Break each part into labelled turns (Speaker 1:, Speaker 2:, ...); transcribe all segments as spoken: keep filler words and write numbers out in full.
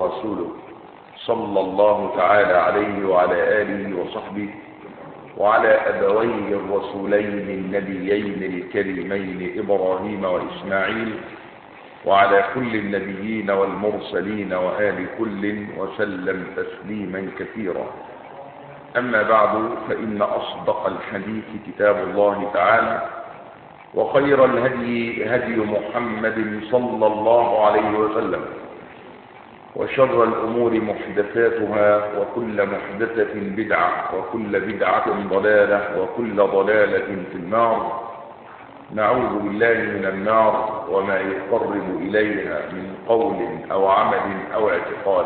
Speaker 1: ورسوله صلى الله تعالى عليه وعلى آله وصحبه وعلى أبويه الرسولين النبيين الكريمين إبراهيم وإسماعيل وعلى كل النبيين والمرسلين وآل كل وسلم تسليما كثيرا. أما بعد، فإن أصدق الحديث كتاب الله تعالى، وخير الهدي هدي محمد صلى الله عليه وسلم، وشر الأمور محدثاتها، وكل محدثة بدعة، وكل بدعة ضلالة، وكل ضلالة في النار. نعوذ بالله من النار وما يقرب إليها من قول أو عمل أو اعتقاد.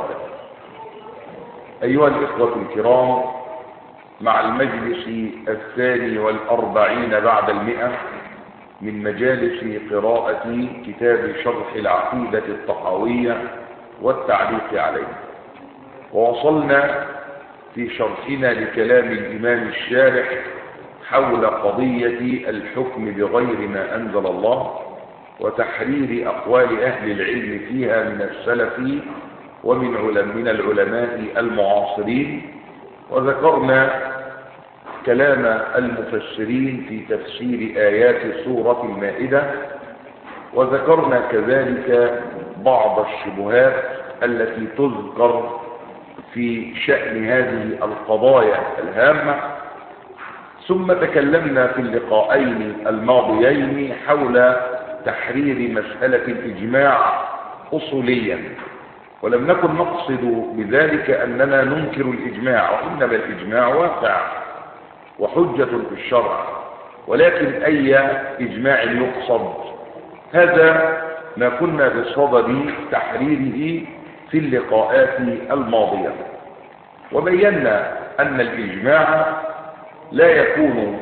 Speaker 1: أيها الإخوة الكرام، مع المجلس الثاني والأربعين بعد المئة من مجالس قراءة كتاب شرح العقيدة الطحاوية والتعليق عليه، ووصلنا في شرحنا لكلام الإمام الشارح حول قضية الحكم بغير ما أنزل الله وتحرير أقوال أهل العلم فيها من السلف ومن علم من العلماء المعاصرين، وذكرنا كلام المفسرين في تفسير آيات سورة المائدة، وذكرنا كذلك بعض الشبهات التي تذكر في شأن هذه القضايا الهامة. ثم تكلمنا في اللقاءين الماضيين حول تحرير مسألة الإجماع أصوليا، ولم نكن نقصد بذلك أننا ننكر الإجماع، وإنما الإجماع واقع وحجة في الشرع، ولكن أي إجماع يقصد؟ هذا ما كنا بصدد تحريره في اللقاءات الماضية، وبينا أن الإجماع لا يكون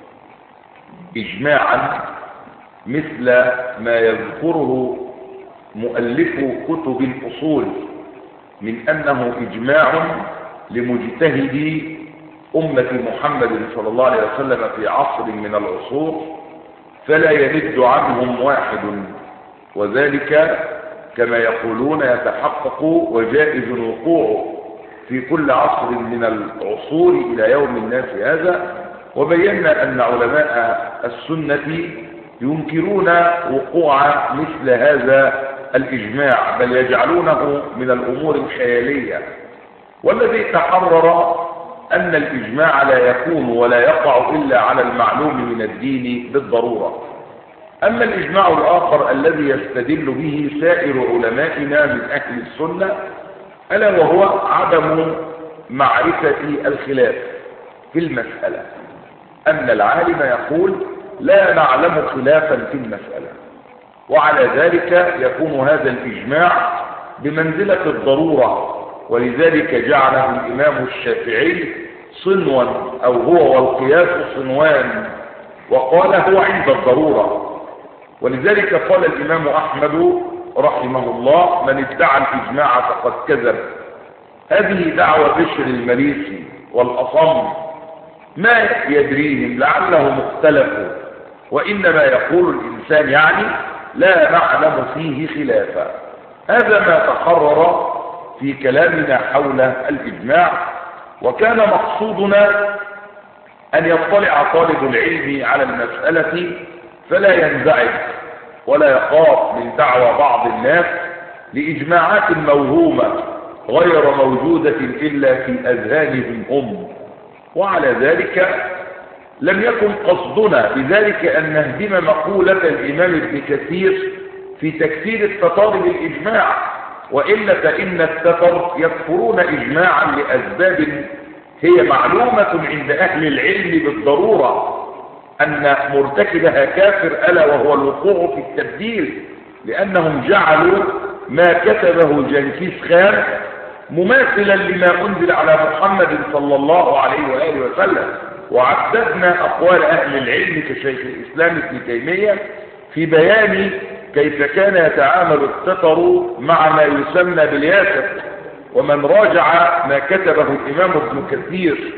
Speaker 1: إجماعا مثل ما يذكره مؤلف كتب الأصول من أنه إجماع لمجتهدي أمة محمد صلى الله عليه وسلم في عصر من العصور فلا يرد عنهم واحد، وذلك كما يقولون يتحقق وجائز الوقوع في كل عصر من العصور إلى يوم الناس هذا. وبينا أن علماء السنة ينكرون وقوع مثل هذا الإجماع، بل يجعلونه من الأمور الخيالية، والذي تحرر أن الإجماع لا يكون ولا يقع إلا على المعلوم من الدين بالضرورة. أما الإجماع الآخر الذي يستدل به سائر علمائنا من أهل السنة ألا وهو عدم معرفة الخلاف في المسألة، أن العالم يقول لا نعلم خلافا في المسألة، وعلى ذلك يكون هذا الإجماع بمنزلة الضرورة، ولذلك جعله الإمام الشافعي صنوا، أو هو والقياس صنوان، وقال هو عند الضرورة. ولذلك قال الإمام أحمد رحمه الله: من ادعى الإجماع فقد كذب. هذه دعوة بشر المريسي والأصم، ما يدريهم لعلهم اختلفوا، وإنما يقول الإنسان يعني لا نعلم فيه خلافا. هذا ما تقرر في كلامنا حول الإجماع، وكان مقصودنا أن يطلع طالب العلم على المسألة فلا ينزعج ولا يخاف من دعوى بعض الناس لإجماعات موهومة غير موجودة إلا في أذهانهم هم. وعلى ذلك لم يكن قصدنا بذلك أن نهدم مقولة الإمام ابن كثير في تكفير التتار بالإجماع، وإلا فإن التتر يكفرون إجماعا لأسباب هي معلومة عند أهل العلم بالضرورة، أن مرتكبها كافر، ألا وهو الوقوع في التبديل، لأنهم جعلوا ما كتبه جنكيز خان مماثلا لما أنزل على محمد صلى الله عليه وآله وسلم. وعددنا أقوال أهل العلم كشيخ الإسلام ابن تيمية في بيان كيف كان يتعامل التتر مع ما يسمى بالياسر. ومن راجع ما كتبه الإمام ابن كثير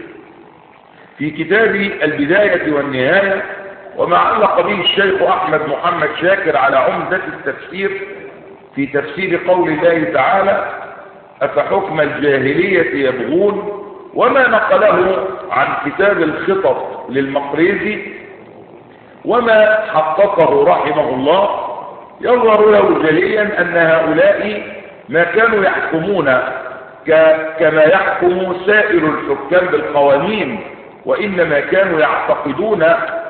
Speaker 1: في كتاب البداية والنهاية، وما علق به الشيخ أحمد محمد شاكر على عمدة التفسير في تفسير قول الله تعالى: أفحكم الجاهلية يبغون، وما نقله عن كتاب الخطط للمقريزي وما حققه رحمه الله يظهر له جليا أن هؤلاء ما كانوا يحكمون كما يحكم سائر الحكام بالقوانين، وإنما كانوا يعتقدون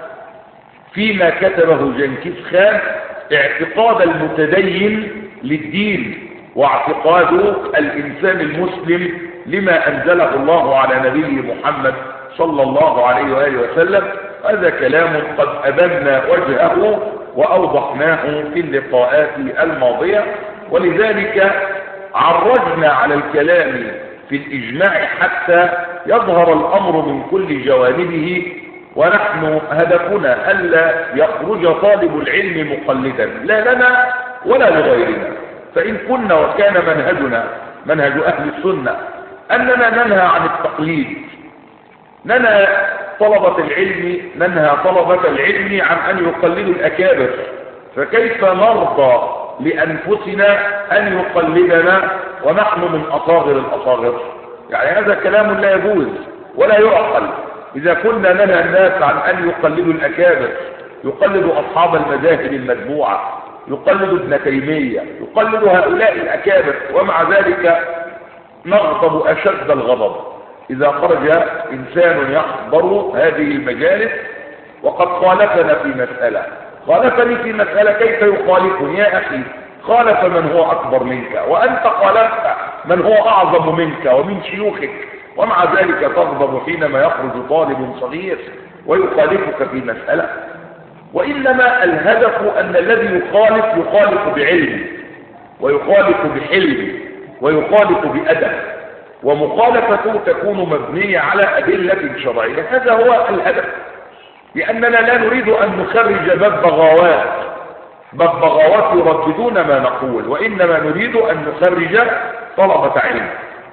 Speaker 1: فيما كتبه جنكيز خان اعتقاد المتدين للدين واعتقاد الإنسان المسلم لما أنزله الله على نبيه محمد صلى الله عليه وآله وسلم. هذا كلام قد أبنا وجهه وأوضحناه في اللقاءات الماضية، ولذلك عرجنا على الكلام في الإجماع حتى يظهر الأمر من كل جوانبه، ونحن هدفنا ألا يخرج طالب العلم مقلدا لا لنا ولا لغيرنا. فإن كنا وكان منهجنا منهج أهل السنة أننا ننهى عن التقليد، ننهى طلبة العلم ننهى طلبة العلم عن أن يقلدوا الأكابر، فكيف نرضى لأنفسنا أن يقلدنا ونحن من أصاغر الأصاغر؟ يعني هذا كلام لا يجوز ولا يعقل. إذا كنا ننهى الناس عن أن يقلدوا الأكابر، يقلدوا أصحاب المذاهب المتبوعة، يقلدوا ابن تيمية، يقلدوا هؤلاء الأكابر، ومع ذلك نغضب أشد الغضب إذا خرج إنسان يحضر هذه المجالس وقد خالفنا في مسألة. خالفني في مسألة، كيف يخالفني يا أخي؟ خالف من هو أكبر منك، وأنت خالفت من هو أعظم منك ومن شيوخك، ومع ذلك تغضب حينما يخرج طالب صغير ويخالفك في مسألة. وإنما الهدف أن الذي يخالف يخالف بعلم ويخالف بحلم ويخالف بأدب، ومخالفته تكون مبنية على أدلة شرعية. هذا هو الهدف، لأننا لا نريد أن نخرج باب بغاوات باب بغاوات يرددون ما نقول، وإنما نريد أن نخرج طلبة علم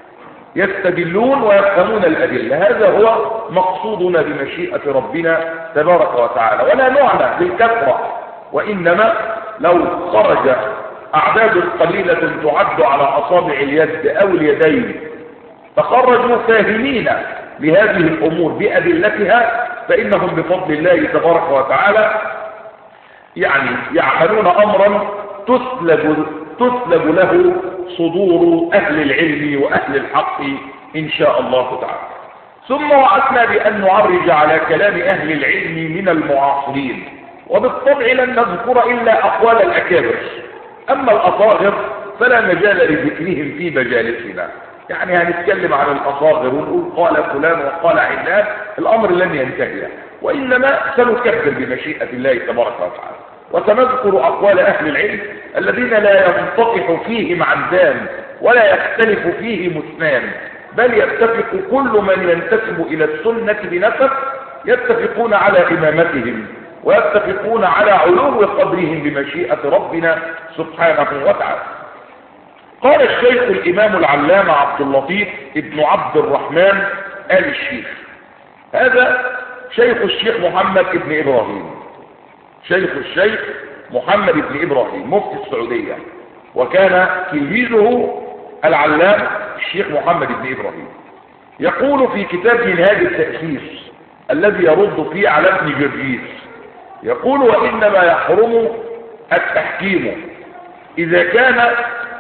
Speaker 1: يستدلون ويفهمون الأدلة. هذا هو مقصودنا بمشيئة ربنا تبارك وتعالى، ولا نعنى بالكثرة، وإنما لو خرج أعداد قليلة تعد على أصابع اليد أو اليدين تخرجوا فاهمين لهذه الأمور بأدلتها، فإنهم بفضل الله تبارك وتعالى يعني يعملون أمرا تسلب, تسلب له صدور أهل العلم وأهل الحق إن شاء الله تعالى. ثم وعدنا بأن نعرج على كلام أهل العلم من المعاصرين، وبالطبع لن نذكر إلا أقوال الأكابر، أما الأصاغر فلا مجال لذكرهم في مجالسنا. يعني هنتكلم عن الأصاغر ونقول قال فلان وقال علان، الأمر لن ينتهي، وإنما سنكبر بمشيئة الله تبارك وتعالى، وسنذكر أقوال أهل العلم الذين لا ينطقح فيهم عمدان ولا يختلف فيهم اثنان، بل يتفق كل من ينتسب إلى السنة بنسب، يتفقون على إمامتهم ويتفقون على علو قدرهم بمشيئة ربنا سبحانه وتعالى. قال الشيخ الإمام العلامة عبد اللطيف ابن عبد الرحمن آل الشيخ، هذا شيخ الشيخ محمد ابن إبراهيم، شيخ الشيخ محمد ابن إبراهيم مفتي السعودية، وكان تلميذه العلامة الشيخ محمد ابن إبراهيم. يقول في كتاب منهاج التأسيس الذي يرد فيه على ابن جرجيس، يقول: وإنما يحرم التحكيم إذا كان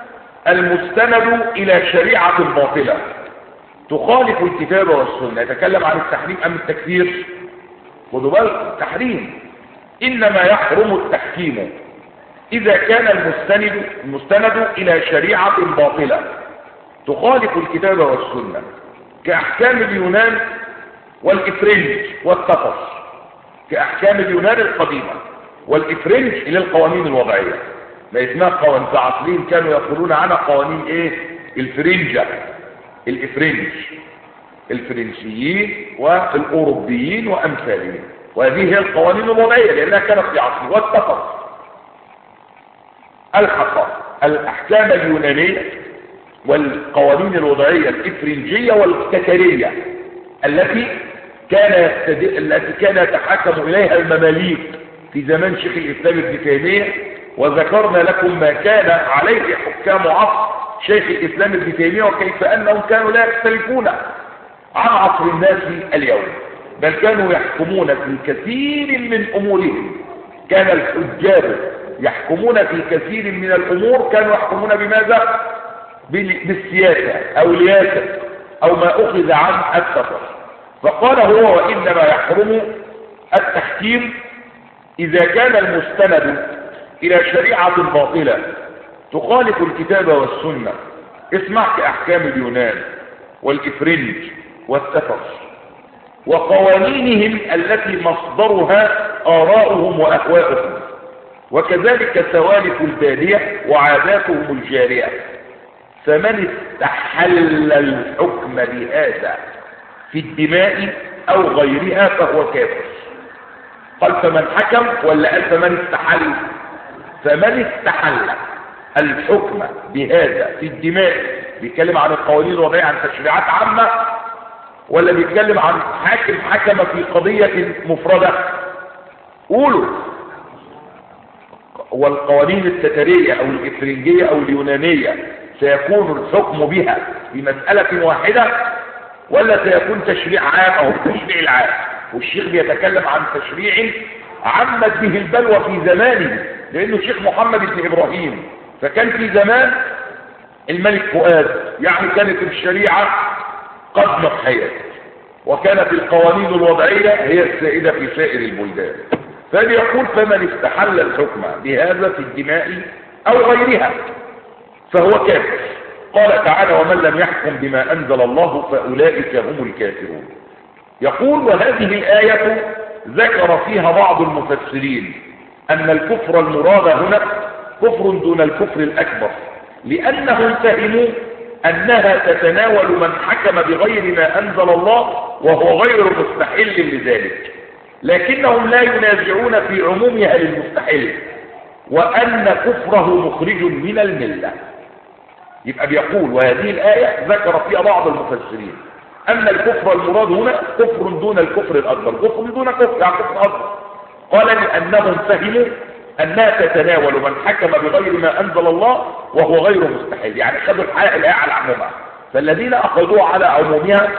Speaker 1: المستند إلى شريعة باطلة تخالف الكتاب والسنة. يتكلم عن التحريم أم التكفير؟ خذوا بالكم، التحريم إنما يحرم التحكيم إذا كان المستند المستند إلى شريعة باطلة تخالف الكتاب والسنة، كأحكام اليونان والإفرنج والتفص، كأحكام اليونان القديمة والإفرنج إلى القوانين الوضعية. ما اسمها قوانين عصرين كانوا يقولون عنها قوانين ايه؟ الفرنجة، الإفرنج، الفرنسيين والأوروبيين وأمثالهم، وهذه هي القوانين الوضعية لأنها كانت في عصر. والتفص الحقا الأحكام اليونانية والقوانين الوضعية الإفرنجية والكترية التي كان التي كان يتحكم إليها المماليك في زمان شيخ الإسلام ابن تيمية، وذكرنا لكم ما كان عليه حكام عصر شيخ الإسلام ابن تيمية وكيف أنهم كانوا لا يختلفون عن عصر الناس اليوم، بل كانوا يحكمون في كثير من أمورهم. كان الحجاج يحكمون في كثير من الأمور، كانوا يحكمون بماذا؟ بالسياسة أو الياسة أو ما أخذ عن السفر. فقال هو وإنما يحرم التحكيم إذا كان المستند إلى شريعة باطلة تخالف الكتاب والسنة، اسمع كأحكام اليونان والإفرنج والسفر وقوانينهم التي مصدرها آراؤهم وأهواؤهم، وكذلك سوالف البادية وعاداتهم الجارية. فمن استحل الحكم بهذا في الدماء أو غيرها فهو كافر. قال فمن حكم ولا قال فمن استحل؟ فمن استحل الحكم بهذا في الدماء، بيتكلم عن القوانين الوضعية، عن تشريعات عامة، ولا بيتكلم عن حاكم حكم في قضية مفردة؟ قولوا. والقوانين التترية أو الإفرنجية أو اليونانية سيكون الحكم بها في مسألة واحدة، ولا سيكون تشريع عام أو التشريع العام؟ والشيخ بيتكلم عن تشريع عمت به البلوى في زمانه، لأنه الشيخ محمد بن إبراهيم، فكان في زمان الملك فؤاد، يعني كانت الشريعة قد نقحيت، وكانت القوانين الوضعية هي السائدة في سائر البلدان. فليقول فمن استحل الحكم بهذا في الدماء أو غيرها فهو كافر. قال تعالى ومن لم يحكم بما أنزل الله فأولئك هم الكافرون. يقول وهذه الآية ذكر فيها بعض المفسرين أن الكفر المراد هنا كفر دون الكفر الأكبر، لأنهم فهموا أنها تتناول من حكم بغير ما أنزل الله وهو غير مستحل لذلك، لكنهم لا ينازعون في عمومها للمستحل وأن كفره مخرج من الملة. يبقى بيقول وهذه الآية ذكر فيها بعض المفسرين أن الكفر المراد هنا كفر دون الكفر الأكبر، كفر دون كفر يعني كفر أكبر. قال لأنهم فهموا أنها تتناول من حكم بغير ما أنزل الله وهو غير مستحل، يعني خذوا الآية على عمومها. فالذين أخذوها على عمومها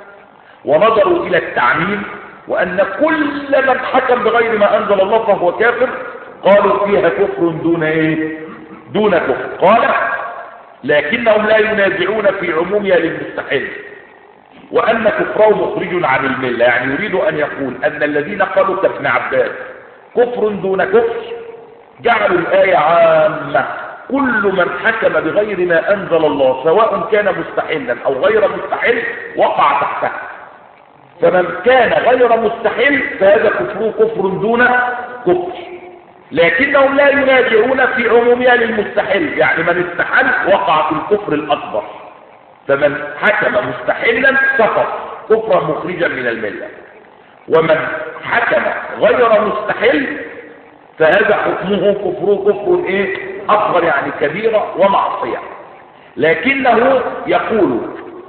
Speaker 1: ونظروا إلى التعميم وأن كل من حكم بغير ما أنزل الله فهو كافر، قالوا فيها كفر دون إيه؟ دون كفر. قال لكنهم لا ينازعون في عمومها للمستحل وأن كفره مخرج عن الملة، يعني يريد أن يقول أن الذين قالوا كابن عباس كفر دون كفر جعلوا الآية عامة، كل من حكم بغير ما أنزل الله سواء كان مستحلا أو غير مستحل وقع تحته. فمن كان غير مستحل فهذا كفره كفر دون كفر، لكنهم لا ينازعون في عمومها للمستحل، يعني من استحل وقع في الكفر الأكبر. فمن حكم مستحلا سقط كفرا مخرجا من الملة، ومن حكم غير مستحل فهذا حكمه كفره كفر ايه اصغر، يعني كبيرة ومعصية. لكنه يقول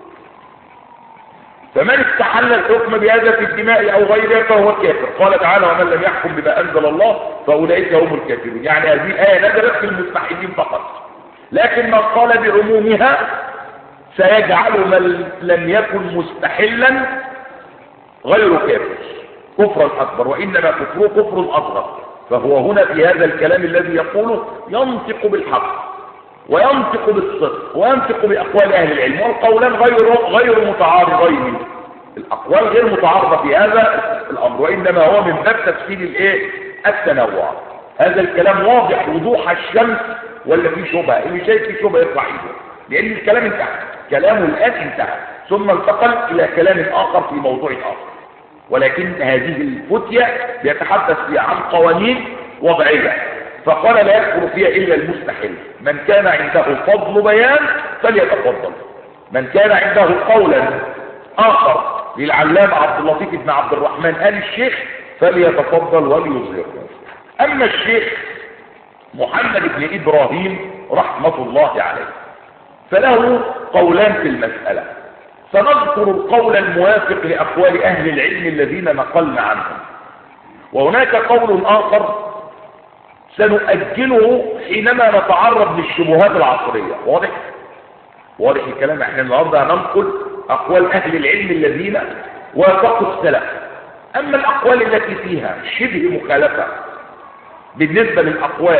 Speaker 1: فمن استحل الحكم بهذا في الدماء او غيرها فهو كافر. قال تعالى ومن لم يحكم بما انزل الله فاولئك هم الكافرون، يعني هذه الآية نزلت في المستحلين فقط، لكن من قال بعمومها سيجعل من لم يكن مستحلا غير كافر كفرا أكبر، وإنما كفره كفر أصغر. فهو هنا في هذا الكلام الذي يقوله ينطق بالحق وينطق بالصدق وينطق بأقوال أهل العلم، والقولان غير غير متعارضين، الأقوال غير متعارضة في هذا الأمر، وإنما هو من باب تفسير الإيه؟ التنوع. هذا الكلام واضح وضوح الشمس ولا في شبهة؟ اللي شايف في شبهة يرفع ايده، لأن الكلام انتهى، كلامه الآن انتهى، ثم انتقل إلى كلام آخر في موضوع آخر. ولكن هذه الفتية يتحدث فيها عن قوانين وضعية، فقال لا يكفر فيها إلا المستحل. من كان عنده فضل بيان فليتفضل، من كان عنده قولا آخر للعلامة عبد اللطيف بن عبد الرحمن آل الشيخ فليتفضل وليظهره. أما الشيخ محمد بن إبراهيم رحمة الله عليه فله قولان في المسألة، سنذكر القول الموافق لأقوال أهل العلم الذين نقلنا عنهم، وهناك قول آخر سنؤجله حينما نتعرض للشبهات العصرية. واضح؟ واضح الكلام؟ احنا النهارده هننقل اقوال اهل العلم الذين وافقوا السلف. اما الاقوال التي فيها شبه مخالفه بالنسبه للاقوال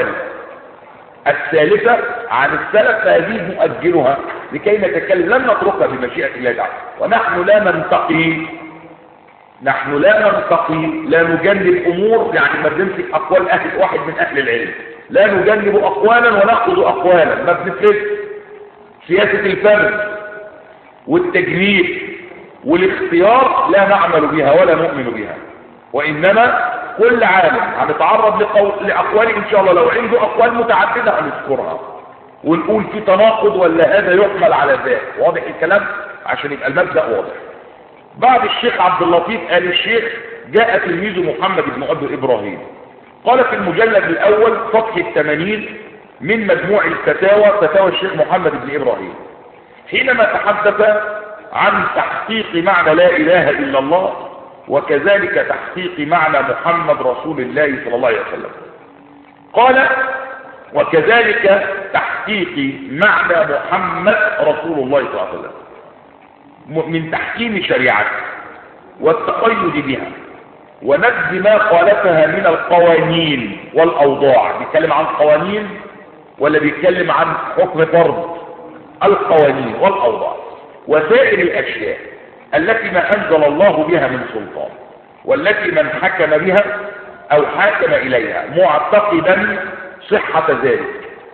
Speaker 1: الثالثه عن السلف فهذه نؤجلها لكي نتكلم، لن نتركها بمشيئه الله تعالى. ونحن لا ننتقي نحن لا ننتقي لا نجنب امور، يعني ما بنمسك اقوال اهل واحد من اهل العلم، لا نجنب اقوالا وناخذ اقوالا، ما بنفرق. سياسه الفرد والتجنيب والاختيار لا نعمل بها ولا نؤمن بها، وانما كل عالم هنتعرض لقول لاقوال ان شاء الله، لو عنده اقوال متعدده هنذكرها ونقول في تناقض ولا هذا يحمل على ذاك. واضح الكلام؟ عشان يبقى المبدا واضح. بعد الشيخ عبد اللطيف قال الشيخ جاء تلميذه محمد بن ابي ابراهيم، قال في المجلد الاول صفحه ثمانين من مجموع الفتاوى، فتاوى الشيخ محمد بن ابراهيم، حينما تحدث عن تحقيق معنى لا اله الا الله وكذلك تحقيق معنى محمد رسول الله صلى الله عليه وسلم، قال وكذلك تحقيق معنى محمد رسول الله صلى الله عليه وسلم من تحكيم شريعته والتقيد بها ونبذ ما خالفها من القوانين والأوضاع. بيتكلم عن قوانين ولا بيتكلم عن حكم فرض؟ القوانين والأوضاع وسائر الأشياء التي ما أنزل الله بها من سلطان، والتي من حكم بها أو حاكم إليها معتقدا صحة ذلك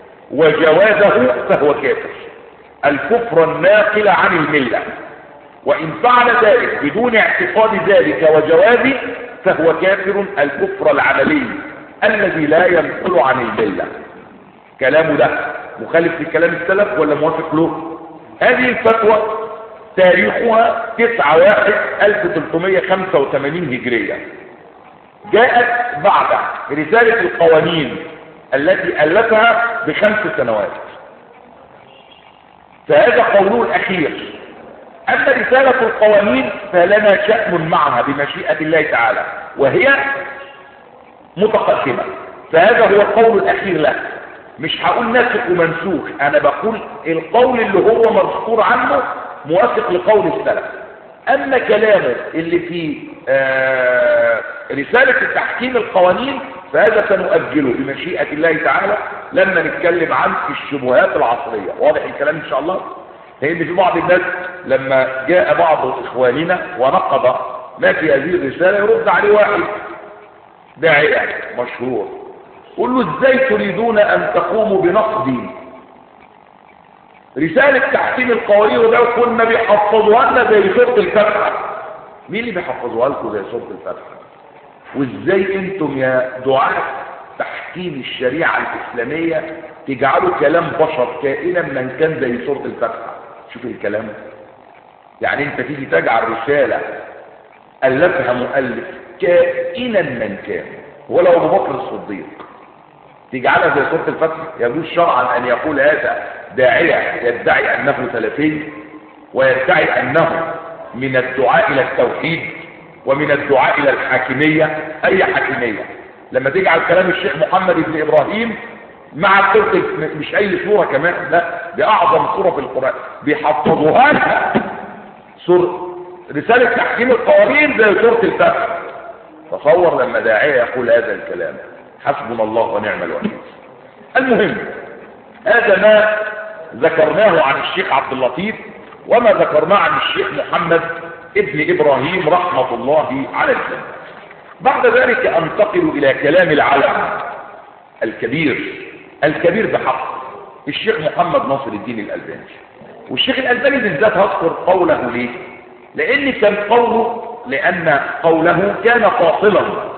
Speaker 1: وجوازه فهو كافر، الكفر الناقل عن الملة، وإن فعل ذلك بدون اعتقاد ذلك وجوازه فهو كافر الكفر العملي الذي لا ينقل عن الملة. كلامه ده مخالف لكلام السلف ولا موافق له؟ هذه الفتوى تاريخها تسعة واحد ألف وثلاثمائة وخمسة وثمانين هجرية، جاءت بعد رسالة القوانين التي ألفها بخمس سنوات، فهذا قوله الأخير. أما رسالة القوانين فلنا شأن معها بمشيئة الله تعالى وهي متقدمة، فهذا هو القول الأخير له. مش هقول ناسخ ومنسوخ، أنا بقول القول اللي هو مذكور عنه موافق لقول السلف. أما كلامه اللي في آه رسالة تحكيم القوانين فهذا سنؤجله بمشيئة الله تعالى لما نتكلم عن الشبهات العصرية. واضح الكلام إن شاء الله؟ لأن في بعض الناس لما جاء بعض إخواننا ونقض ما في هذه الرسالة يرد عليه واحد داعية مشهور، قل له ازاي تريدون أن تقوموا بنقض رسالة تحكيم القوانين وده كنا بيحفظوها لنا زي سورة الفاتحة؟ مين اللي بيحفظوها لكم زي سورة الفاتحة؟ وازاي انتم يا دعاة تحكيم الشريعة الإسلامية تجعلوا كلام بشر كائنا من كان زي سورة الفاتحة؟ شوف الكلام، يعني انت تيجي تجعل رسالة ألفها مؤلف كائنا من كان ولو أبو بكر الصديق تجعلها زي سورة الفاتحة؟ يجوز شرعا أن يقول هذا داعية يدعي أنه سلفي ويدعي أنه من الدعاء إلى التوحيد ومن الدعاء إلى الحاكمية، أي حاكمية؟ لما تجعل كلام الشيخ محمد بن إبراهيم مع سورة، مش أي سورة كمان، لا دي أعظم سورة في القرآن بيحفظوها لها سورة رسالة تحكيم القوانين زي سورة الفاتحة. تصور لما داعية يقول هذا الكلام، حسبنا الله ونعم الوكيل. المهم هذا ما ذكرناه عن الشيخ عبد اللطيف وما ذكرناه عن الشيخ محمد ابن إبراهيم رحمة الله على الجميع. بعد ذلك أنتقل إلى كلام العلم الكبير الكبير بحق الشيخ محمد ناصر الدين الألباني. والشيخ الألباني بالذات هذكر قوله ليه؟ لأن كان قوله لأن قوله كان فاصلا،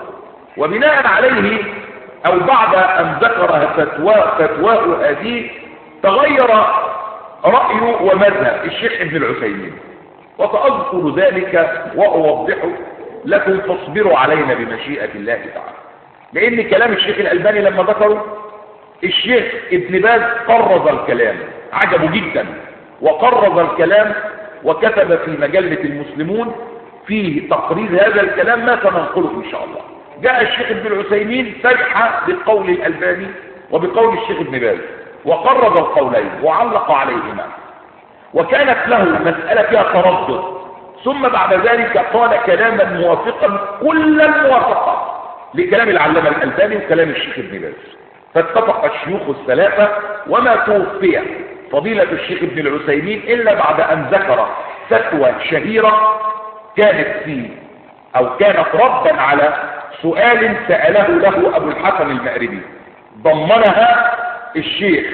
Speaker 1: وبناء عليه أو بعد أن ذكر فتواه فتواه هذه تغير رأيه ومذهب الشيخ ابن العثيمين، وسأذكر ذلك وأوضحه لكم فاصبروا علينا بمشيئة الله تعالى. لأن كلام الشيخ الألباني لما ذكره الشيخ ابن باز قرض الكلام، عجبه جدا وقرض الكلام وكتب في مجلة المسلمون في تقرير هذا الكلام ما سننقله إن شاء الله. جاء الشيخ ابن العثيمين فرح بقول الألباني وبقول الشيخ ابن باز وقرض القولين وعلق عليهما، وكانت له مسألة فيها تردد، ثم بعد ذلك قال كلاما موافقا كل الموافقة لكلام العلامة الألباني وكلام الشيخ ابن باز. فاتفق الشيوخ الثلاثة، وما توفي فضيلة الشيخ ابن العثيمين إلا بعد أن ذكر فتوى شهيرة كانت فيه أو كانت ردا على سؤال سأله له أبو الحسن المأربي، ضمنها الشيخ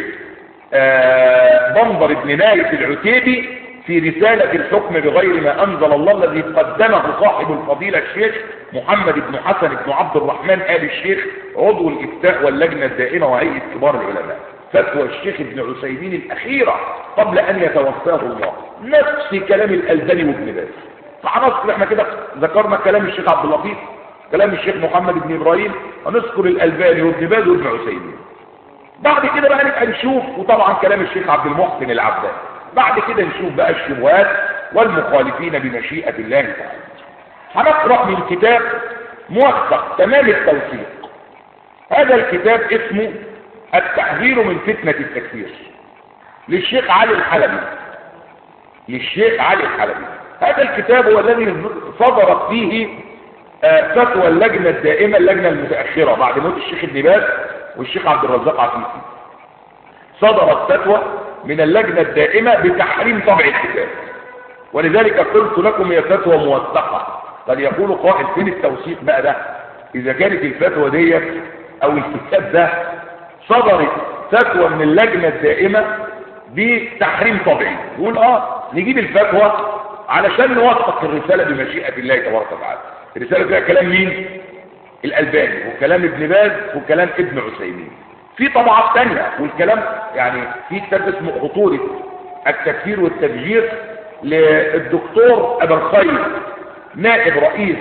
Speaker 1: بندر بن نايف العتيبي في رسالة الحكم بغير ما أنزل الله الذي قدمه صاحب الفضيلة الشيخ محمد بن حسن بن عبد الرحمن آل الشيخ عضو الإفتاء واللجنة الدائمة وهيئة كبار العلماء. فتوى الشيخ ابن عثيمين الأخيرة قبل أن يتوفاه الله نفس كلام الألباني وابن باز. فهنذكر احنا كده ذكرنا كلام الشيخ عبد اللطيف، كلام الشيخ محمد بن إبراهيم، ونذكر الألباني وابن باز وابن عثيمين. بعد كده بقى نبقى نشوف، وطبعا كلام الشيخ عبد المحسن العباد. بعد كده نشوف بقى الشبهات والمخالفين بمشيئة الله تعالى. هنقرأ من كتاب موثق تمام التوثيق. هذا الكتاب اسمه التحذير من فتنة التكفير للشيخ علي الحلبي للشيخ علي الحلبي. هذا الكتاب هو الذي صدرت فيه فتوى اللجنة الدائمة، اللجنة المتأخرة بعد موت الشيخ ابن باز والشيخ عبد الرزاق عفيفي. صدرت فتوى من اللجنة الدائمة بتحريم طبع الكتاب، ولذلك قلت لكم هي فتوى موثقة. قد يقول قائل فين التوثيق بقى ده؟ إذا كانت الفتوى ديت أو الكتاب ده صدرت فتوى من اللجنة الدائمة بتحريم طبعي، يقول اه نجيب الفتوى علشان نوثق الرسالة بمشيئة الله تبارك وتعالى. الرسالة فيها كلام مين؟ الألباني وكلام ابن باز وكلام ابن عثيمين. في طبعات تانية والكلام يعني في كتاب اسمه خطورة التكفير والتفجير للدكتور أبا الخير نائب رئيس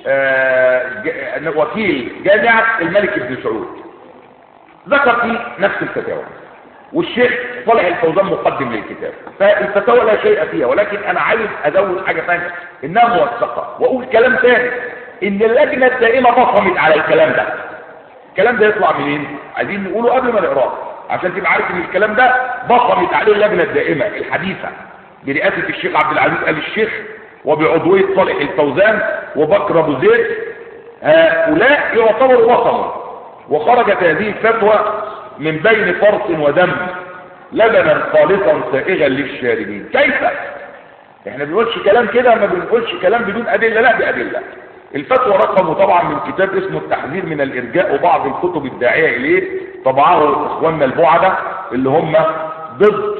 Speaker 1: آه وكيل جامعة الملك بن سعود، ذكر فيه نفس الفتاوى، والشيخ صالح الفوزان مقدم للكتاب. فالفتاوى لا شيء فيها، ولكن انا عايز ازود حاجة ثانية انها موثقة، واقول كلام ثاني ان اللجنة الدائمة بصمت على الكلام ده. الكلام ده يطلع منين؟ عايزين نقوله قبل ما نقراه عشان تبقى عارف ان الكلام ده بصمت عليه اللجنة الدائمة الحديثة برئاسة الشيخ عبد العزيز آل الشيخ وبعضوية صالح الفوزان وبكر ابو زيد. هؤلاء يعتبروا بصموا، وخرجت هذه الفتوى من بين فرث ودم لبنا خالصا سائغا للشاربين. كيف؟ احنا بنقولش كلام كده، ما بنقولش كلام بدون ادله، لا بادله. الفتوى رقمه طبعا من كتاب اسمه التحذير من الارجاء وبعض الكتب الداعيه اليه، طبعه اخواننا البعده اللي هم ضد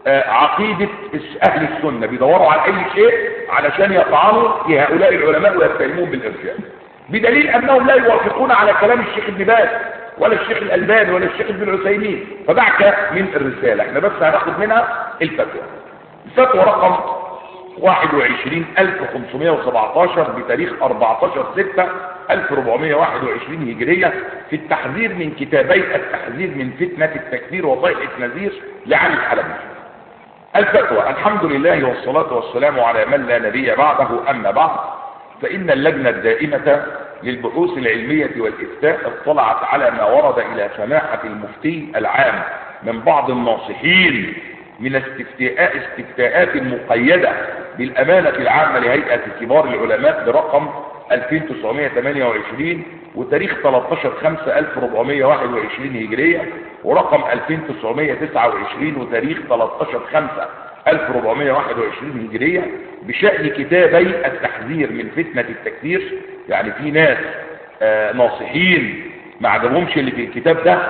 Speaker 1: عقيده اهل السنه، بيدوروا على اي شيء علشان يطعنوا في هؤلاء العلماء ويتهمون بالارجاء، بدليل انهم لا يوافقون على كلام الشيخ ابن باز ولا الشيخ الألباني ولا الشيخ ابن العثيمين. فدعك من الرسالة، احنا بس هناخد منها الفتوى. الفتوى رقم واحد وعشرين ألف وخمسمائة وسبعة عشر بتاريخ أربعتاشر ستة ألف وأربعمائة وواحد وعشرين هجرية في التحذير من كتابي التحذير من فتنة التكفير وصيحة نذير لعلي الحلبي. الفتوى: الحمد لله والصلاة والسلام على من لا نبي بعده، أما بعد، فإن اللجنة الدائمة للبحوث العلمية والإفتاء اطلعت على ما ورد إلى سماحة المفتي العام من بعض الناصحين من استفتاء استفتاءات مقيدة بالأمانة العامة لهيئة كبار العلماء برقم ألفين وتسعمائة وثمانية وعشرين وتاريخ ثلاثة عشر خمسة ألف وأربعمائة وواحد وعشرين هجرية، ورقم ألفين وتسعمائة وتسعة وعشرين وتاريخ ثلاثة عشر خمسة ألف وأربعمائة وواحد وعشرين هجرية بشأن كتابي التحذير من فتنة التكفير. يعني في ناس آه ناصحين ما عجبهمش اللي في الكتاب ده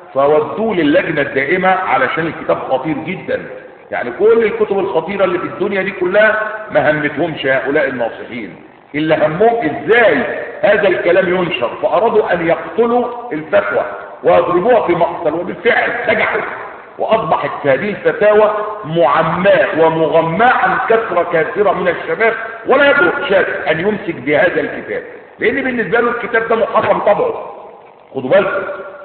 Speaker 1: فودوه للجنة الدائمة علشان الكتاب خطير جدا. يعني كل الكتب الخطيرة اللي في الدنيا دي كلها ما همتهمش هؤلاء الناصحين، اللي همهم ازاي هذا الكلام ينشر، فأرادوا أن يقتلوا الفتوى ويضربوها في مقتل، وبالفعل نجحوا، وأصبحت هذه الفتاوى معماة ومغماة عن كثرة كثيرة من الشباب، ولا يدرك شاب أن يمسك بهذا الكتاب، لأن بالنسبة له الكتاب ده محرم طبعه. خدوا بالكم.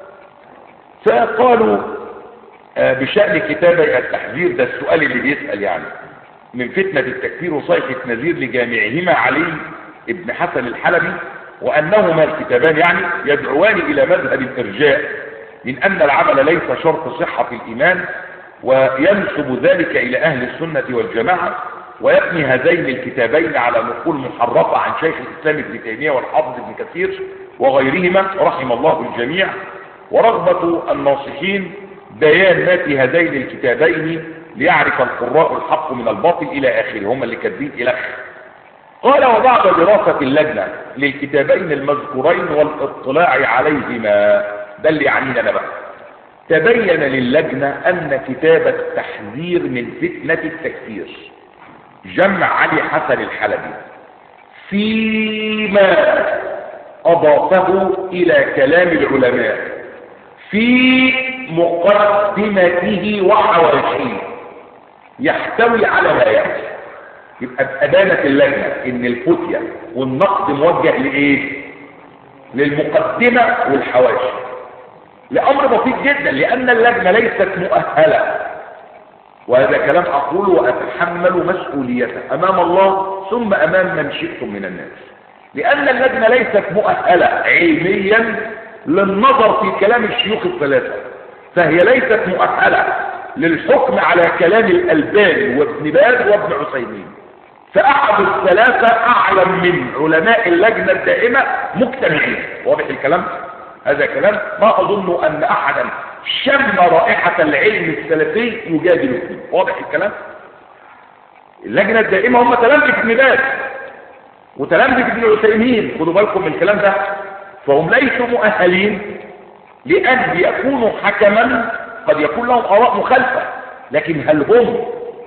Speaker 1: فقالوا بشأن كتابي التحذير، ده السؤال اللي بيسأل يعني، من فتنة التكفير وصيحة نذير لجامعهما علي ابن حسن الحلبي، وأنهما الكتابان يعني يدعوان إلى مذهب الإرجاء من أن العمل ليس شرط صحة في الإيمان، وينسب ذلك إلى أهل السنة والجماعة، ويبني هذين الكتابين على نقول محرفة عن شيخ الإسلام ابن تيمية والحافظ ابن كثير وغيرهما رحم الله الجميع. ورغبة الناصحين بيان ما في هذين الكتابين ليعرف القراء الحق من الباطل إلى آخره، هم اللي كاتبين إلى آخره. قال: وبعد دراسة اللجنة للكتابين المذكورين والاطلاع عليهما، ده اللي يعنينا أنا بقى، تبين للجنة أن كتاب التحذير من فتنة التكفير جمع علي حسن الحلبي فيما أضافه إلى كلام العلماء في مقدمته وحواشيه يحتوي على ما يأتي. يبقى أبانت اللجنة إن الفتية والنقد موجه لإيه؟ للمقدمة والحواشي، لأمر بسيط جدا، لأن اللجنة ليست مؤهلة، وهذا كلام أقوله وأتحمل مسؤوليته أمام الله ثم أمام من شئتم من الناس، لأن اللجنة ليست مؤهلة علميا للنظر في كلام الشيوخ الثلاثة، فهي ليست مؤهلة للحكم على كلام الألباني وابن باز وابن عثيمين، فأحد الثلاثة أعلم من علماء اللجنة الدائمة مجتمعين. واضح الكلام؟ هذا كلام ما أظن أن أحدا شم رائحة العلم السلفي يجادل فيه. واضح الكلام؟ اللجنة الدائمة هم تلامذة ابن باز وتلامذة ابن عثيمين، خدوا بالكم من الكلام ده، فهم ليسوا مؤهلين لأن يكونوا حكما. قد يكون لهم آراء مخالفة، لكن هل هم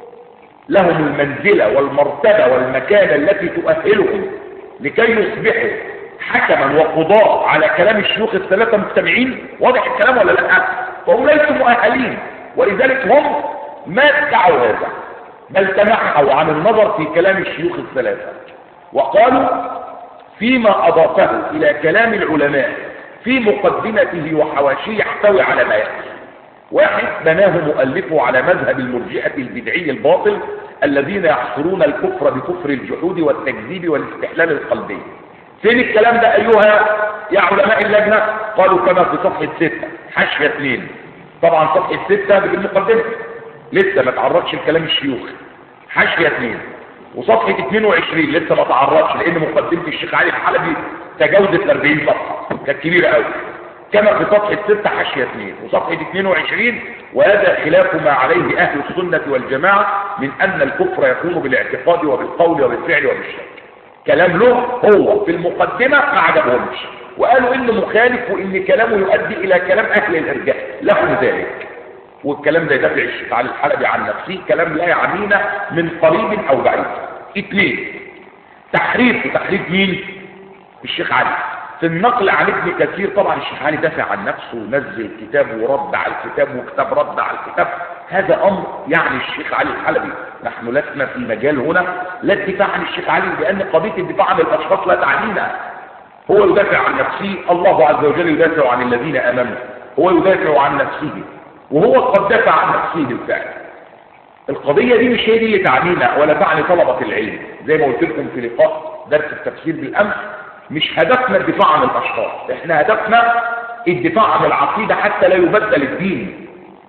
Speaker 1: لهم المنزلة والمرتبة والمكانة التي تؤهلهم لكي يصبحوا حكما وقضاء على كلام الشيوخ الثلاثة مجتمعين؟ واضح الكلام ولا لا؟ فهم ليسوا مؤهلين، ولذلك هم ما ادعوا هذا، بل تنحوا عن النظر في كلام الشيوخ الثلاثة، وقالوا فيما أضافه إلى كلام العلماء في مقدمته وحواشيه يحتوي على ما يأتي. واحد، بناه مؤلفه على مذهب المرجئة البدعي الباطل الذين يحصرون الكفر بكفر الجحود والتكذيب والاستحلال القلبي. فين الكلام ده أيها يا علماء اللجنة؟ قالوا كما في صفحة ستة حاشية اثنين. طبعا صفحة ستة بالمقدمة لسه ما تعرضش لكلام الشيوخ، حاشية اثنين، وصفحة اثنين وعشرين لسه ما تعرضش لأن مقدمة الشيخ علي الحلبي تجاوزت أربعين صفحة، كانت كبيرة قوي. كما في صفحة ستة حاشية اثنين وصفحة اثنين وعشرين، وهذا خلاف ما عليه أهل السنة والجماعة من أن الكفر يكون بالاعتقاد وبالقول وبالفعل وبالشك. كلام له هو في المقدمة ما عجبهمش، وقالوا إنه مخالف وإن كلامه يؤدي إلى كلام أهل الإرجاء، لهم ذلك. والكلام ده يدافع الشيخ علي الحلبي عن نفسه، كلام لا يعنينا من قريب أو بعيد. اثنين، تحريف. وتحريف مين؟ الشيخ علي في النقل عن ابن كثير. طبعا الشيخ علي دافع عن نفسه ونزل كتاب ورد على الكتاب وكتاب رد على الكتاب، هذا امر يعني الشيخ علي الحلبي. نحن لسنا في مجال هنا لا الدفاع عن الشيخ علي، لان قضيه الدفاع عن الاشخاص لا تعنينا. هو يدافع عن نفسه، الله عز وجل يدافع عن الذين امنوا، هو يدافع عن نفسه، وهو قد دافع عن نفسه بالفعل. القضيه دي مش هي دي اللي تعنينا ولا تعني طلبه العلم. زي ما قلت لكم في لقاء درس التفسير بالامس، مش هدفنا الدفاع عن الاشخاص، احنا هدفنا الدفاع عن العقيدة حتى لا يبدل الدين.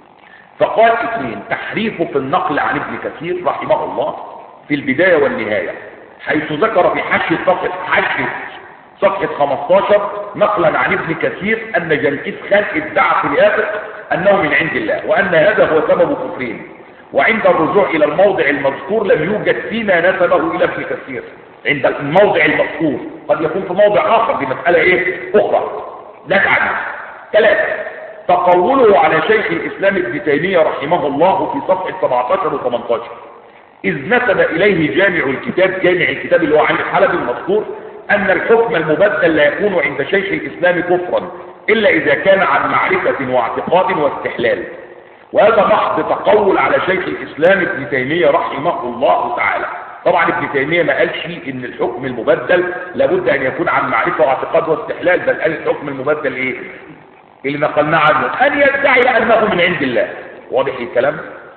Speaker 1: فقال اثنين، تحريفه في النقل عن ابن كثير رحمه الله في البداية والنهاية، حيث ذكر في حاشية صفحة حاشية صفحة خمستاشر نقلا عن ابن كثير أن جنكيز خان ادعى في الآخر أنه من عند الله، وأن هذا هو سبب كفرهم، وعند الرجوع إلى الموضع المذكور لم يوجد فيما نسبه إلى ابن كثير. عند الموضع المذكور قد يكون في موضع آخر بمسألة إيه؟ أخرى. ده تعليم. ثلاثة، تقوله على شيخ الإسلام ابن تيمية رحمه الله في صفحة سبعتاشر و ثمانية عشر، إذ نسب إليه جامع الكتاب، جامع الكتاب اللي هو علي الحلبي المذكور، أن الحكم المبدل لا يكون عند شيخ الإسلام كفرا إلا إذا كان عن معرفة واعتقاد واستحلال. وهذا محض تقول على شيخ الإسلام ابن تيمية رحمه الله تعالى. طبعا ابن تيمية ما قالش ان الحكم المبدل لابد ان يكون عن معرفة واعتقاد واستحلال، بل قال الحكم المبدل ايه اللي نقلناه عنه؟ ان يدعي انه من عند الله. واضح الكلام؟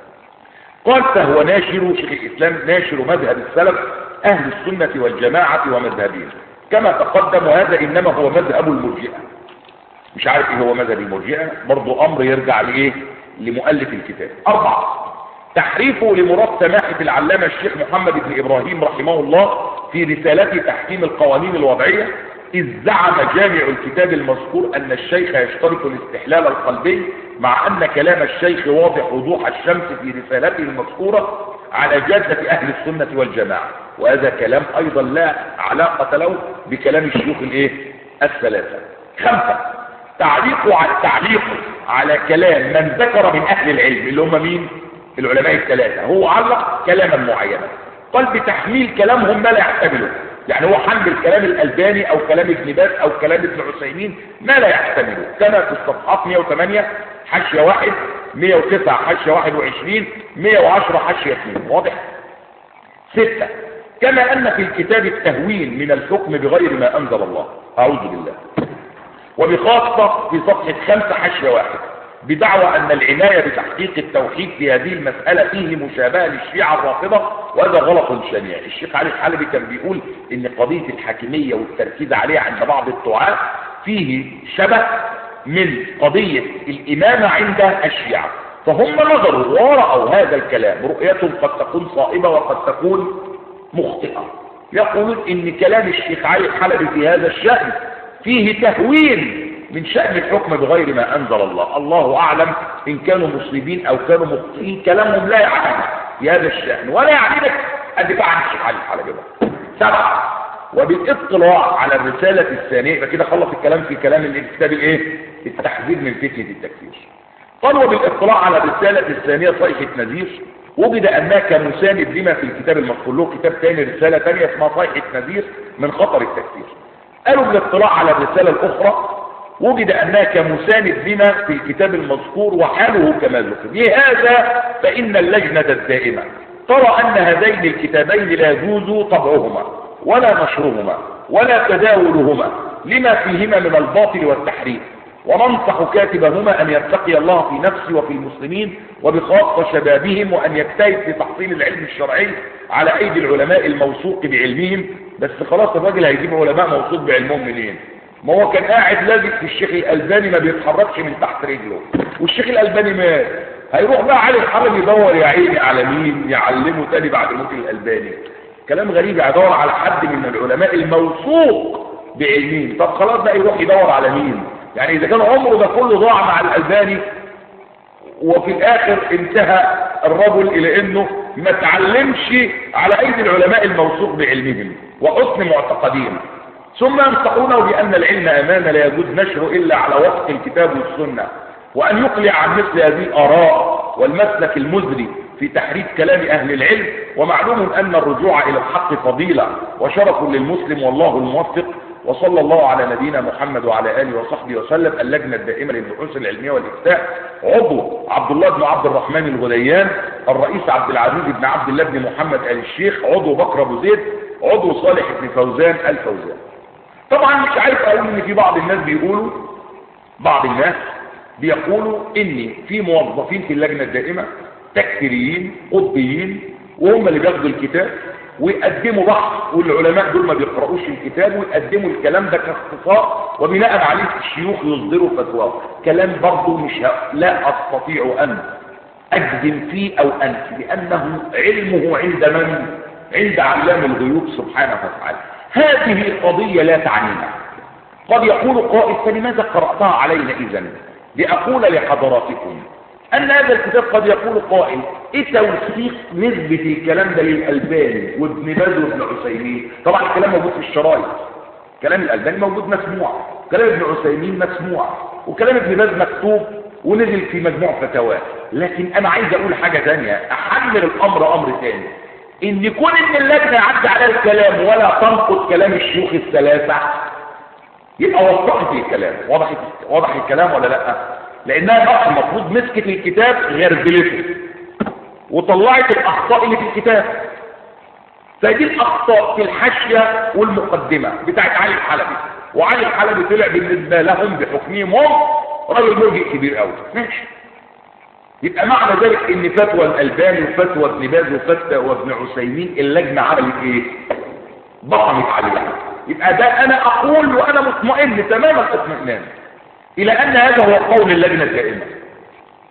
Speaker 1: قال فهو ناشر، شيخ الاسلام ناشر مذهب السلف اهل السنة والجماعة ومذهبهم كما تقدم، وهذا انما هو مذهب المرجئة. مش عارف ايه هو مذهب المرجئة، برضو امر يرجع لايه؟ لمؤلف الكتاب. أربعة، تحريفه لمراد سماحة العلامة الشيخ محمد بن إبراهيم رحمه الله في رسالته تحكيم القوانين الوضعية، إذ زعم جامع الكتاب المذكور أن الشيخ يشترط الاستحلال القلبي، مع أن كلام الشيخ واضح وضوح الشمس في رسالته المذكورة على جادة أهل السنة والجماعة، وهذا كلام أيضا لا علاقة له بكلام الشيوخ الإيه؟ الثلاثة. خمسة، تعليقه على تعليقه على كلام من ذكر من أهل العلم اللي هم مين؟ العلماء الثلاثة. هو علق كلاما معينا، قال بتحميل كلامهم ما لا يحتمله، يعني هو حمل كلام الألباني أو كلام ابن باز أو كلام ابن عثيمين ما لا يحتمله، كما في الصفحات مئة وثمانية حاشية واحد، مئة وتسعة حاشية واحد وعشرين، مئة وعشرة حاشية اثنين. واضح؟ ستة، كما أن في الكتاب التهوين من الحكم بغير ما أنزل الله، أعوذ بالله، وبخاصة في صفحة خمسة حاشية واحد، بدعوى أن العناية بتحقيق التوحيد في هذه المسألة فيه مشابهة للشيعة الرافضة، وهذا غلط شنيع. الشيخ علي الحلبي كان بيقول إن قضية الحاكمية والتركيز عليها عند بعض الدعاة فيه شبه من قضية الإمامة عند الشيعة، فهم نظروا ورأوا هذا الكلام رؤيتهم قد تكون صائبة وقد تكون مخطئة. يقولون إن كلام الشيخ علي الحلبي في هذا الشأن فيه تهوين من شأن الحكم بغير ما أنزل الله، الله أعلم إن كانوا مصيبين أو كانوا مخطئين، كلامهم لا يعني في هذا الشأن ولا يعني لك الدفاع عن الشيخ علي الحلبي. سبعة، وبالاطلاع على الرسالة الثانية، يبقى كده خلص الكلام في كلام الكتاب الايه؟ التحذير من فتنة التكفير. قال وبالاطلاع على الرسالة الثانية صيحة نذير، وجد أنها كمساند لما في الكتاب المذكور، له كتاب ثاني رسالة ثانية اسمها صيحة نذير من خطر التكفير. قالوا بالاطلاع على الرسالة الأخرى وجد أنها كمساند لما في الكتاب المذكور وحاله كما ذكر. لهذا فإن اللجنة الدائمة ترى أن هذين الكتابين لا يجوز طبعهما ولا نشرهما ولا تداولهما لما فيهما من الباطل والتحريف، وننصح كاتبهما أن يتقي الله في نفسه وفي المسلمين وبخاصة شبابهم، وأن يجتهد في تحصيل العلم الشرعي على أيدي العلماء الموثوق بعلمهم. بس خلاص الراجل هيجيب علماء موثوق بعلمهم منين؟ ما هو كان قاعد لازق في الشيخ الألباني ما بيتحركش من تحت رجله، والشيخ الألباني مات، هيروح بقى علي الحرم يدور يا عيني على مين يعلمه تاني بعد موت الألباني؟ كلام غريب، يدور على حد من العلماء الموثوق بعلمهم. طب خلاص بقى يروح يدور على مين؟ يعني إذا كان عمره ده كله ضاع مع الألباني وفي الآخر انتهى الرجل إلى أنه ما تعلمش على أيدي العلماء الموثوق بعلمهم وحسن معتقدين. ثم ينصحونه بأن العلم أمانة لا يجوز نشره إلا على وفق الكتاب والسنة، وأن يقلع عن مثل هذه الآراء والمسلك المزري في تحريف كلام أهل العلم. ومعلوم أن الرجوع إلى الحق فضيلة وشرف للمسلم والله الموفق. وصلى الله على نبينا محمد وعلى آله وصحبه وسلم. اللجنة الدائمة للبحوث العلمية والإفتاء، عضو عبد الله بن عبد الرحمن الغليان، الرئيس عبد العزيز بن عبد الله بن محمد آل الشيخ، عضو بكر أبو زيد، عضو صالح بن فوزان الفوزان. طبعا مش عارف اقول ان في بعض الناس بيقولوا بعض الناس بيقولوا ان في موظفين في اللجنة الدائمة تكفيريين قطبيين، وهم اللي بياخدوا الكتاب ويقدموا بحث، والعلماء دول ما بيقرأوش الكتاب ويقدموا الكلام ده كاختصار، وبناء عليه الشيوخ يصدروا فتوى. كلام برضه مش ه... لا استطيع ان اجزم فيه او انفي، لانه علمه عند من؟ عند علام الغيوب سبحانه وتعالى. هذه قضية لا تعنينا. قد يقول قائل فلماذا قرأتها علينا إذن؟ لأقول لحضراتكم أن هذا الكتاب قد يقول قائل إيه توثيق نسبة الكلام ده للألباني وابن باز وابن عثيمين؟ طبعا الكلام موجود في الشرايط، كلام الألباني موجود مسموع، كلام ابن عثيمين مسموع، وكلام ابن باز مكتوب ونزل في مجموع فتاوى. لكن أنا عايز أقول حاجة ثانية، أحمل الأمر أمر ثاني، ان يكون ان اللجنة يعدي عليها الكلام ولا تنقض كلام الشيوخ الثلاثة، يبقى وضحت الكلام. وضح وضح الكلام ولا لا؟ لانها بقى المفروض مسكت الكتاب غربلته وطلعت الاخطاء اللي في الكتاب. فدي الاخطاء في الحاشية والمقدمة بتاعت علي الحلبي، وعلي الحلبي طلع بالنسبة لهم بحكمهم هم راجل مرجئ كبير قوي، ماشي. يبقى معنى ذلك ان فتوى الألباني وفتوى ابن باز وفتوى ابن عثيمين اللجنة عملت ايه؟ ضغطت عليها. يبقى ده انا اقول وانا مطمئن تماما اطمئنان الى ان هذا هو قول اللجنة الدائمة.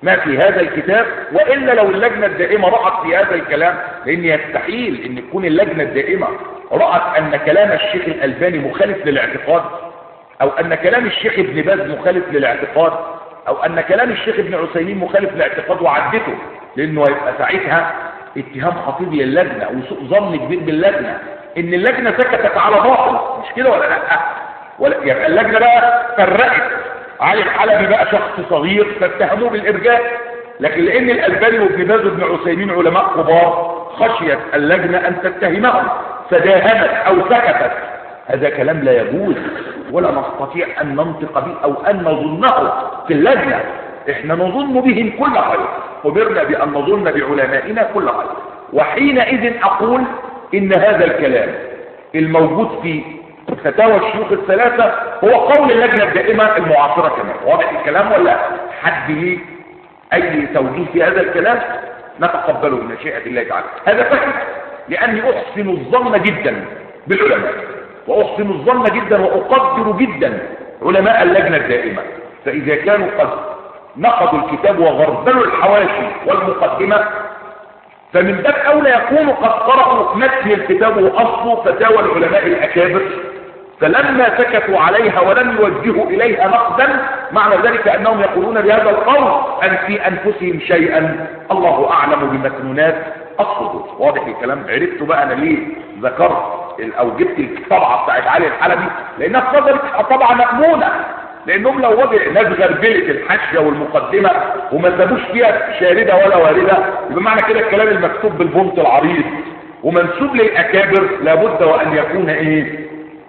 Speaker 1: ما في هذا الكتاب، وإلا لو اللجنة الدائمة رأت في هذا الكلام، لأن يستحيل أن تكون اللجنة الدائمة رأت أن كلام الشيخ الألباني مخالف للاعتقاد، أو أن كلام الشيخ ابن باز مخالف للاعتقاد، أو أن كلام الشيخ ابن عثيمين مخالف للاعتقاد وعدته، لأنه هيبقى ساعتها اتهام خطير للجنة وسوء ظن كبير باللجنة إن اللجنة سكتت على باطل، مش كده ولا لا؟ ولا يبقى اللجنة بقى فرقت علي الحلبي بقى شخص صغير فاتهموه بالإرجاء، لكن لأن الألباني وابن باز وابن عثيمين علماء كبار خشيت اللجنة أن تتهمهم فداهمت أو سكتت. هذا كلام لا يجوز ولا نستطيع أن ننطق به أو أن نظنه في اللجنة. إحنا نظن بهم كل خير، خبرنا بأن نظن بعلمائنا كل خير، وحينئذ أقول إن هذا الكلام الموجود في فتاوى الشيوخ الثلاثة هو قول اللجنة الدائمة المعاصرة كمان. واضح الكلام ولا حد ليه أي توجيه في هذا الكلام؟ نتقبله بمشيئة الله تعالى. هذا فهم لأني أحسن الظن جدا بالعلماء، وأحسن الظن جدا وأقدر جدا علماء اللجنة الدائمة، فإذا كانوا قد نقضوا الكتاب وغربلوا الحواشي والمقدمة فمن باب أولى يكونوا قد قرأوا متن الكتاب وأصله فتاوى العلماء الأكابر، فلما سكتوا عليها ولم يوجهوا إليها نقدا معنى ذلك أنهم يقولون بهذا القول أن في أنفسهم شيئا الله أعلم بمكنونات الصدور. واضح الكلام؟ عرفتوا بقى أنا ليه ذكرت أو جبت الطبعة بتاعت علي الحلبي؟ لأنها صدرت طبعة مأمونة، لأنهم لو وجد ناس غربلة الحاشية والمقدمة وما سابوش فيها شاردة ولا واردة، يبقى معنى كده الكلام المكتوب بالبنط العريض ومنسوب للأكابر لابد وأن يكون إيه؟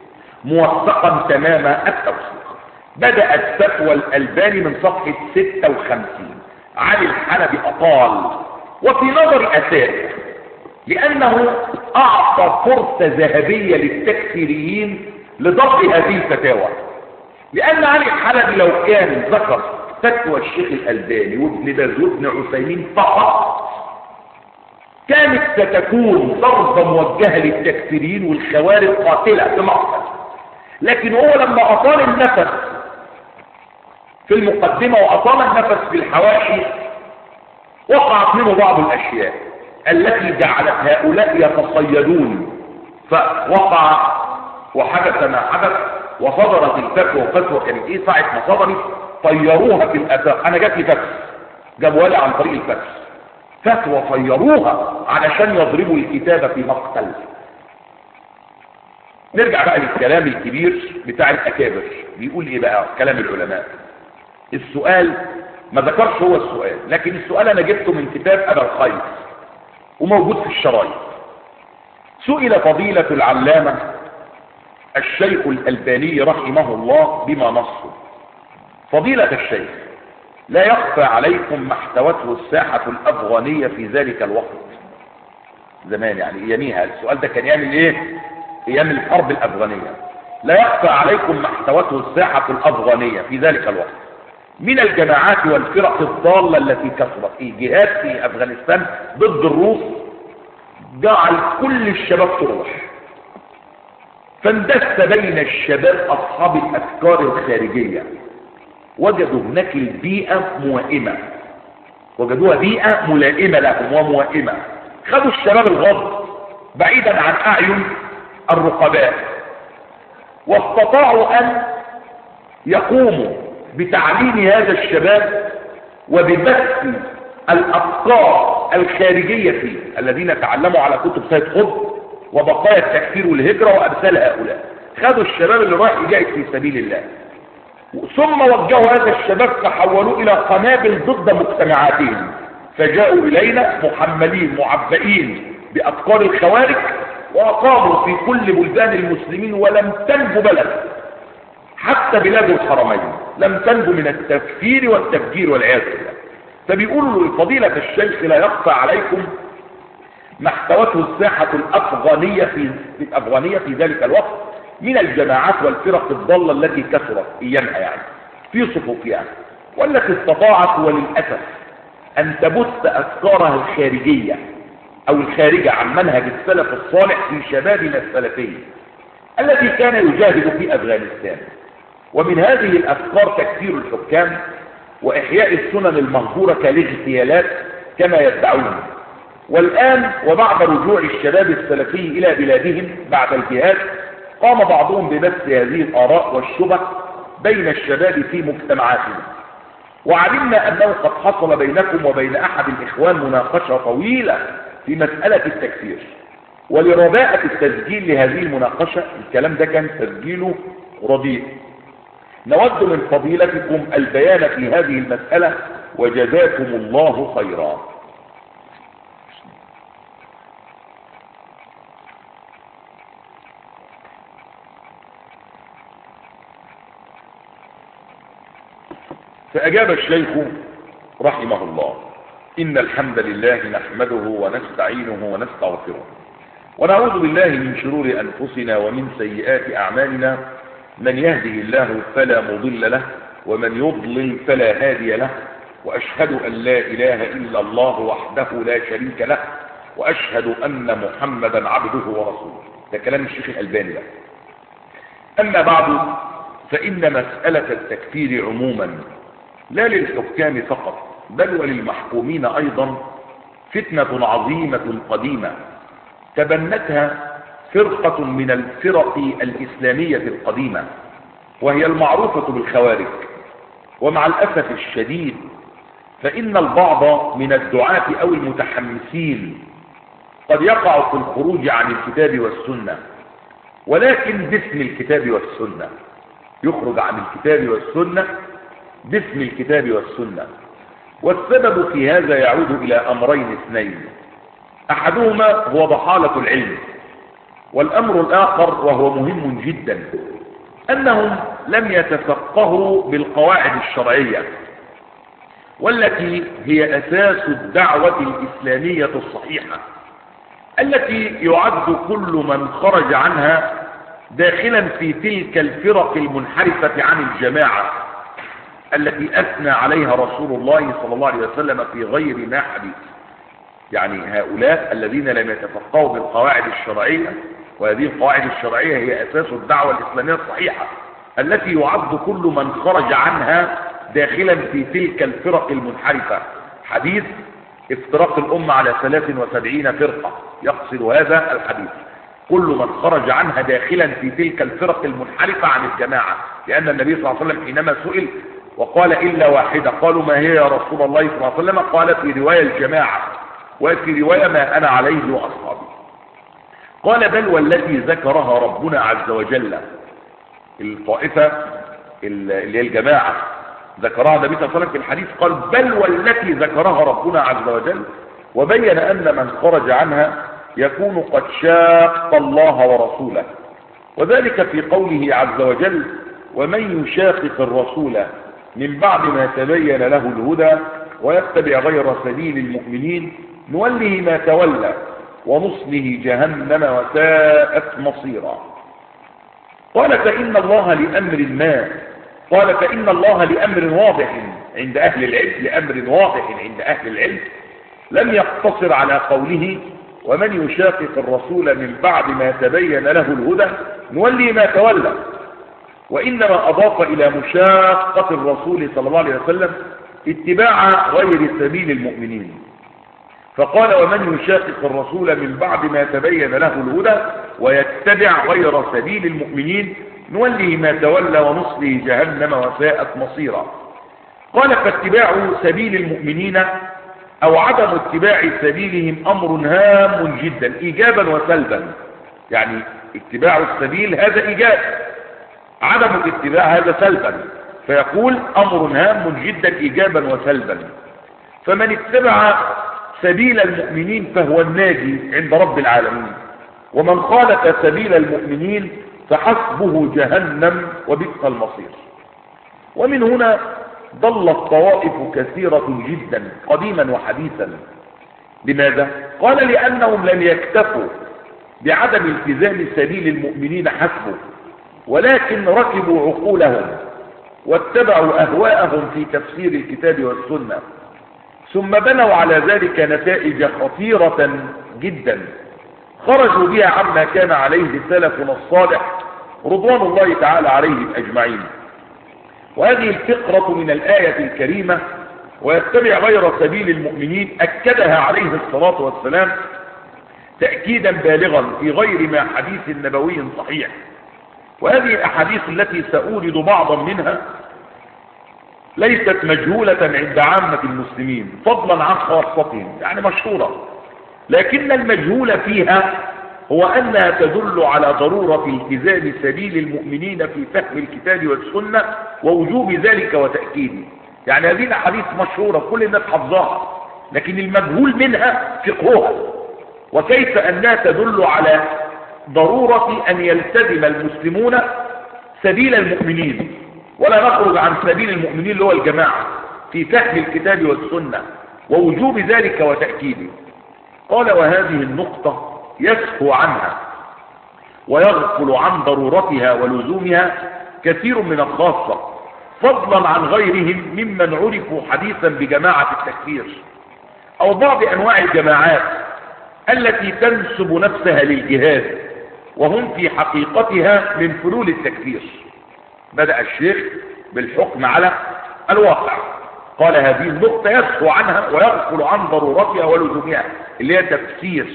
Speaker 1: موثقا تمام التوثيق. بدأت فتوى الألباني من صفحة ستة وخمسين. علي الحلبي أطال وفي نظر أساس لأنه أعطى فرصة ذهبية للتكفيريين لضبط هذه الفتاوى، لأن علي الحلبي لو كان ذكر فتوى الشيخ الألباني وابن باز وابن عثيمين فقط كانت ستكون ضربة موجهة للتكفيريين والخوارج قاتلة بمقتل، لكن هو لما أطال النفس في المقدمة وأطال النفس في الحواشي وقعت منه بعض الأشياء التي جعلت هؤلاء يتصيدون، فوقع وحدث ما حدث وصدرت الفتوى. وفتوى كانت ايه ساعة ما صدرت؟ طيروها في الآفاق. انا جات لي فتوى جابوها لي عن طريق الفتوى، فتوى طيروها علشان يضربوا الكتابة في مقتل. نرجع بقى للكلام الكبير بتاع الأكابر. بيقول ايه بقى كلام العلماء؟ السؤال ما ذكرش هو السؤال، لكن السؤال انا جبته من كتاب أبا الخير وموجود في الشرايط. سئل فضيلة العلامة الشيخ الألباني رحمه الله بما نصه: فضيلة الشيخ، لا يخفى عليكم ما احتوته الساحة الأفغانية في ذلك الوقت. زمان يعني يميها السؤال ده كان يعمل ايه؟ ايام الحرب الأفغانية. لا يخفى عليكم ما احتوته الساحة الأفغانية في ذلك الوقت من الجماعات والفرق الضالة التي كثرت. ايه جهاد في أفغانستان ضد الروس جعل كل الشباب تروح، فاندس بين الشباب أصحاب الأفكار الخارجية، وجدوا هناك البيئة موائمة، وجدوها بيئة ملائمة لهم وموائمة. خدوا الشباب الغض بعيدا عن أعين الرقباء، واستطاعوا أن يقوموا بتعليم هذا الشباب وببث الأفكار الخارجية فيه، الذين تعلموا على كتب سيد قطب وبقايا التكفير والهجرة وأمثال هؤلاء. خدوا الشباب اللي رايح يجاهد في سبيل الله، ثم وجهوا هذا الشباب تحولوا إلى قنابل ضد مجتمعاتهم، فجاءوا إلينا محملين معبئين بأفكار الخوارج وأقاموا في كل بلدان المسلمين، ولم تنجو بلد حتى بلاد الحرمين لم تنجو من التكفير والتفجير والعياذ بالله. فبيقولوا لفضيلة الشيخ لا يخفى عليكم ما احتوته الساحة الأفغانية في الأفغانية في ذلك الوقت من الجماعات والفرق الضالة التي كثرت ايامها يعني في صفوفها، والتي استطاعت وللأسف أن تبث أفكارها الخارجية أو الخارجة عن منهج السلف الصالح في شبابنا السلفي الذي كان يجاهد في أفغانستان. ومن هذه الأفكار تكفير الحكام وإحياء السنن المهجورة كالاغتيالات كما يدعون. والآن وبعد رجوع الشباب السلفي إلى بلادهم بعد الجهاد قام بعضهم ببث هذه الآراء والشبه بين الشباب في مجتمعاتهم. وعلمنا أنه قد حصل بينكم وبين أحد الإخوان مناقشة طويلة في مسألة التكفير، ولرباءة التسجيل لهذه المناقشة الكلام ده كان تسجيله رديء. نود من فضيلتكم البيان في هذه المسألة وجزاكم الله خيرا. فأجاب الشيخ رحمه الله: إن الحمد لله نحمده ونستعينه ونستغفره ونعوذ بالله من شرور أنفسنا ومن سيئات أعمالنا، من يهده الله فلا مضل له ومن يضلل فلا هادي له، وأشهد أن لا إله إلا الله وحده لا شريك له، وأشهد أن محمدا عبده ورسوله. ده كلام الشيخ الألباني. أما بعد، فإن مسألة التكفير عموما لا للحكام فقط بل وللمحكومين أيضا فتنة عظيمة قديمة تبنتها فرقة من الفرق الإسلامية القديمة، وهي المعروفة بالخوارج. ومع الأسف الشديد فإن البعض من الدعاة أو المتحمسين قد يقع في الخروج عن الكتاب والسنة، ولكن باسم الكتاب والسنة. يخرج عن الكتاب والسنة باسم الكتاب والسنة. والسبب في هذا يعود إلى أمرين اثنين: أحدهما هو ضحالة العلم، والأمر الآخر وهو مهم جدا أنهم لم يتفقهوا بالقواعد الشرعية، والتي هي أساس الدعوة الإسلامية الصحيحة، التي يعد كل من خرج عنها داخلا في تلك الفرق المنحرفة عن الجماعة التي أثنى عليها رسول الله صلى الله عليه وسلم في غير ما حديث. يعني هؤلاء الذين لم يتفقهوا بالقواعد الشرعية، وهذه القواعد الشرعية هي أساس الدعوة الإسلامية الصحيحة التي يعد كل من خرج عنها داخلا في تلك الفرق المنحرفة. حديث افتراق الأمة على ثلاث وسبعين فرقة يقصد هذا الحديث كل من خرج عنها داخلا في تلك الفرق المنحرفة عن الجماعة، لأن النبي صلى الله عليه وسلم حينما سئل وقال إلا واحدة قالوا ما هي يا رسول الله صلى الله عليه وسلم؟ قال في رواية الجماعة، وفي رواية ما أنا عليه وأصحابي. قال بل والتي ذكرها ربنا عز وجل، الطائفة اللي هي الجماعة ذكرها النبي صلى الله عليه وسلم في الحديث، قال بل والتي ذكرها ربنا عز وجل، وبين أن من خرج عنها يكون قد شاق الله ورسوله، وذلك في قوله عز وجل ومن يشاقق الرسول من بعد ما تبين له الهدى ويتبع غير سبيل المؤمنين نوله ما تولى ونصله جهنم وساءت مصيرا. قال فإن الله لأمر ما قال فإن الله لأمر واضح عند أهل العلم لأمر واضح عند أهل العلم لم يقتصر على قوله ومن يشاقق الرسول من بعد ما تبين له الهدى نولي ما تولى، وإنما أضاف إلى مشاقة الرسول صلى الله عليه وسلم اتباع غير سبيل المؤمنين، فقال ومن يشاقق الرسول من بعد ما تبين له الهدى ويتبع غير سبيل المؤمنين نوله ما تولى ونصله جهنم وساءت مصيرا. قال فاتباع سبيل المؤمنين أو عدم اتباع سبيلهم أمر هام جدا إيجابا وسلبا، يعني اتباع السبيل هذا إيجاب، عدم الاتباع هذا سلبا، فيقول أمر هام جدا إيجابا وسلبا. فمن اتبع سبيل المؤمنين فهو الناجي عند رب العالمين، ومن خالف سبيل المؤمنين فحسبه جهنم وبئس المصير. ومن هنا ضلت طوائف كثيرة جدا قديما وحديثا. لماذا؟ قال لأنهم لم يكتفوا بعدم التزام سبيل المؤمنين حسبه، ولكن ركبوا عقولهم واتبعوا أهواءهم في تفسير الكتاب والسنة، ثم بنوا على ذلك نتائج خطيرة جدا خرجوا بها عما كان عليه سلفنا الصالح رضوان الله تعالى عليهم أجمعين. وهذه الفقرة من الآية الكريمة ويتبع غير سبيل المؤمنين أكدها عليه الصلاة والسلام تأكيدا بالغا في غير ما حديث نبوي صحيح. وهذه الأحاديث التي سأورد بعضا منها ليست مجهولة عند عامة المسلمين فضلا عن خاصتهم، يعني مشهورة، لكن المجهول فيها هو أنها تدل على ضرورة التزام سبيل المؤمنين في فهم الكتاب والسنة ووجوب ذلك وتأكيده. يعني هذه الأحاديث مشهورة كل الناس حفظها، لكن المجهول منها فقهها، وكيف أنها تدل على ضرورة أن يلتزم المسلمون سبيل المؤمنين ولا نخرج عن سبيل المؤمنين اللي هو الجماعة في فهم الكتاب والسنة ووجوب ذلك وتأكيده. قال: وهذه النقطة يسهو عنها ويغفل عن ضرورتها ولزومها كثير من الخاصة فضلا عن غيرهم ممن عرفوا حديثا بجماعة التكفير أو بعض أنواع الجماعات التي تنسب نفسها للجهاد وهم في حقيقتها من فلول التكفير. بدأ الشيخ بالحكم على الواقع. قال: هذه النقطة يسهو عنها ويغفل عن ضرورتها ولزومها، اللي هي تفسير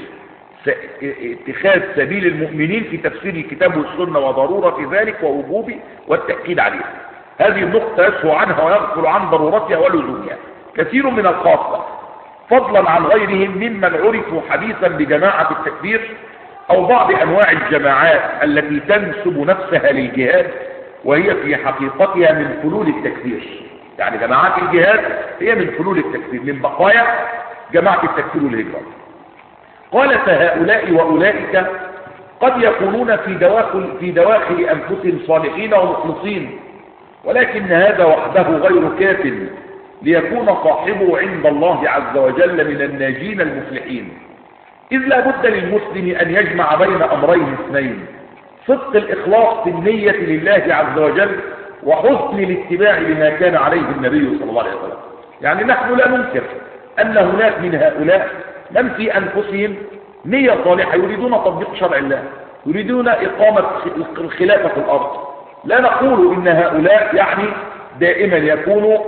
Speaker 1: اتخاذ سبيل المؤمنين في تفسير الكتاب والسنة وضرورة ذلك ووجوبه والتأكيد عليه. هذه النقطة يسهو عنها ويغفل عن ضرورتها ولزومها كثير من الخاصة فضلا عن غيرهم ممن عرفوا حديثا بجماعة التكفير أو بعض أنواع الجماعات التي تنسب نفسها للجهاد وهي في حقيقتها من فلول التكفير. يعني جماعات الجهاد هي من فلول التكفير، من بقايا جماعة التكفير والهجرة. قال: فهؤلاء وأولئك قد يكونون في دواخل, في دواخل أنفسهم صالحين ومخلصين، ولكن هذا وحده غير كاف ليكون صاحبه عند الله عز وجل من الناجين المفلحين. إذ لا بد للمسلم أن يجمع بين أمرين اثنين: صدق الإخلاص في النية لله عز وجل وحسن الاتباع لما كان عليه النبي صلى الله عليه وسلم. يعني نحن لا ننكر أن هناك من هؤلاء من في أنفسهم نية صالحة يريدون تطبيق شرع الله، يريدون إقامة الخلافة في الأرض. لا نقول إن هؤلاء يعني دائما يكونوا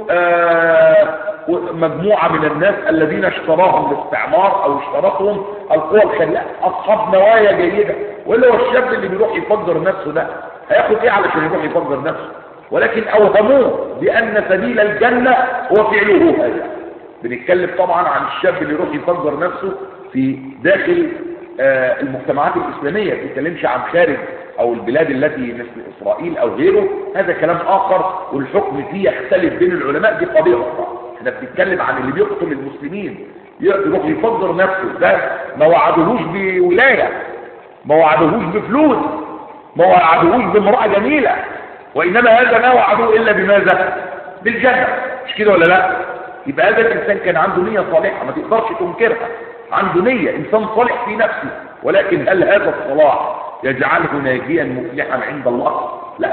Speaker 1: مجموعة من الناس الذين اشتراهم الاستعمار أو اشترتهم القوى الخلية، أصحاب نوايا جيدة. ولا هو الشاب اللي بيروح يفجر نفسه ده هياخد إيه علشان يروح يفجر نفسه؟ ولكن أوهموه بأن سبيل الجنة هو فعله هذا. بنتكلم طبعا عن الشاب اللي يروح يفجر نفسه في داخل آه المجتمعات الإسلامية، ما بنتكلمش عن خارج أو البلاد التي مثل إسرائيل أو غيره، هذا كلام آخر والحكم فيه يختلف بين العلماء، دي قضية أخرى. احنا بنتكلم عن اللي بيقتل المسلمين يروح يفجر نفسه، ده ما وعدهوش بولاية، ما وعدهوش بفلوس، ما وعدهوش بامرأة جميلة، وإنما هذا ما وعدوه إلا بماذا؟ بالجنة. مش كده ولا لا؟ يبقى هذا الإنسان كان عنده نية صالحة ما تقدرش تنكرها، عنده نية، إنسان صالح في نفسه. ولكن هل هذا الصلاح يجعله ناجيا مفلحا عند الله؟ لا،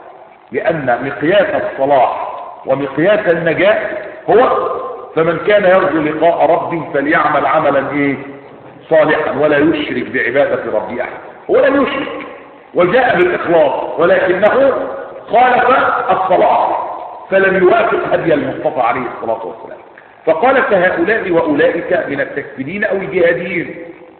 Speaker 1: لأن مقياس الصلاح ومقياس النجاة هو: فمن كان يرجو لقاء ربه فليعمل عملا ايه؟ صالحا ولا يشرك بعبادة ربه أحد. هو لم يشرك وجاء بالإخلاص، ولكنه خالف الصلاح فلم يوافق هدي المصطفى عليه الصلاة والسلام. فقال: فهؤلاء وأولئك من التكفيرين أو الجهاديين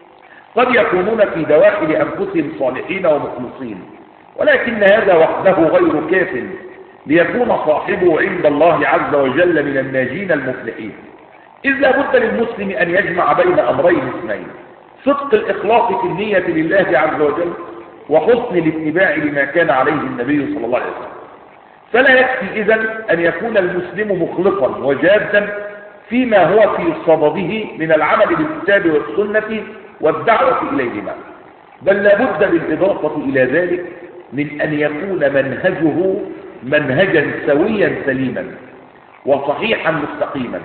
Speaker 1: قد يكونون في دواخل أنفسهم صالحين ومخلصين، ولكن هذا وحده غير كاف ليكون صاحبه عند الله عز وجل من الناجين المفلحين. إذ لا بد للمسلم أن يجمع بين أمرين اثنين: صدق الإخلاص في النية لله عز وجل وحسن الاتباع لما كان عليه النبي صلى الله عليه وسلم. فلا يكفي إذن أن يكون المسلم مخلصا وجادا فيما هو في صدده من العمل بالكتاب والسنة والدعوة إليهما، بل لا بد بالإضافة إلى ذلك من أن يكون منهجه منهجا سويا سليما وصحيحا مستقيما،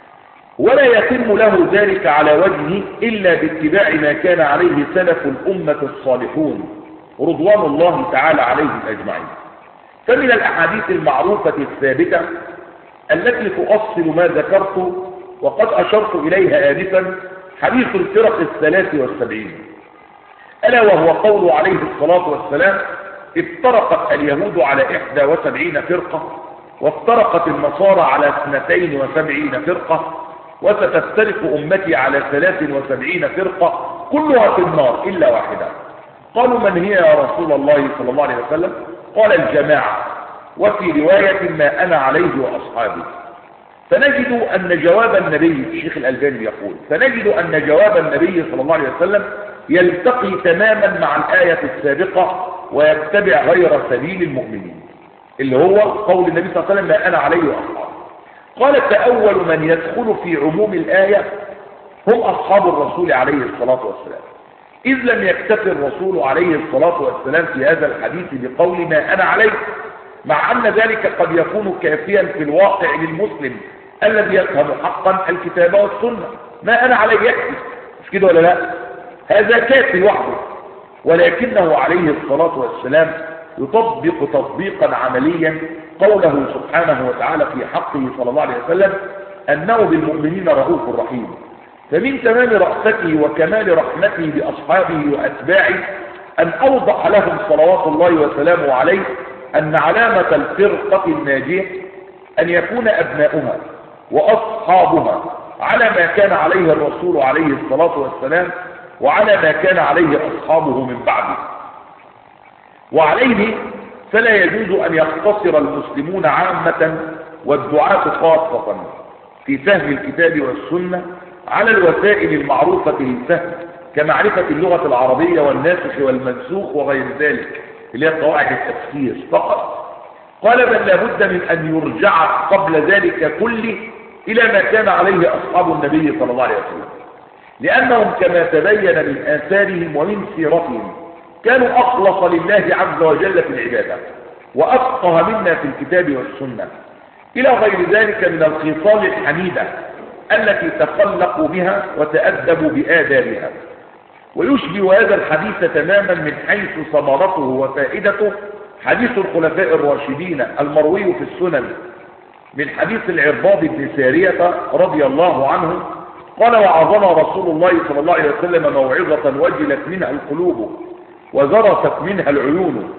Speaker 1: ولا يتم له ذلك على وجهه إلا باتباع ما كان عليه سلف الأمة الصالحون رضوان الله تعالى عليهم أجمعين. فمن الأحاديث المعروفة الثابتة التي تؤصل ما ذكرت وقد أشرت إليها آنفا حديث الفرق الثلاث والسبعين، ألا وهو قول عليه الصلاة والسلام: افترقت اليهود على إحدى وسبعين فرقة وافترقت النصارى على اثنتين وسبعين فرقة، وستفترق أمتي على ثلاث وسبعين فرقة كلها في النار إلا واحدة. قالوا من هي يا رسول الله صلى الله عليه وسلم؟ قال الجماعة، وفي رواية ما أنا عليه وأصحابي. فنجد أن جواب النبي، الشيخ الألباني يقول، فنجد أن جواب النبي صلى الله عليه وسلم يلتقي تماما مع الآية السابقة ويتبع غير سبيل المؤمنين، اللي هو قول النبي صلى الله عليه وسلم ما أنا عليه وأصحابي. قال فأول من يدخل في عموم الآية هم أصحاب الرسول عليه الصلاة والسلام، إذ لم يكتفي الرسول عليه الصلاة والسلام في هذا الحديث بقول ما أنا عليه، مع أن ذلك قد يكون كافيا في الواقع للمسلم الذي يفهم حقا الكتاب والسنة. ما أنا عليه يكفي، مش كده ولا لا؟ هذا كافي وحده، ولكنه عليه الصلاة والسلام يطبق تطبيقا عمليا قوله سبحانه وتعالى في حقه صلى الله عليه وسلم أنه بالمؤمنين رؤوف رحيم. فمن تمام رأفته وكمال رحمته بأصحابه وأتباعه أن أوضح لهم صلوات الله وسلامه عليه أن علامة الفرقة الناجية أن يكون أبناؤها وأصحابها على ما كان عليه الرسول عليه الصلاة والسلام وعلى ما كان عليه أصحابه من بعده. وعليه فلا يجوز أن يقتصر المسلمون عامة والدعاة خاصة في فهم الكتاب والسنة على الوسائل المعروفة للفهم كمعرفة اللغة العربية والناسخ والمنسوخ وغير ذلك اللي هي قواعد التفسير فقط. قال بل لابد من أن يرجع قبل ذلك كله إلى ما كان عليه أصحاب النبي صلى الله عليه وسلم، لأنهم كما تبين من آثارهم ومن سيرتهم كانوا أخلص لله عز وجل في العبادة وأفقه منا في الكتاب والسنة، إلى غير ذلك من الخصال الحميدة التي تخلقوا بها وتأدبوا بآدابها. ويشبه هذا الحديث تماما من حيث ثمرته وفائدته حديث الخلفاء الراشدين المروي في السنن من حديث العرباض بن سارية رضي الله عنه قال وعظنا رسول الله صلى الله عليه وسلم موعظة وجلت منها القلوب وذرفت منها العيون،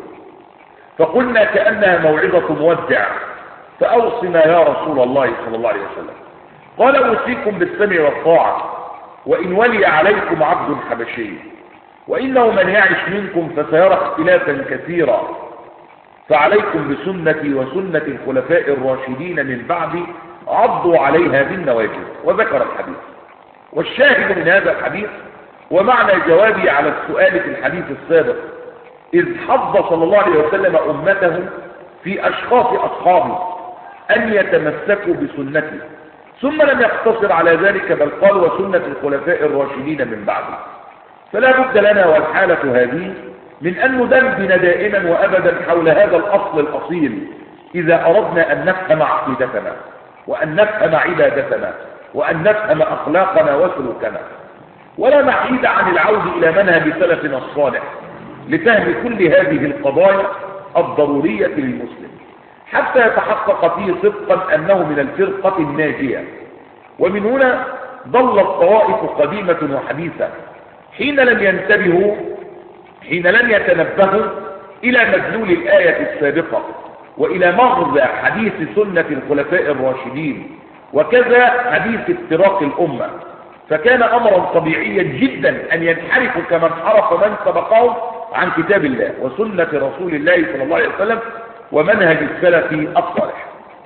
Speaker 1: فقلنا كأنها موعظة مودع، فأوصنا يا رسول الله صلى الله عليه وسلم. قال أوصيكم بالسمع والطاعة وإن ولي عليكم عبد حبشي، وإنه من يعش منكم فسيرى اختلافا كثيرا، فعليكم بسنتي وسنة الخلفاء الراشدين من بعدي عضوا عليها بالنواجذ. وذكر الحديث. والشاهد من هذا الحديث ومعنى جوابي على السؤال في الحديث السابق إذ حض صلى الله عليه وسلم أمته في أشخاص أصحابه أن يتمسكوا بسنته، ثم لم يقتصر على ذلك بل قال وسنة الخلفاء الراشدين من بعده. فلا بد لنا والحالة هذه من أن ندندن دائما وأبدا حول هذا الأصل الأصيل إذا أردنا أن نفهم عقيدتنا وأن نفهم عبادتنا وأن نفهم أخلاقنا وسلوكنا. ولا محيد عن العود إلى منهج سلفنا الصالح لفهم كل هذه القضايا الضرورية للمسلم حتى يتحقق فيه صدقا أنه من الفرقة الناجية. ومن هنا ضل الطوائف قديمة وحديثة حين لم ينتبهوا حين لم يتنبهوا إلى مدلول الآية السابقة وإلى مغزى حديث سنة الخلفاء الراشدين وكذا حديث افتراق الأمة، فكان أمرا طبيعيا جدا أن ينحرفوا كما انحرف من سبقهم عن كتاب الله وسنة رسول الله صلى الله عليه وسلم ومنهج السلف الصالح.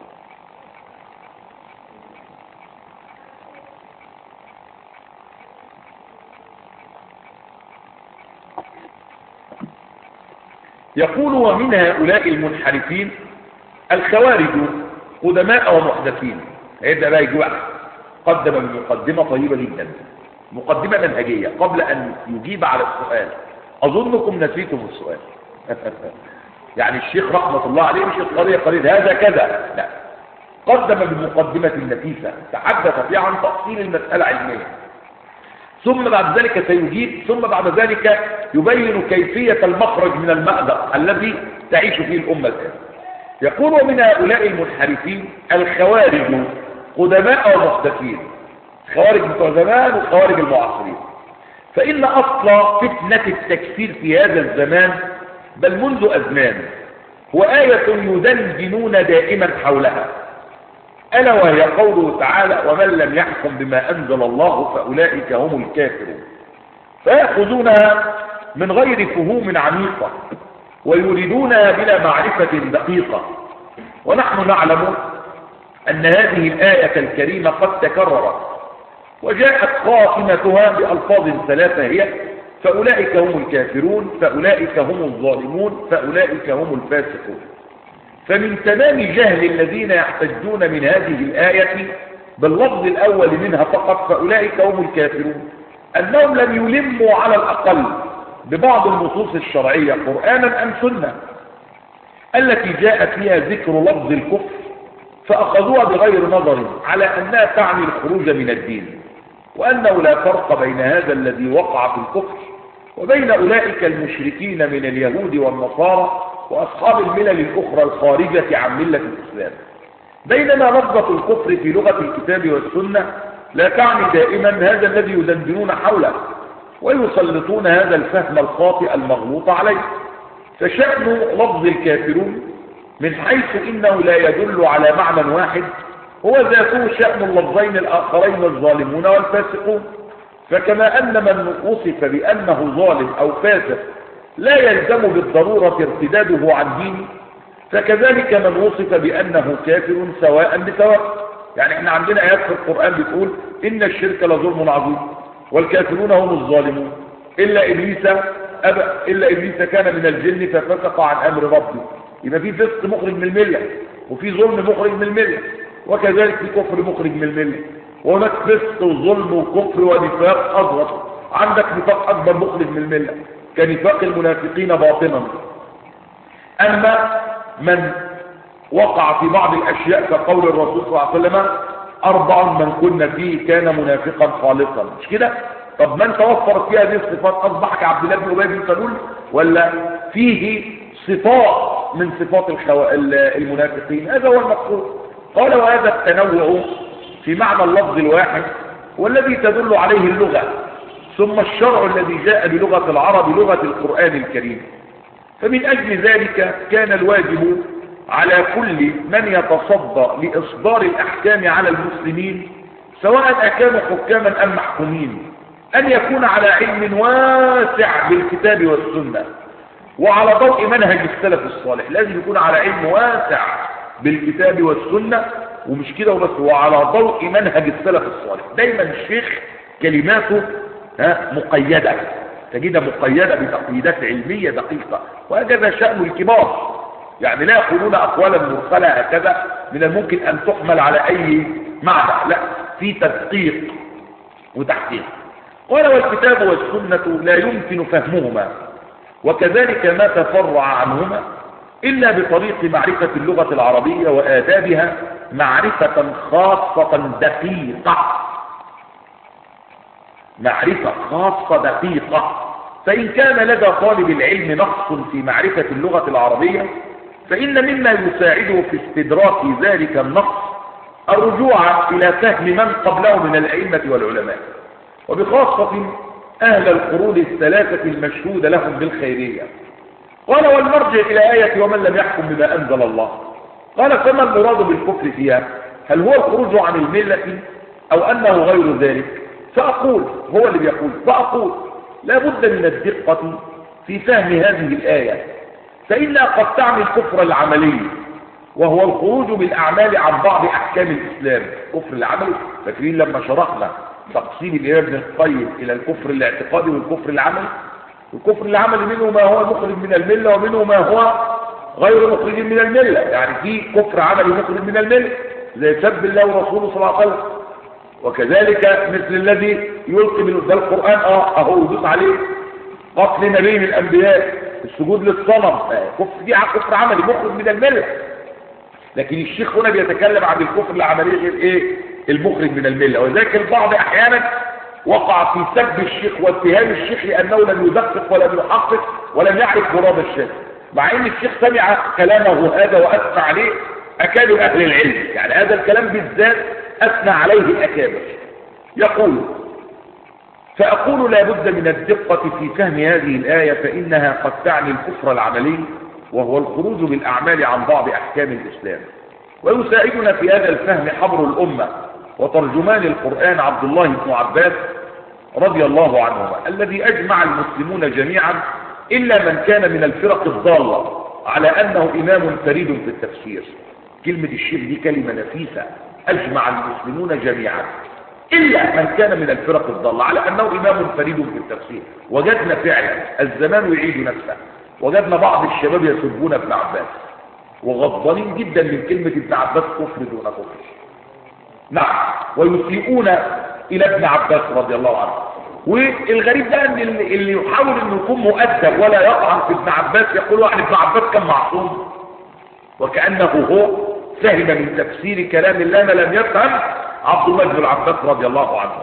Speaker 1: يقول ومن هؤلاء المنحرفين الخوارج قدماء ومحدثين. هيبدأ بقى يجوع قدم بمقدمة طيبة جدا، مقدمة منهجية قبل أن يجيب على السؤال. أظنكم نسيتم السؤال يعني الشيخ رحمة الله عليه مش قضية قليل هذا كذا، لا، قدم بمقدمة نفيسة تحدث فيها عن تفصيل المسألة علميا، ثم بعد ذلك سيجيب، ثم بعد ذلك يبين كيفية المخرج من المأزق الذي تعيش فيه الأمة الآن. يقول ومن هؤلاء المنحرفين الخوارج قدماء ومحدثين، خوارج بتوع زمان وخوارج المعاصرين. فإن أصل فتنة التكفير في هذا الزمان بل منذ أزمان هو آية يدندنون دائما حولها، ألا وهي قوله تعالى ومن لم يحكم بما أنزل الله فأولئك هم الكافرون. فيأخذونها من غير فهوم عميقة ويريدونها بلا معرفة دقيقة. ونحن نعلم أن هذه الآية الكريمة قد تكررت وجاءت خاتمتها بألفاظ ثلاثة هي فأولئك هم الكافرون، فأولئك هم الظالمون، فأولئك هم الفاسقون. فمن تمام جهل الذين يحتجون من هذه الآية باللفظ الأول منها فقط فأولئك هم الكافرون أنهم لم يلموا على الأقل ببعض النصوص الشرعية قرآنا أم سنة التي جاء فيها ذكر لفظ الكفر، فأخذوها بغير نظر على أنها تعني الخروج من الدين، وأنه لا فرق بين هذا الذي وقع في الكفر وبين أولئك المشركين من اليهود والنصارى وأصحاب الملل الأخرى الخارجة عن ملة الإسلام. بينما لفظة الكفر في لغة الكتاب والسنة لا تعني دائما هذا الذي يدندنون حوله ويسلطون هذا الفهم الخاطئ المغلوط عليه. فشأن لفظ الكافرون من حيث إنه لا يدل على معنى واحد هو ذاته شأن اللفظين الآخرين الظالمون والفاسقون. فكما أن من وصف بأنه ظالم أو فاسق لا يلزم بالضرورة ارتداده عن دينه، فكذلك من وصف بأنه كافر سواء بسواء. يعني احنا عندنا آيات في القرآن بتقول إن الشرك لظلم عظيم والكافرون هم الظالمون إلا إبليس أبى إلا إبليس كان من الجن ففسق عن أمر ربه. يبقى في فسق مخرج من الملة وفي ظلم مخرج من الملة، وكذلك في كفر مخرج من الملة، وهناك فسق وظلم وكفر ونفاق أصغر. عندك نفاق أكبر مخرج من الملة كنفاق المنافقين باطنا. أما من وقع في بعض الأشياء كقول الرسول صلى الله عليه وسلم أربع من كنا فيه كان منافقا خالصا، مش كده؟ طب من توفرت فيها هذه الصفات أصبح كعبد الله بن أبي بن سلول، ولا فيه صفات من صفات الخو... المنافقين؟ هذا هو المقصود. قال وهذا التنوع في معنى اللفظ الواحد والذي تدل عليه اللغة ثم الشرع الذي جاء بلغة العرب لغة القرآن الكريم. فمن أجل ذلك كان الواجب على كل من يتصدى لإصدار الأحكام على المسلمين سواء أكانوا حكاما أم محكومين أن يكون على علم واسع بالكتاب والسنة وعلى ضوء منهج السلف الصالح. لازم يكون على علم واسع بالكتاب والسنة، ومش كده وبس، وعلى ضوء منهج السلف الصالح. دايما الشيخ كلماته ها مقيدة، تجدها مقيدة بتقييدات علمية دقيقة، وهكذا شأن الكبار. يعني لا يقولون أقوالا مرسلة هكذا من الممكن أن تحمل على أي معنى، لا، في تدقيق وتحقيق. قال والكتاب والسنة لا يمكن فهمهما وكذلك ما تفرع عنهما إلا بطريق معرفة اللغة العربية وآدابها معرفة خاصة دقيقة، معرفة خاصة دقيقة. فإن كان لدى طالب العلم نقص في معرفة اللغة العربية فإن مما يساعده في استدراك ذلك النقص الرجوع إلى فهم من قبله من الأئمة والعلماء، وبخاصة أهل القرون الثلاثة المشهود لهم بالخيرية. قال والمرجع إلى آية ومن لم يحكم بما أنزل الله. قال فما المراد بالكفر فيها؟ هل هو الخروج عن الملة أو أنه غير ذلك؟ فأقول هو اللي بيقول فأقول لا بد من الدقة في فهم هذه الآية، فإنها قد تعني الكفر العملي وهو الخروج بالأعمال عن بعض أحكام الإسلام. كفر العملي فاكرين لما شرحنا تقسيم الإمام ابن القيم إلى الكفر الاعتقادي والكفر العملي؟ الكفر العملي منه ما هو مخرج من الملة ومنه ما هو غير مخرج من الملة. يعني في كفر عملي مخرج من الملة زي سب الله ورسوله صلى الله عليه وسلم، وكذلك مثل الذي يلقي من القرآن اه اهو يدوس عليه، قتل نبي من الأنبياء، السجود للصنم، كفر دي كفر عملي مخرج من الملة. لكن الشيخ هنا بيتكلم عن الكفر العملي غير ايه المخرج من الملة. وذلك البعض احيانا وقع في سب الشيخ واتهام الشيخ لانه لم يدقق ولم يحقق ولم يعرف مراد الشيخ، مع ان الشيخ سمع كلامه هذا واثنى عليه اكابر اهل العلم. يعني هذا الكلام بالذات اثنى عليه الاكابر. يقول فاقول لا بد من الدقة في فهم هذه الآية، فانها قد تعني الكفر العملي وهو الخروج بالأعمال عن بعض أحكام الإسلام. ويساعدنا في هذا الفهم حبر الأمة وترجمان القرآن عبد الله بن عباس رضي الله عنهما، الذي أجمع المسلمون جميعا إلا من كان من الفرق الضالة على أنه إمام فريد في التفسير. كلمة الشيخ دي كلمة نفيسة، أجمع المسلمون جميعا إلا من كان من الفرق الضالة على أنه إمام فريد في التفسير. وجدنا فعلا الزمان يعيد نفسه، وجدنا بعض الشباب يسبون ابن عباس وغضبانين جدا من كلمة ابن عباس كفر دون كفر، نعم، ويسيئون إلى ابن عباس رضي الله عنه. والغريب ده ان اللي يحاول انه يكون مؤدب ولا يطعن في ابن عباس يقول عن ابن عباس كان معصوم، وكأنه هو فهم من تفسير كلام الله ما لم يفهم عبد الله بن العباس رضي الله عنه.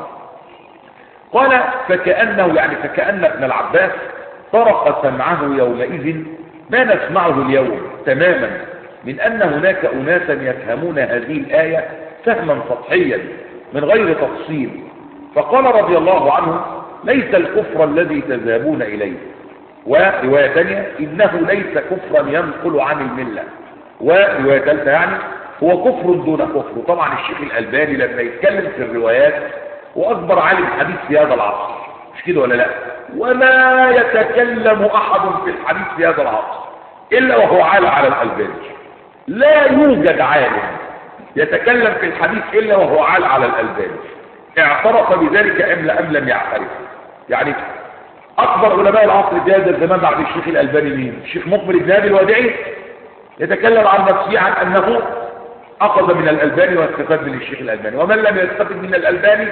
Speaker 1: قال فكأنه يعني فكأن ابن العباس طرق سمعه يومئذ ما نسمعه اليوم تماما من أن هناك أناسا يفهمون هذه الآية فهما سطحيا من غير تفصيل. فقال رضي الله عنه ليس الكفر الذي تذهبون إليه، ورواية ثانية إنه ليس كفرا ينقل عن الملة، ورواية ثالثة يعني هو كفر دون كفر. طبعا الشيخ الألباني لما يتكلم في الروايات وأكبر عالم حديث في هذا العصر، مش كده ولا لا؟ وما يتكلم أحد في الحديث في هذا العصر إلا وهو عالم على الألباني. لا يوجد عالم يتكلم في الحديث إلا وهو عالم على الألباني. اعترف بذلك أم أم لم يعترف؟ يعني أكبر علماء العصر في هذا الزمان بعد الشيخ الألباني مين؟ الشيخ مقبل بن هادي الوادعي يتكلم عن نفسه عن أنه أخذ من الألباني واستفاد من الشيخ الألباني، ومن لم يستفد من الألباني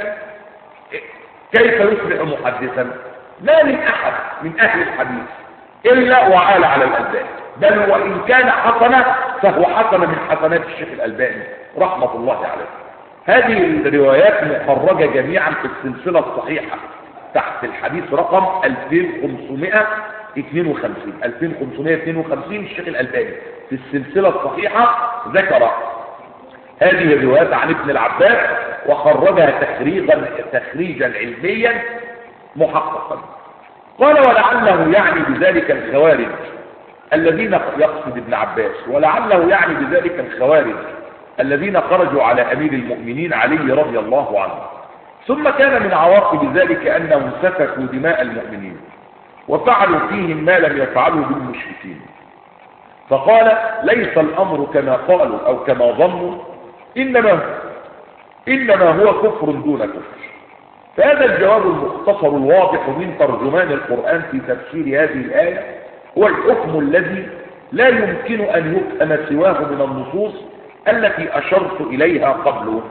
Speaker 1: كيف يصبح محدثا؟ ما من أحد من أهل الحديث إلا وعال على الألباني، بل وإن كان حسنة فهو حسنة من حسنات الشيخ الألباني رحمة الله عليه. هذه الروايات مخرجة جميعا في السلسلة الصحيحة تحت الحديث رقم ألفين وخمسمائة واثنين وخمسين ألفين وخمسمائة واثنين وخمسين. الشيخ الألباني في السلسلة الصحيحة ذكر هذه الروايات عن ابن العباس وخرجها تخريجا تخريجا علميا محققا. قال ولعله يعني بذلك الخوارج الذين يقصد ابن عباس، ولعله يعني بذلك الخوارج الذين خرجوا على أمير المؤمنين علي رضي الله عنه. ثم كان من عواقب ذلك أنهم سفكوا دماء المؤمنين وفعلوا فيهم ما لم يفعلوا بالمشركين. فقال ليس الأمر كما قالوا أو كما ظنوا، إنما, إنما هو كفر دون كفر. فهذا الجواب المختصر الواضح من ترجمان القرآن في تفسير هذه الآية هو الحكم الذي لا يمكن أن يفهم سواه من النصوص التي أشرت إليها قبله.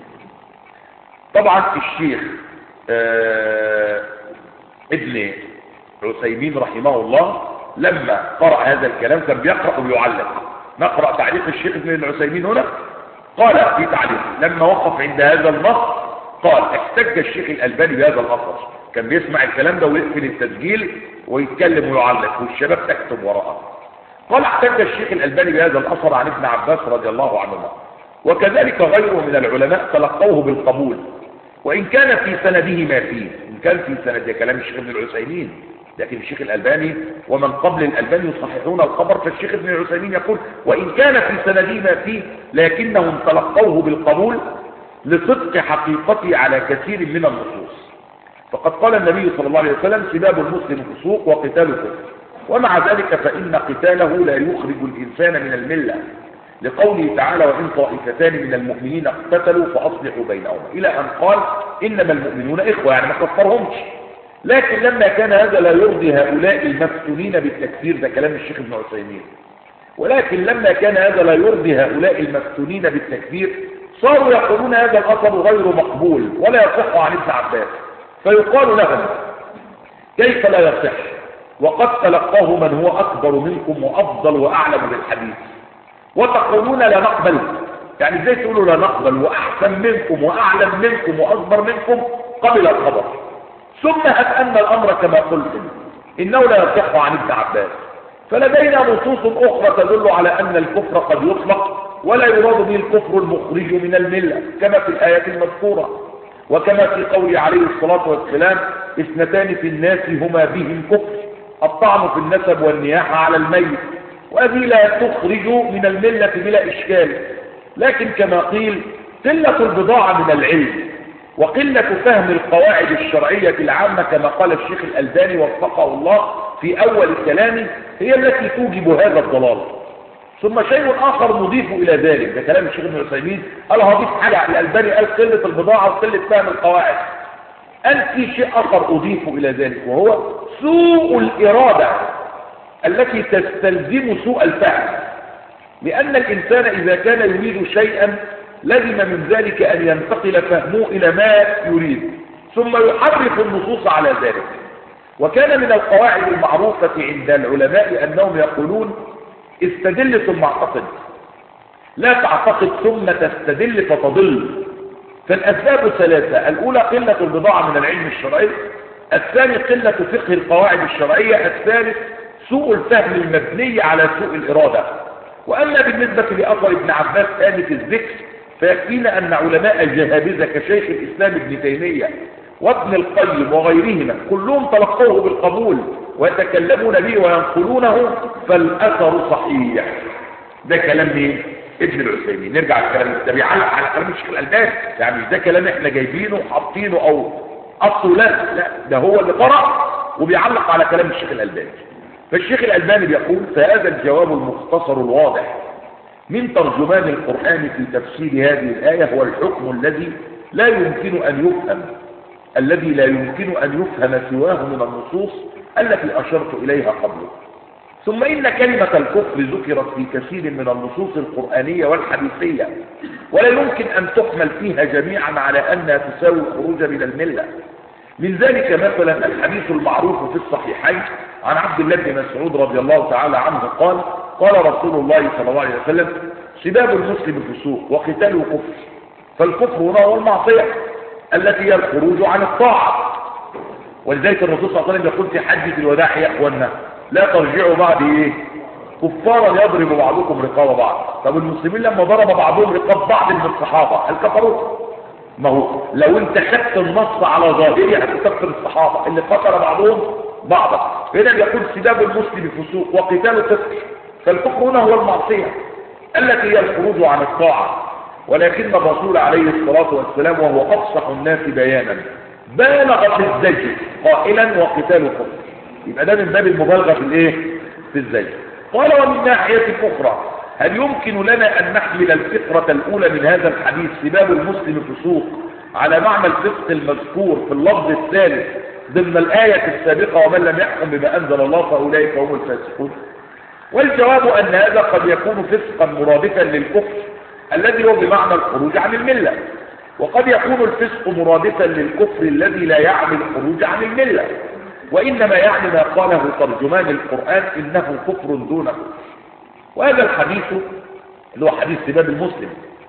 Speaker 1: طبعا الشيخ آه ابن عثيمين رحمه الله لما قرأ هذا الكلام كان بيقرأ ويعلق. نقرأ تعليق الشيخ ابن العثيمين هنا. قال في تعليق لما وقف عند هذا النص قال احتج الشيخ الألباني بهذا الأثر. كان بيسمع الكلام ده ويقفل التسجيل ويتكلم ويعلق والشباب تكتب وراءه. قال احتج الشيخ الألباني بهذا الأثر عن ابن عباس رضي الله عنهما، وكذلك غيره من العلماء تلقوه بالقبول وإن كان في سنده ما فيه. إن كان في سند كلام الشيخ ابن العثيمين، لكن الشيخ الألباني ومن قبل الألباني يصححون الخبر، فالشيخ ابن العثيمين يقول وإن كان في سنده ما فيه لكنهم تلقوه بالقبول لصدق حقيقته على كثير من النصوص. فقد قال النبي صلى الله عليه وسلم سباب المسلم فسوق وقتاله كفر، ومع ذلك فإن قتاله لا يخرج الإنسان من الملة، لقوله تعالى وإن طائفتان من المؤمنين اقتتلوا فأصلحوا بينهما، إلى أن قال إنما المؤمنون إخوة، يعني ما كفرهمش. لكن لما كان هذا لا يرضي هؤلاء المفتونين بالتكفير، ده كلام الشيخ ابن عثيمين، ولكن لما كان هذا لا يرضي هؤلاء المفتونين بالتكفير صاروا يقولون هذا الأثر غير مقبول ولا يصح عن ابن عباس، فيقال لهم كيف لا يصح وقد تلقاه من هو أكبر منكم وأفضل وأعلم بالحديث، وتقولون لا نقبل. يعني ازاي تقولوا لا نقبل وأحسن منكم وأعلم منكم وأكبر منكم قبل الخبر؟ ثم هب أن الأمر كما قلتم إنه لا يصح عن ابن عباس، فلدينا نصوص أخرى تدل على أن الكفر قد يطلق ولا يراد به الكفر المخرج من الملة كما في الآيات المذكورة، وكما في قوله عليه الصلاة والسلام اثنتان في الناس هما بهم كفر، الطعن في النسب والنياحة على الميت، وهذه لا تخرج من الملة بلا إشكال، لكن كما قيل قلة البضاعة من العلم وقلة فهم القواعد الشرعية العامة كما قال الشيخ الألباني وفقه الله في أول كلامه هي التي توجب هذا الضلال. ثم شيء آخر نضيف إلى ذلك، ده كلام الشيخ ابن عثيمين، قال هضيف حاجة، الألباني قال قلة البضاعة وقلة فهم القواعد، قال في شيء آخر أضيف إلى ذلك وهو سوء الإرادة التي تستلزم سوء الفهم، لأن الإنسان إذا كان يريد شيئا لزم من ذلك أن ينتقل فهمه إلى ما يريد ثم يحرف النصوص على ذلك. وكان من القواعد المعروفة عند العلماء أنهم يقولون استدل ثم اعتقد، لا تعتقد ثم تستدل فتضل. فالأسباب ثلاثة: الأولى قلة البضاعة من العلم الشرعي، الثاني قلة فقه القواعد الشرعية، الثالث سوء الفهم المبني على سوء الإرادة. وأما بالنسبة لأثر ابن عباس آنف الذكر فيكفينا أن علماء الجهابذة كشيخ الإسلام ابن تيمية وابن القيم وغيرهما كلهم تلقوه بالقبول ويتكلمون به وينقلونه، فالأثر صحيح. ده كلام مين؟ ابن العثيمين. نرجع الكلام ده بيعلق على كلام الشيخ الألباني، يعني مش ده كلام احنا جايبينه وحاطينه او اصله، لا لا، ده هو اللي قرأ وبيعلق على كلام الشيخ الألباني. فالشيخ الألباني بيقول: فهذا الجواب المختصر الواضح من ترجمان القرآن في تفسير هذه الآية هو الحكم الذي لا يمكن أن يفهم الذي لا يمكن أن يفهم سواه من النصوص التي أشرت إليها قبله. ثم إن كلمة الكفر ذكرت في كثير من النصوص القرآنية والحديثية ولا يمكن أن تحمل فيها جميعا على أنها تساوي الخروج من الملة. من ذلك مثلا الحديث المعروف في الصحيحين عن عبد الله بن مسعود رضي الله تعالى عنه قال: قال رسول الله صلى الله عليه وسلم: سباب المسلم فسوق وقتاله كفر. فالكفر هنا هو المعصية التي هي الخروج عن الطاعة. ولذلك الرسول صلى الله عليه وسلم يقول في حجة الوداع: يا اخوانا لا ترجعوا بعد ايه كفارا يضرب بعضكم رقاب بعض. طب المسلمين لما ضرب بعضهم رقاب بعض من الصحابة هل كفروا؟ ما هو لو انت خدت النص على ظاهره هتكفر الصحابة اللي قتل بعضهم بعضا. هنا بيقول سباب المسلم فسوق وقتاله كفر. فالكفر هنا هو المعصية التي هي الخروج عن الطاعة. ولكن الرسول عليه الصلاة والسلام وهو أفصح الناس بيانا بالغ في الزجر قائلا: وقتاله كفر. يبقى ده من باب المبالغة في الايه؟ في الزجر. قال: ومن ناحية أخرى هل يمكن لنا أن نحمل الفقرة الأولى من هذا الحديث سباب المسلم فسوق على معنى الفسق المذكور في اللفظ الثالث ضمن الآية السابقة: ومن لم يحكم بما أنزل الله فأولئك هم الفاسقون؟ والجواب أن هذا قد يكون فسقا مرادفا للكفر الذي هو بمعنى الخروج عن الملة، وقد يكون الفسق مرادفا للكفر الذي لا يعني الخروج عن الملة، وإنما يعني ما قاله ترجمان القرآن: إنه كفر دون كفر. وهذا الحديث اللي هو حديث سباب المسلم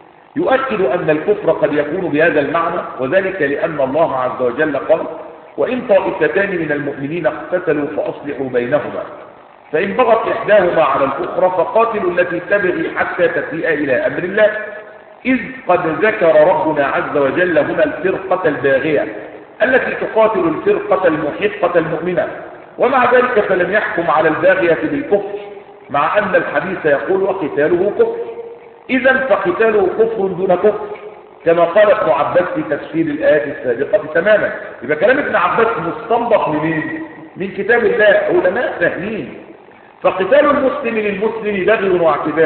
Speaker 1: يؤكد أن الكفر قد يكون بهذا المعنى، وذلك لأن الله عز وجل قال: وإن طائفتان من المؤمنين اقتتلوا فأصلحوا بينهما فإن بغت إحداهما على الأخرى فقاتلوا التي تبغي حتى تفيء إلى أمر الله، إذ قد ذكر ربنا عز وجل هنا الفرقة الباغية التي تقاتل الفرقة المحقة المؤمنة، ومع ذلك فلم يحكم على الباغية بالكفر، مع أن الحديث يقول: وقتاله كفر. إذن فقتاله كفر دون كفر، كما قال ابن عباس في تفسير الآيات السابقة تماما. يبقى كلام ابن عباس مستنبط منين؟ من كتاب الله، علماء فاهمين. فقتال المسلم للمسلم بغي واعتداء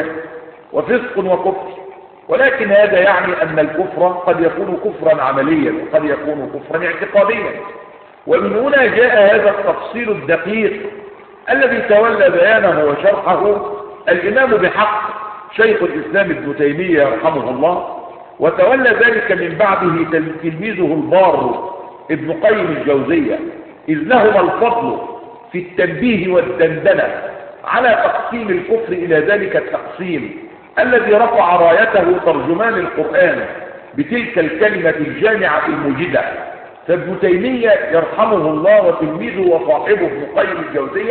Speaker 1: وفسق وكفر، ولكن هذا يعني أن الكفر قد يكون كفرا عمليا وقد يكون كفرا اعتقاديا. ومن هنا جاء هذا التفصيل الدقيق الذي تولى بيانه وشرحه الإمام بحق شيخ الإسلام ابن تيمية رحمه الله، وتولى ذلك من بعده تلميذه البار ابن قيم الجوزية، إذ لهما الفضل في التنبيه والدندنة على تقسيم الكفر إلى ذلك التقسيم الذي رفع رايته ترجمان القرآن بتلك الكلمة الجامعة المجدة. فابن تيمية يرحمه الله وتلميذه وصاحبه ابن قيم الجوزية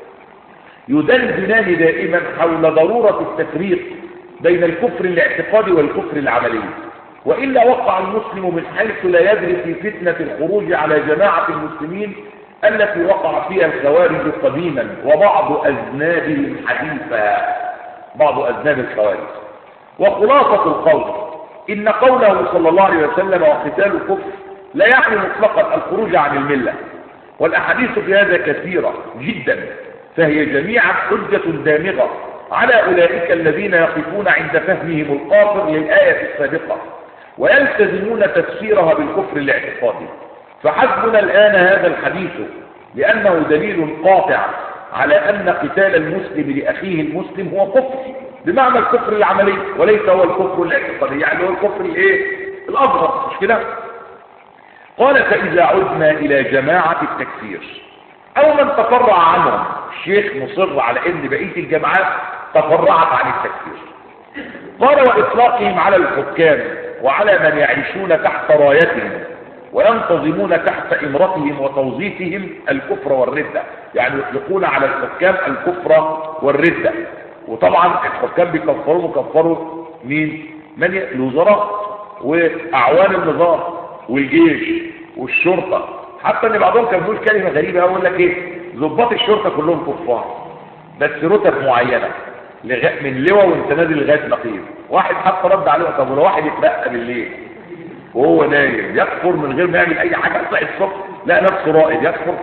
Speaker 1: يدندنان دائما حول ضرورة التفريق بين الكفر الاعتقادي والكفر العملي، وإلا وقع المسلم من حيث لا يدري في فتنة الخروج على جماعة المسلمين التي وقع فيها الخوارج قديما وبعض أذنابهم حديثا، بعض أذناب الخوارج. وخلاصة القول إن قوله صلى الله عليه وسلم وقتال الكفر لا يعني مطلقا الخروج عن الملة، والأحاديث في هذا كثيرة جدا، فهي جميعا حجة دامغة على أولئك الذين يقفون عند فهمهم القاصر للآية السابقة ويلتزمون تفسيرها بالكفر الاعتقادي. فحسبنا الآن هذا الحديث لأنه دليل قاطع على أن قتال المسلم لأخيه المسلم هو كفر بمعنى الكفر العملي وليس هو الكفر الاعتقادي، يعني هو الكفر الايه الأصغر، مش كده؟ قال فإذا عدنا إلى جماعة التكفير أو من تفرع عنهم، الشيخ مصر على أن بقية الجماعات تفرعت عن التكفير. قال وإطلاقهم على الحكام وعلى من يعيشون تحت رايتهم وينتظمون تحت إمرتهم وتوظيفهم الكفر والردة، يعني يطلقون على الحكام الكفر والردة. وطبعا الحكام بيكفروا مكفروا مين؟ من الوزراء وأعوان النظام والجيش والشرطة، حتى ان بعضهم كان بيقول كلمة غريبة يقول لك ايه، ضباط الشرطة كلهم كفار بس رتب معينة من لواء وانت نازل لغاية نقيب. واحد حتى رد عليه طب ولو واحد يترقى بالليل وهو نايم يكفر من غير ما يعمل اي حاجة، يطلع الصبح لا نفسه رائد يكفر؟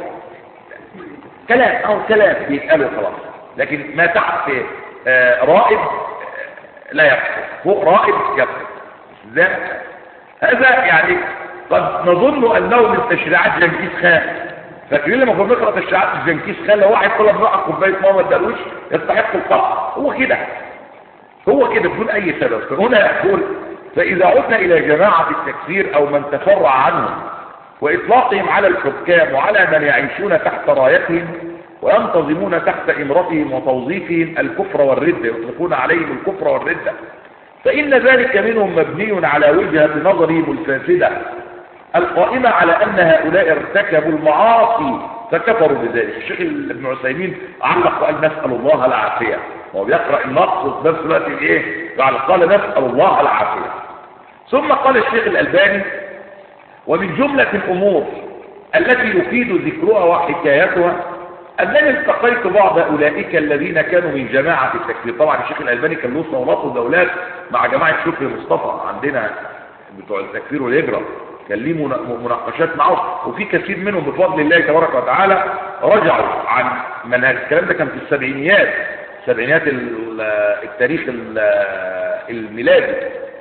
Speaker 1: كلام او كلام بيتقالوا خلاص، لكن ما تحت آه رائد لا يكفر، فوق رائد يكفر. ده هذا يعني قد نظن انه من تشريعات جنكيز خان. فاكرين لما كنا بنقرا تشريعات جنكيز خان لو واحد طلب معه كوبايه ميه ما ادالوش يستحق القطع، هو كده هو كده بدون اي سبب. فهنا يقول فاذا عدنا الى جماعه التكفير او من تفرع عنهم واطلاقهم على الحكام وعلى من يعيشون تحت رايتهم وينتظمون تحت امرتهم وتوظيفهم الكفر والرده، يطلقون عليهم الكفر والرده، فإن ذلك منهم مبني على وجهة نظرهم الفاسدة القائمة على أن هؤلاء ارتكبوا المعاصي فكفروا بذلك. الشيخ ابن عثيمين علق وقال نسأل الله العافية، وهو بيقرأ النص وفي نفس الوقت ايه قال نسأل الله العافية. ثم قال الشيخ الألباني ومن جملة الأمور التي يفيد ذكرها وحكايتها أنني التقيت بعض أولئك الذين كانوا من جماعة التكفير. طبعا الشيخ الألباني كان له صولات ودولات مع جماعة شكري مصطفى عندنا بتوع التكفير والهجرة، كان ليه مناقشات معه، وفي كثير منهم بفضل الله تبارك وتعالى رجعوا عن منهج. الكلام ده كان في السبعينيات، سبعينيات التاريخ الميلادي.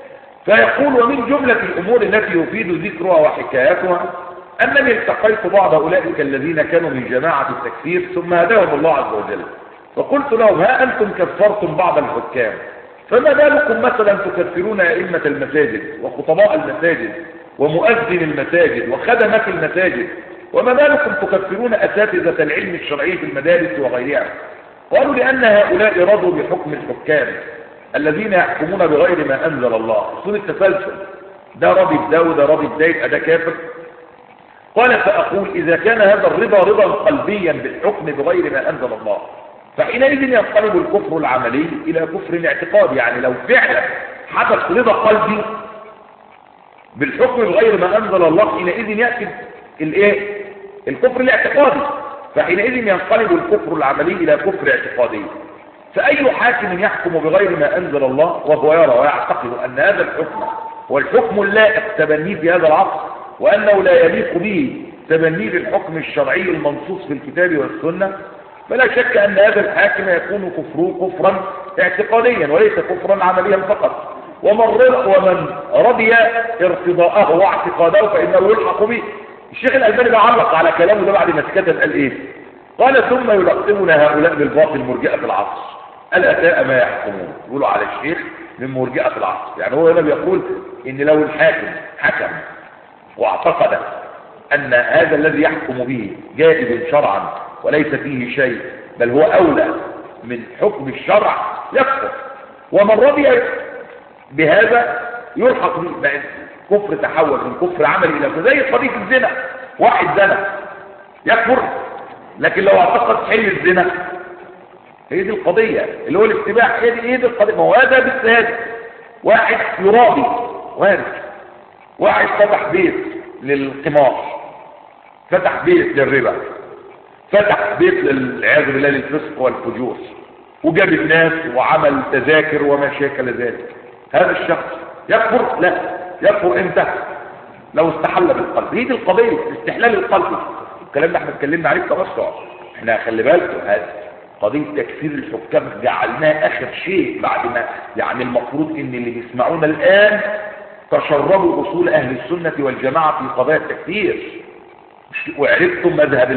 Speaker 1: فيقول ومن جملة الأمور التي يفيد ذكرها وحكايتها أنني التقيت بعض أولئك الذين كانوا من جماعة التكفير ثم هداهم الله عز وجل، فقلت لهم ها أنتم كفرتم بعض الحكام، فما بالكم مثلا تكفرون أئمة المساجد وخطباء المساجد ومؤذن المساجد وخدمة المساجد، وما بالكم تكفرون أساتذة العلم الشرعي في المدارس وغيرها؟ قالوا لأن هؤلاء رضوا بحكم الحكام الذين يحكمون بغير ما أنزل الله، أصول التسلسل، ده راضي بده وده راضي بده يبقى ده كافر. قال فأقول إذا كان هذا الرضا رضا قلبيا بالحكم بغير ما أنزل الله فحينئذ ينقلب الكفر العملي إلى كفر اعتقادي. يعني لو فعلا حدث رضا قلبي بالحكم بغير ما أنزل الله حينئذ يأتي الايه الكفر الاعتقادي، فحينئذ ينقلب الكفر العملي إلى كفر اعتقادي. فأي حاكم يحكم بغير ما أنزل الله وهو يرى ويعتقد أن هذا الحكم هو الحكم اللائق تبنيه في هذا العصر وأنه لا يليق به تبنيه بالحكم الشرعي المنصوص في الكتاب والسنة، فلا شك أن هذا الحاكم يكون كفره كفرا اعتقاديا وليس كفرا عمليا فقط. ومن ومن رضي ارتضاءه واعتقاده فإنه يلحق به. الشيخ الألباني بعلق على كلامه ده بعد ما سكت قال إيه؟ قال ثم يلقبنا هؤلاء بالباطل مرجئة العصر ألا ساء ما يحكمون. يقولوا على الشيخ من مرجئة العصر. يعني هو هنا بيقول إن لو الحاكم حكم واعتقد أن هذا الذي يحكم به جائز شرعا وليس فيه شيء بل هو أولى من حكم الشرع يكفر، ومن رضي بهذا يلحق به. كفر تحول من كفر عملي إلى كفر، زي قضية الزنا، واحد زنا يكفر، لكن لو اعتقد حل الزنا هي دي القضية اللي هو الاتباع، هي دي, هي دي القضية. ما هو هذا بالسهاد واحد يرابي وارد، واحد فتح بيت للقمار، فتح بيت للربا، فتح بيت للعياذ بالله للفسق والفجور وجاب الناس وعمل تذاكر وما شاكل ذلك، هذا الشخص يكفر؟ لا. يكفر امتى؟ لو استحل بالقلب. هي دي القضيه، استحلال القلب. الكلام ده احنا اتكلمنا عليه بتوسع. احنا خلي بالكم هذه قضيه تكفير الحكام جعلناها اخر شيء بعد ما يعني المفروض ان اللي بيسمعونا الان تشربوا اصول اهل السنه والجماعه في قضايا التكفير، وعرفتم مذهب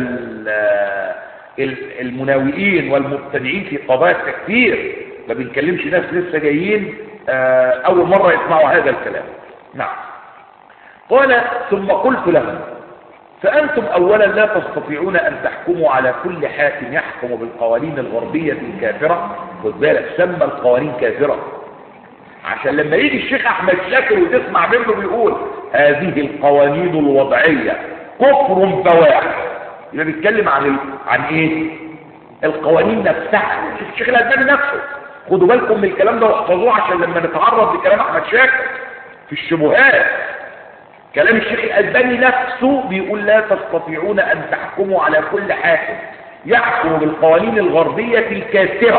Speaker 1: المناوئين والمبتدعين في قضايا التكفير. ما بنكلمش ناس لسه جايين اول مره يسمعوا هذا الكلام. نعم. قال ثم قلت لهم فأنتم أولا لا تستطيعون أن تحكموا على كل حاكم يحكم بالقوانين الغربية الكافرة. خد بالك سمى القوانين كافرة عشان لما يجي الشيخ أحمد شاكر وتسمع منه بيقول هذه القوانين الوضعية كفر بواح، يبقى بيتكلم عن ال... عن ايه؟ القوانين نفسها. شوف الشيخ الألباني نفسه، خدوا بالكم من الكلام ده واحفظوه عشان لما نتعرض لكلام أحمد شاكر في الشبهات. كلام الشيخ الألباني نفسه بيقول لا تستطيعون أن تحكموا على كل حاكم يحكم بالقوانين الغربية الكافرة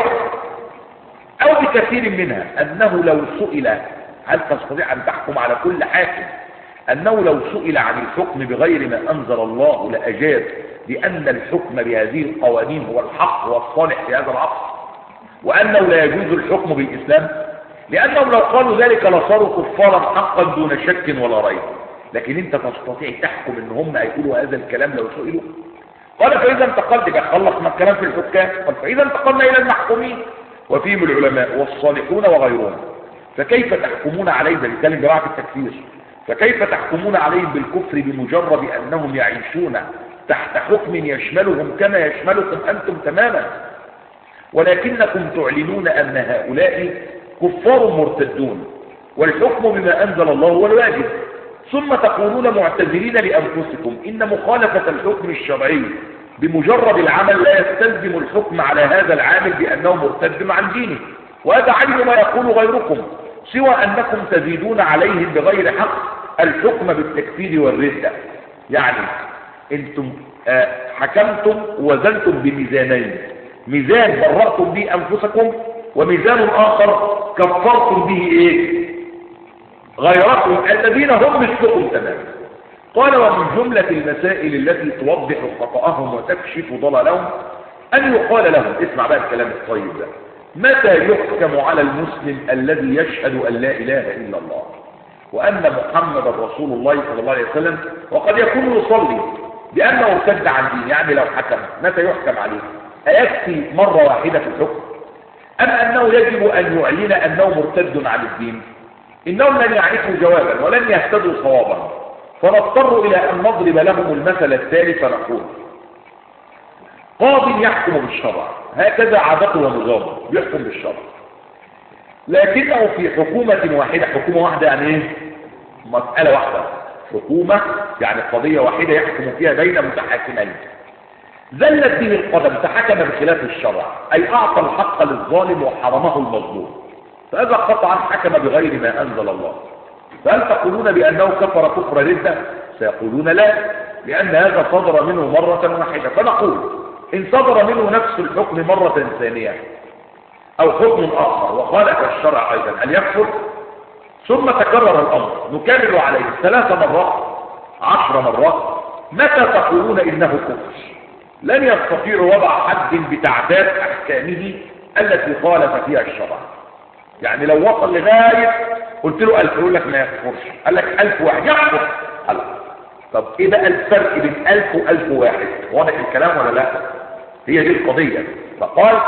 Speaker 1: أو بكثير منها، أنه لو سئل هل تستطيع أن تحكم على كل حاكم، أنه لو سئل عن الحكم بغير ما أنزل الله لأجاب بأن الحكم بهذه القوانين هو الحق والصالح في هذا العصر، وأنه لا يجوز الحكم بالإسلام، لأنهم لو قالوا ذلك لصاروا كفارا حقا دون شك ولا ريب. لكن انت تستطيع تحكم ان هم هيقولوا هذا الكلام لو سئلوا؟ قال فاذا انتقلت بقى خلص من الكلام في الحكام. قال فاذا انتقلنا الى المحكومين وفيهم العلماء والصالحون وغيرهم فكيف تحكمون عليهم؟ ده بيتكلم جماعه التكفير. فكيف تحكمون عليهم بالكفر بمجرد انهم يعيشون تحت حكم يشملهم كما يشملكم انتم تماما، ولكنكم تعلنون ان هؤلاء كفار مرتدون والحكم بما انزل الله هو الواجب، ثم تقولون معتذرين لأنفسكم إن مخالفة الحكم الشرعي بمجرد العمل لا يستلزم الحكم على هذا العامل بأنه مرتد عن دينه، وهذا عين ما يقول غيركم، سوى أنكم تزيدون عليهم بغير حق الحكم بالتكفير والردة. يعني انتم آه حكمتم ووزنتم بميزانين، ميزان برأتم به أنفسكم وميزان آخر كفرتم به إيه؟ غيركم الذين هم مثلكم تماما. قال ومن جملة المسائل التي توضح خطأهم وتكشف ضلالهم أن يقال لهم، اسمع بقى الكلام الطيب ده، متى يحكم على المسلم الذي يشهد أن لا إله إلا الله وأن محمد رسول الله صلى الله عليه وسلم وقد يكون يصلي بأنه ارتد عن دين؟ يعني لو حكم متى يحكم عليه؟ أيكفي مرة واحدة في الحكم أم أنه يجب أن يعلن أنه مرتد عن الدين؟ إنهم لن يعرفوا جوابا ولن يهتدوا صوابا، فنضطر إلى أن نضرب لهم المثل التالي فنقول قاضي يحكم بالشرع، هكذا عادته ونظامه، بيحكم بالشرع، لكنه في حكومة واحدة. حكومة واحدة يعني ايه؟ مسألة واحدة، حكومة يعني قضية واحدة يحكم فيها بين متحاكمين، زلت به القدم فحكم بخلاف الشرع، أي أعطى الحق للظالم وحرمه المظلوم، فهذا قطعا حكم بغير ما أنزل الله. فهل تقولون بأنه كفر كفر ردة؟ سيقولون لا، لأن هذا صدر منه مرة واحدة. فنقول إن صدر منه نفس الحكم مرة ثانية أو حكم آخر وخالف الشرع أيضا هل يكفر؟ ثم تكرر الأمر نكرر عليه ثلاث مرات عشر مرات، متى تقولون إنه كفر؟ لن يستطيع وضع حد بتعداد أحكامه التي خالف فيها الشرع. يعني لو وصل لغاية قلت له ألف يقول لك ما يكفرش، قال لك ألف واحد يكفر. طب إيه بقى الفرق بين ألف وألف واحد؟ واضح الكلام ولا لا؟ هي دي القضية. فقال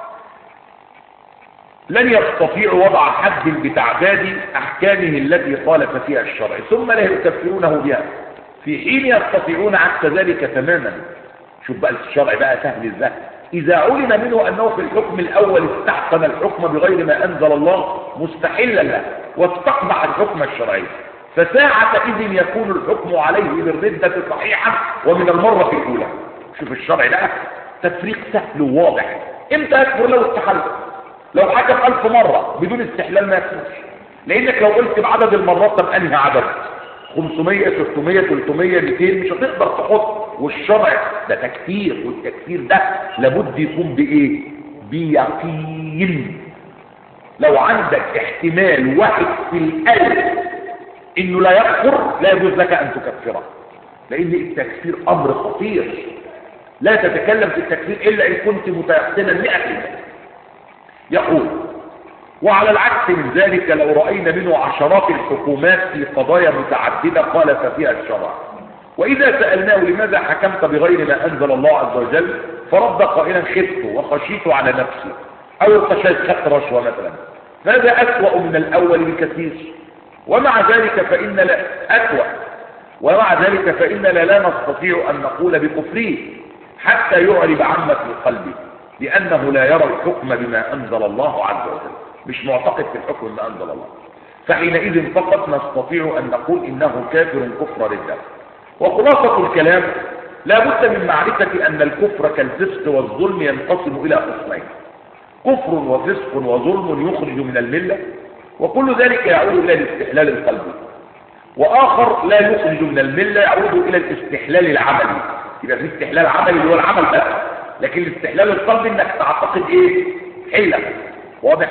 Speaker 1: لن يستطيع وضع حد بتعداد أحكامه التي خالف فيها الشرع ثم لا يكفرونه بها، في حين يستطيعون عكس ذلك تماما. شوف بقى الشرع بقى سهل ازاي. إذا علم منه أنه في الحكم الأول استحسن الحكم بغير ما أنزل الله مستحلا له واستقبح الحكم الشرعي، فساعة إذن يكون الحكم عليه بالردة صحيحا ومن المرة الأولى. شوف الشرع ده تفريق سهل وواضح. امتى يكفر؟ لو استحل. لو حكم ألف مرة بدون استحلال ما يكفرش، لأنك لو قلت بعدد المرات طب أنهي عدد خمسمية ستمية تلتمية مئتين مش هتقدر تحط، والشرع ده تكفير، والتكفير ده لابد يكون بايه؟ بيقين. لو عندك احتمال واحد في الالف انه لا يكفر لا يجوز لك ان تكفره، لان التكفير امر خطير. لا تتكلم في التكفير الا ان كنت متيقنا مئة بالمئة. يقول: وعلى العكس من ذلك لو رأينا منه عشرات الحكومات في قضايا متعددة خالف فيها الشرع، وإذا سألناه لماذا حكمت بغير ما أنزل الله عز وجل فرد قائلا: خفت وخشيت على نفسي، أو الخشيت خدت رشوة مثلا، فهذا أسوأ من الأول بكثير. ومع ذلك فإن لا أسوأ ومع ذلك فإننا لا نستطيع أن نقول بكفره حتى يعرب عما في قلبه، لأنه لا يرى الحكم بما أنزل الله عز وجل، مش معتقد في الحكم بما أنزل الله، فحينئذ فقط نستطيع أن نقول إنه كافر كفر ردة. وخلاصة الكلام: لا بد من معرفة أن الكفر كالفسق والظلم ينقسم إلى قسمين: كفر وفسق وظلم يخرج من الملة، وكل ذلك يعود إلى الاستحلال القلبي، وآخر لا يخرج من الملة يعود إلى الاستحلال العملي. يبقى في استحلال عملي اللي هو العمل بقى، لكن الاستحلال القلبي انك تعتقد ايه؟ حيلة. واضح؟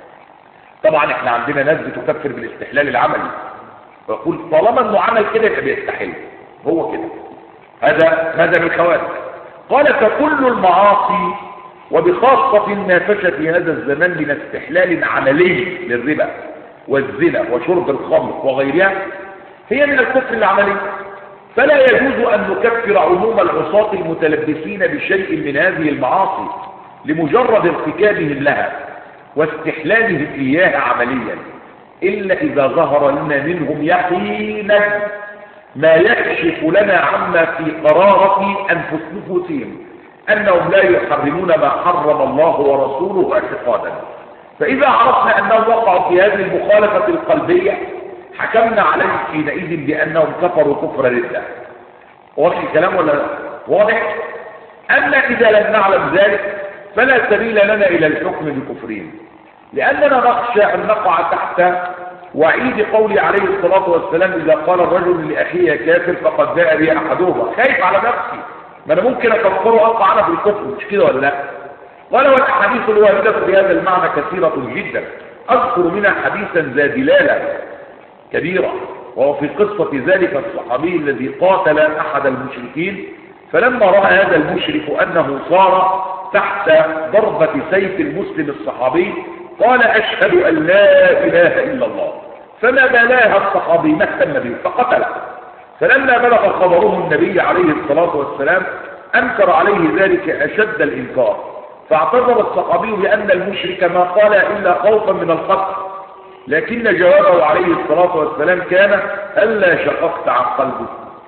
Speaker 1: طبعا احنا عندنا ناس بتكفر بالاستحلال العملي ويقول طالما انه عمل كده يبقى بيستحل، هو كده. هذا هذا من الخوارج. قال: فكل المعاصي وبخاصة ما فشى في هذا الزمان من استحلال عملي للربا والزنا وشرب الخمر وغيرها هي من الكفر العملي، فلا يجوز أن نكفر عموم العصاة المتلبسين بشيء من هذه المعاصي لمجرد ارتكابهم لها واستحلالهم إياها عمليا، إلا إذا ظهر لنا منهم يقينا ما يكشف لنا عما في قرارة أنفسهم أنهم لا يحرمون ما حرم الله ورسوله اعتقادا. فإذا عرفنا أنهم وقعوا في هذه المخالفة القلبية حكمنا عليهم حينئذ بأنهم كفروا كفر ردة. واضح الكلام ولا لا؟ واضح؟ أما إذا لم نعلم ذلك فلا سبيل لنا إلى الحكم بكفرهم، لأننا نخشى أن نقع تحت وعيد قول عليه الصلاة والسلام: إذا قال الرجل لأخيه كافر فقد جاء بي أحدهما. خايف على نفسي، ما أنا ممكن أكفره وأقع أنا في الكفر، مش كده ولا لا؟ قال: والأحاديث الواردة في هذا المعنى كثيرة جدا، أذكر منها حديثا ذا دلالة كبيرة، وهو في قصة ذلك الصحابي الذي قاتل أحد المشركين، فلما رأى هذا المشرك أنه صار تحت ضربة سيف المسلم الصحابي قال: أشهد أن لا إله إلا الله، فما بلاها الصحابي ما اهتم به فقتله. فلما بلغ خبره النبي عليه الصلاة والسلام أنكر عليه ذلك أشد الإنكار، فاعتذر الصحابي بأن المشرك ما قال إلا خوفا من القتل، لكن جوابه عليه الصلاة والسلام كان: ألا شققت عن قلبه.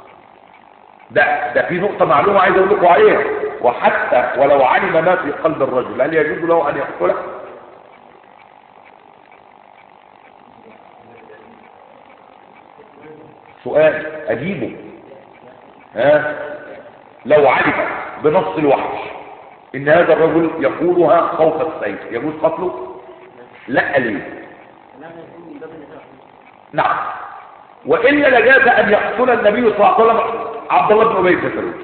Speaker 1: ده ده في نقطة معلومة عايز أقول لكم عليها: وحتى ولو علم ما في قلب الرجل هل يجوز له أن يقتله؟ سؤال أجيبه. ها؟ لو علم بنص الوحي إن هذا الرجل يقولها خوف السيف يجوز قتله؟ لا. ليه؟ نعم. وإلا لجاز أن يقتل النبي صلى الله عليه وسلم عبد الله بن أبي بن سلول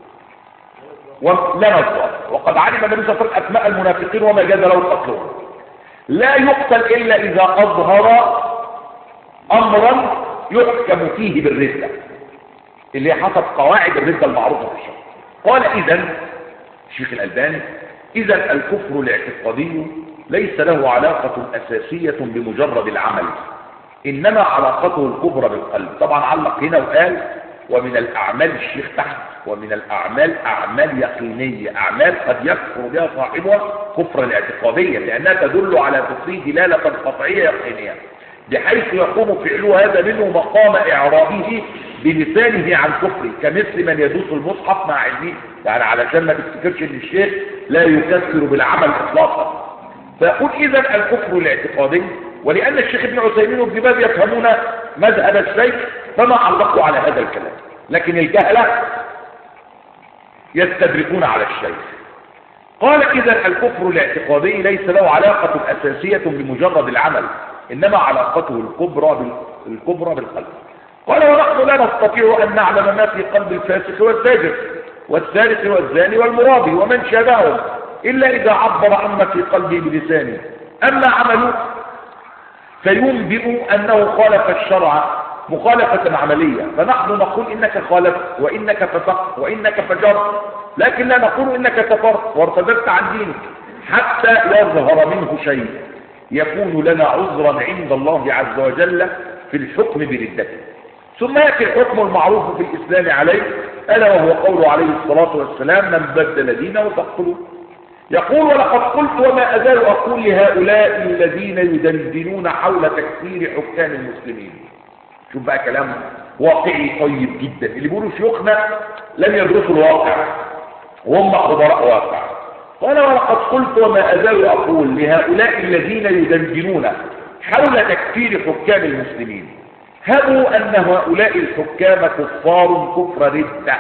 Speaker 1: ولا نصر، وقد علم النبي صلى الله عليه وسلم أسماء المنافقين وما جاز له قتلهم. لا يقتل إلا إذا أظهر أمرا يحكم فيه بالردة، اللي حسب قواعد الردة المعروفة في الشرع. قال: إذن الشيخ الألباني: إذن الكفر الاعتقادي ليس له علاقة أساسية بمجرد العمل، إنما علاقته الكبرى بالقلب. طبعا علق هنا وقال: ومن الأعمال الشيخ تحت ومن الأعمال أعمال يقينية، أعمال قد يكفر بها صاحبها كفرا اعتقاديا لأنها تدل على كفره دلالة قطعية يقينية، بحيث يقوم فعله هذا منه مقام إعرابه بلسانه عن كفره، كمثل من يدوس المصحف مع علمه. يعني علشان ما تفتكرش ان الشيخ لا يكفر بالعمل اطلاقا. فيقول: اذا الكفر الاعتقادي، ولان الشيخ ابن عثيمين وابن باز يفهمون مذهب الشيخ فما علقوا على هذا الكلام، لكن الجهله يستدركون على الشيخ. قال: اذا الكفر الاعتقادي ليس له علاقة أساسية بمجرد العمل، إنما علاقته الكبرى الكبرى بالقلب. قال ونحن لا نستطيع أن نعلم ما في قلب الفاسق والفاجر والسارق والزاني والمرابي ومن شابههم إلا إذا عبر عما في قلبه بلسانه. أما عمله فينبئ أنه خالف الشرع مخالفة عملية، فنحن نقول إنك خالفت وإنك فسقت وإنك فجرت، لكن لا نقول إنك كفرت وارتدت عن دينك حتى يظهر منه شيء يكون لنا عذرا عند الله عز وجل في الحكم بردته. ثم يأتي الحكم المعروف في الإسلام عليه، ألا وهو قوله عليه الصلاة والسلام: من بدل دينه فاقتلوه. يقول: ولقد قلت وما أزال أقول لهؤلاء الذين يدندنون حول تكفير حكام المسلمين. شوف بقى كلام واقعي طيب جدا. اللي بيقولوا شيوخنا لم يدرسوا الواقع وهم خبراء واقع. قال: ولقد قلت وما أزال أقول لهؤلاء الذين يدندنون حول تكفير حكام المسلمين، هبوا أن هؤلاء الحكام كفار كفر ردة،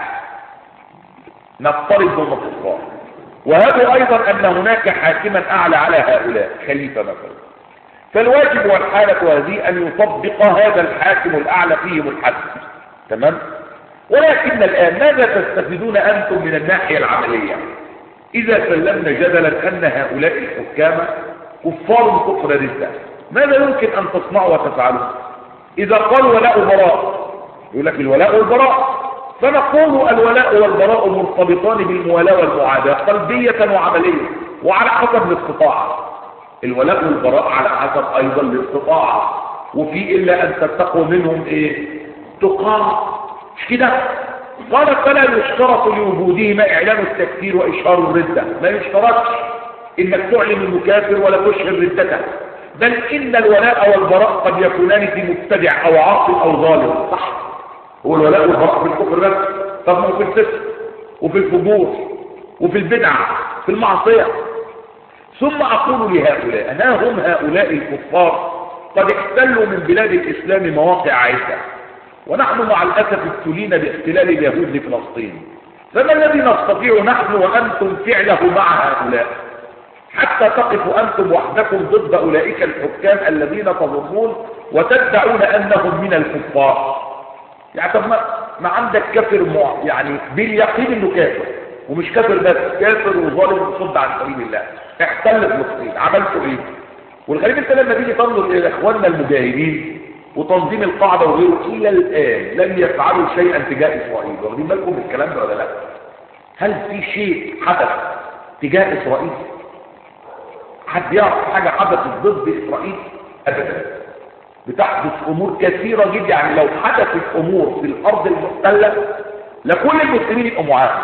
Speaker 1: نفترض هم كفار، وهبوا أيضا أن هناك حاكما أعلى على هؤلاء، خليفة مثلا، فالواجب والحالة هذه أن يطبق هذا الحاكم الأعلى فيهم الحد. تمام؟ ولكن الآن ماذا تستفيدون أنتم من الناحية العملية إذا سلمنا جدلا أن هؤلاء الحكام كفار كفر ردة؟ ماذا يمكن أن تصنعوا وتفعلوا؟ إذا قالوا ولاء براء، يقول لك الولاء والبراء، فنقول الولاء والبراء مرتبطان بالموالاة والمعاداة قلبية وعملية وعلى حسب الاستطاعة. الولاء والبراء على حسب أيضا الاستطاعة، وفي إلا أن تتقوا منهم إيه؟ تقام. مش كده؟ قال: فلا يشترط لوجودهما إعلان التكفير وإشهار الردة. ما يشترطش إنك تعلن إنه كافر ولا تشهر ردته، بل إن الولاء والبراء قد يكونان في مبتدع أو عاصي أو ظالم. صح؟ هو الولاء والبراء في الكفر بس؟ طب ما هو في الفسق وفي الفجور وفي البدعة في المعصية. ثم أقول لهؤلاء: أنا هم هؤلاء الكفار قد احتلوا من بلاد الإسلام مواقع عدة، ونحن مع الأسف ابتلينا باحتلال اليهود لفلسطين، فما الذي نستطيع نحن وأنتم فعله مع هؤلاء حتى تقفوا أنتم وحدكم ضد أولئك الحكام الذين تظنون وتدعون أنهم من الكفار؟ يعني طب ما, ما عندك كافر يعني باليقين انه كافر، ومش كافر بس، كافر وظالم وصد عن سبيل الله، احتل فلسطين، عملتوا ايه؟ والغريب انت لما تيجي تنظر الى اخواننا المجاهدين وتنظيم القاعده وغيره، الى الان لم يفعلوا شيئا تجاه اسرائيل. واخدين بالكم من الكلام ده ولا لا؟ هل في شيء حدث تجاه اسرائيل؟ حد يعرف حاجه حدثت ضد اسرائيل؟ ابدا. بتحدث امور كثيره جدا، يعني لو حدثت امور في الارض المحتله لكل المسلمين يبقوا معاهم،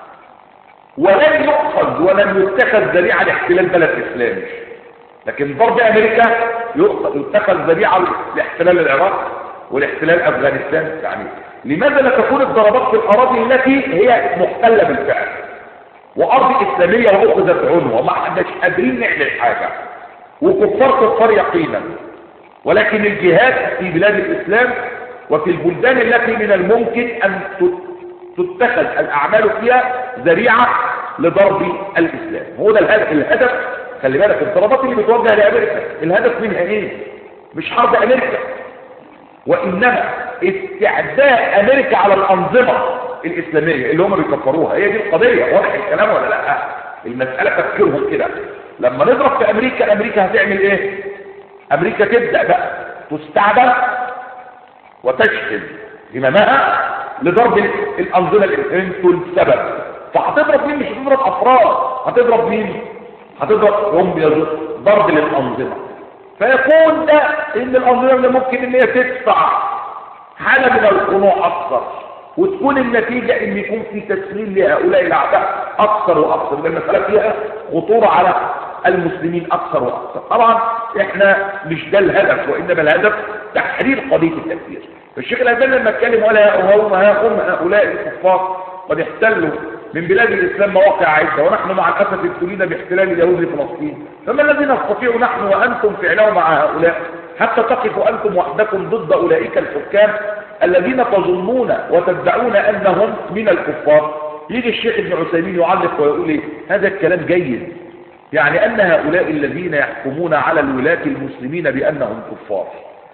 Speaker 1: ولن يؤخذ ولن يتخذ ذريعه لاحتلال بلد اسلامي. لكن ضرب امريكا يتخذ ذريعه لاحتلال العراق والاحتلال افغانستان. يعني لماذا لا تكون الضربات في الاراضي التي هي محتله بالفعل وارض اسلاميه واخذت عنوه وما حدش قادرين نعمل حاجه وكفار كفار يقينا؟ ولكن الجهاد في بلاد الإسلام وفي البلدان التي من الممكن أن تتخذ الأعمال فيها ذريعة لضرب الإسلام. هو ده الهدف. الهدف خلي بالك، الضربات اللي بتوجه لأمريكا الهدف منها إيه؟ مش حرب أمريكا، وإنما استعداء أمريكا على الأنظمة الإسلامية اللي هم بيكفروها. هي دي القضية. واضح الكلام ولا لا؟ المسألة تفكيرهم كده. لما نضرب في أمريكا، أمريكا هتعمل إيه؟ أمريكا تبدأ بقى تستعبد وتشحن هممها لضرب الأنظمة الإسلامية السبب. فهتضرب مين؟ مش هتضرب أفراد، هتضرب مين؟ هتضرب هم ضرب للأنظمة. فيكون ده إن الأنظمة اللي ممكن إن هي تدفع حالة من الخنوع أكثر، وتكون النتيجة إن يكون في تسليم لهؤلاء الأعداء أكثر وأكثر، لأن المسألة فيها خطورة على المسلمين أكثر وأكثر. طبعا إحنا مش ده الهدف، وإنما الهدف تحرير قضية التكفير. فالشيخ الألباني لما اتكلم ولا هم هؤلاء الكفار قد احتلوا من بلاد الإسلام مواقع عدة، ونحن مع الأسف ابتلينا باحتلال اليهود لفلسطين، فما الذي نستطيع نحن وأنتم فعله مع هؤلاء حتى تقفوا أنتم وحدكم ضد أولئك الحكام الذين تظنون وتدعون أنهم من الكفار؟ يجي الشيخ ابن عثيمين يعلق ويقول إيه؟ هذا الكلام جيد، يعني أن هؤلاء الذين يحكمون على الولاة المسلمين بأنهم كفار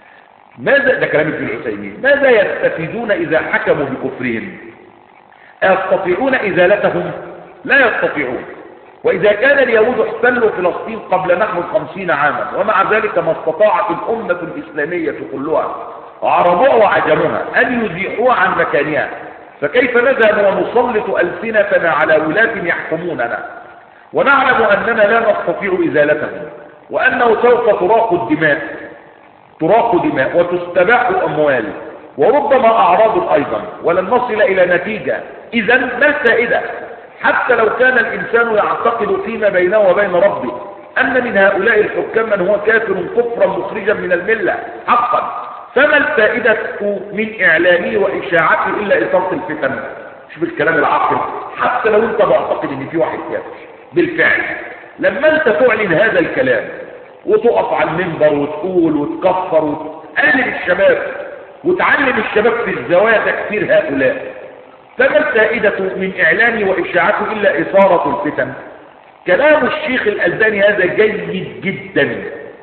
Speaker 1: ماذا ده كلام ابن العثيمين، ماذا يستفيدون إذا حكموا بكفرهم؟ أيستطيعون إزالتهم؟ لا يستطيعون. وإذا كان اليهود احتلوا فلسطين قبل نحو خمسين عاما ومع ذلك ما استطاعت الأمة الإسلامية كلها عربوها وعجموها أن يزيحوها عن مكانها، فكيف نذهب ونسلط ألسنتنا على ولاة يحكموننا ونعلم أننا لا نستطيع إزالتهم، وأنه سوف تراق الدماء تراق دماء وتستباح أموال وربما أعراض أيضا ولن نصل إلى نتيجة؟ إذا ما الفائدة؟ حتى لو كان الإنسان يعتقد فيما بينه وبين ربه أن من هؤلاء الحكام من هو كافر كفرا مخرجا من الملة حقا، فما الفائدة من إعلامه وإشاعته إلا إثارة الفتن؟ شوف الكلام العاقل. حتى لو أنت معتقد إن في واحد كافر بالفعل، لما أنت تعلن هذا الكلام وتقف على المنبر وتقول وتكفر وتقلب الشباب وتعلم الشباب في الزوايا تكفير هؤلاء، فما الفائدة من إعلامه وإشاعته إلا إثارة الفتن؟ كلام الشيخ الألباني هذا جيد جدا،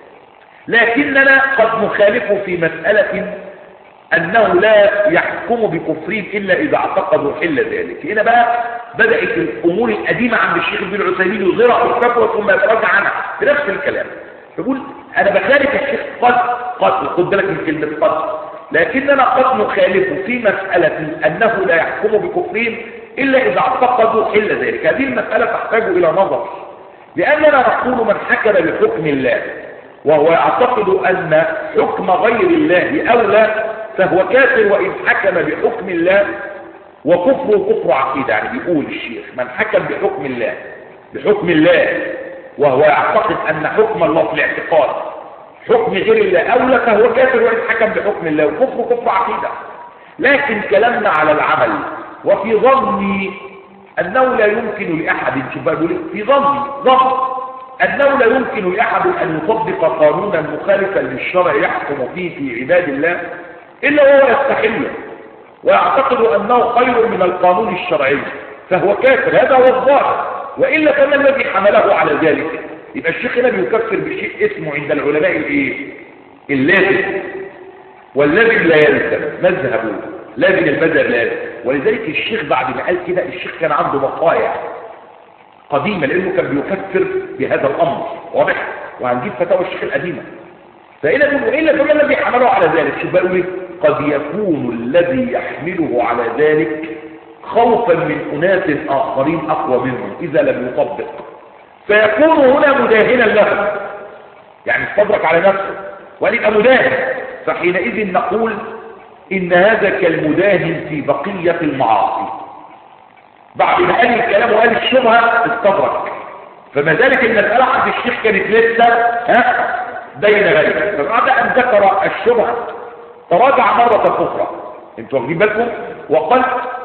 Speaker 1: لكننا قد نخالفه في مسألة أنه لا يحكم بكفرهم إلا إذا اعتقدوا حل ذلك. هنا بقى بدأت الأمور القديمة عند الشيخ ابن العثيمين يظهرها الفتوى ثم يتراجع عنها بنفس الكلام. يقول أنا بخالف الشيخ قد قد خد بالك من كلمة قد، لكننا قد نخالفه في مسألة أنه لا يحكم بكفرهم إلا إذا اعتقدوا حل ذلك. هذه المسألة تحتاج إلى نظر، لأننا نقول من حكم بحكم الله وهو يعتقد أن حكم غير الله أولى فهو كافر، وإن حكم بحكم الله وكفره كفر عقيدة. يعني بيقول الشيخ من حكم بحكم الله بحكم الله وهو يعتقد أن حكم الله في الاعتقاد حكم غير الله أولى فهو كافر، وإن حكم بحكم الله وكفره كفر عقيدة. لكن كلامنا على العمل وفي ظني أنه لا يمكن لأحد في ظني ظن أنه لا يمكن لأحد أن يطبق قانونا مخالفا للشرع يحكم فيه في عباد الله إلا وهو يستحله ويعتقد أنه خير من القانون الشرعي فهو كافر. هذا هو الظاهر، وإلا فما الذي حمله على ذلك؟ يبقى الشيخ هنا بيكفر بشيء اسمه عند العلماء الايه؟ اللازم، واللازم لا يلزم مذهبه لازم المذهب لازم. ولذلك الشيخ بعد ما قال كده الشيخ كان عنده بقايا قديمة لأنه كان بيكفر بهذا الأمر واضح، وهنجيب فتاوى الشيخ القديمة. فإلا بيقول إلا فما الذي حمله على ذلك؟ شوف بقى ايه؟ قد يكون الذي يحمله على ذلك خوفا من أناس آخرين أقوى منه إذا لم يطبق، فيكون هنا مداهنا له، يعني استدرك على نفسه ويبقى مداهن. فحينئذ نقول إن هذا كالمداهن في بقية المعاصي. بعد ما قال الكلام وقال الشبهة استدرك، فما ذلك المسألة عند الشيخ كانت لسه ها بين غيره، فبعد أن ذكر الشبهة تراجع مرة أخرى. انتوا واخدين بالكم؟ وقال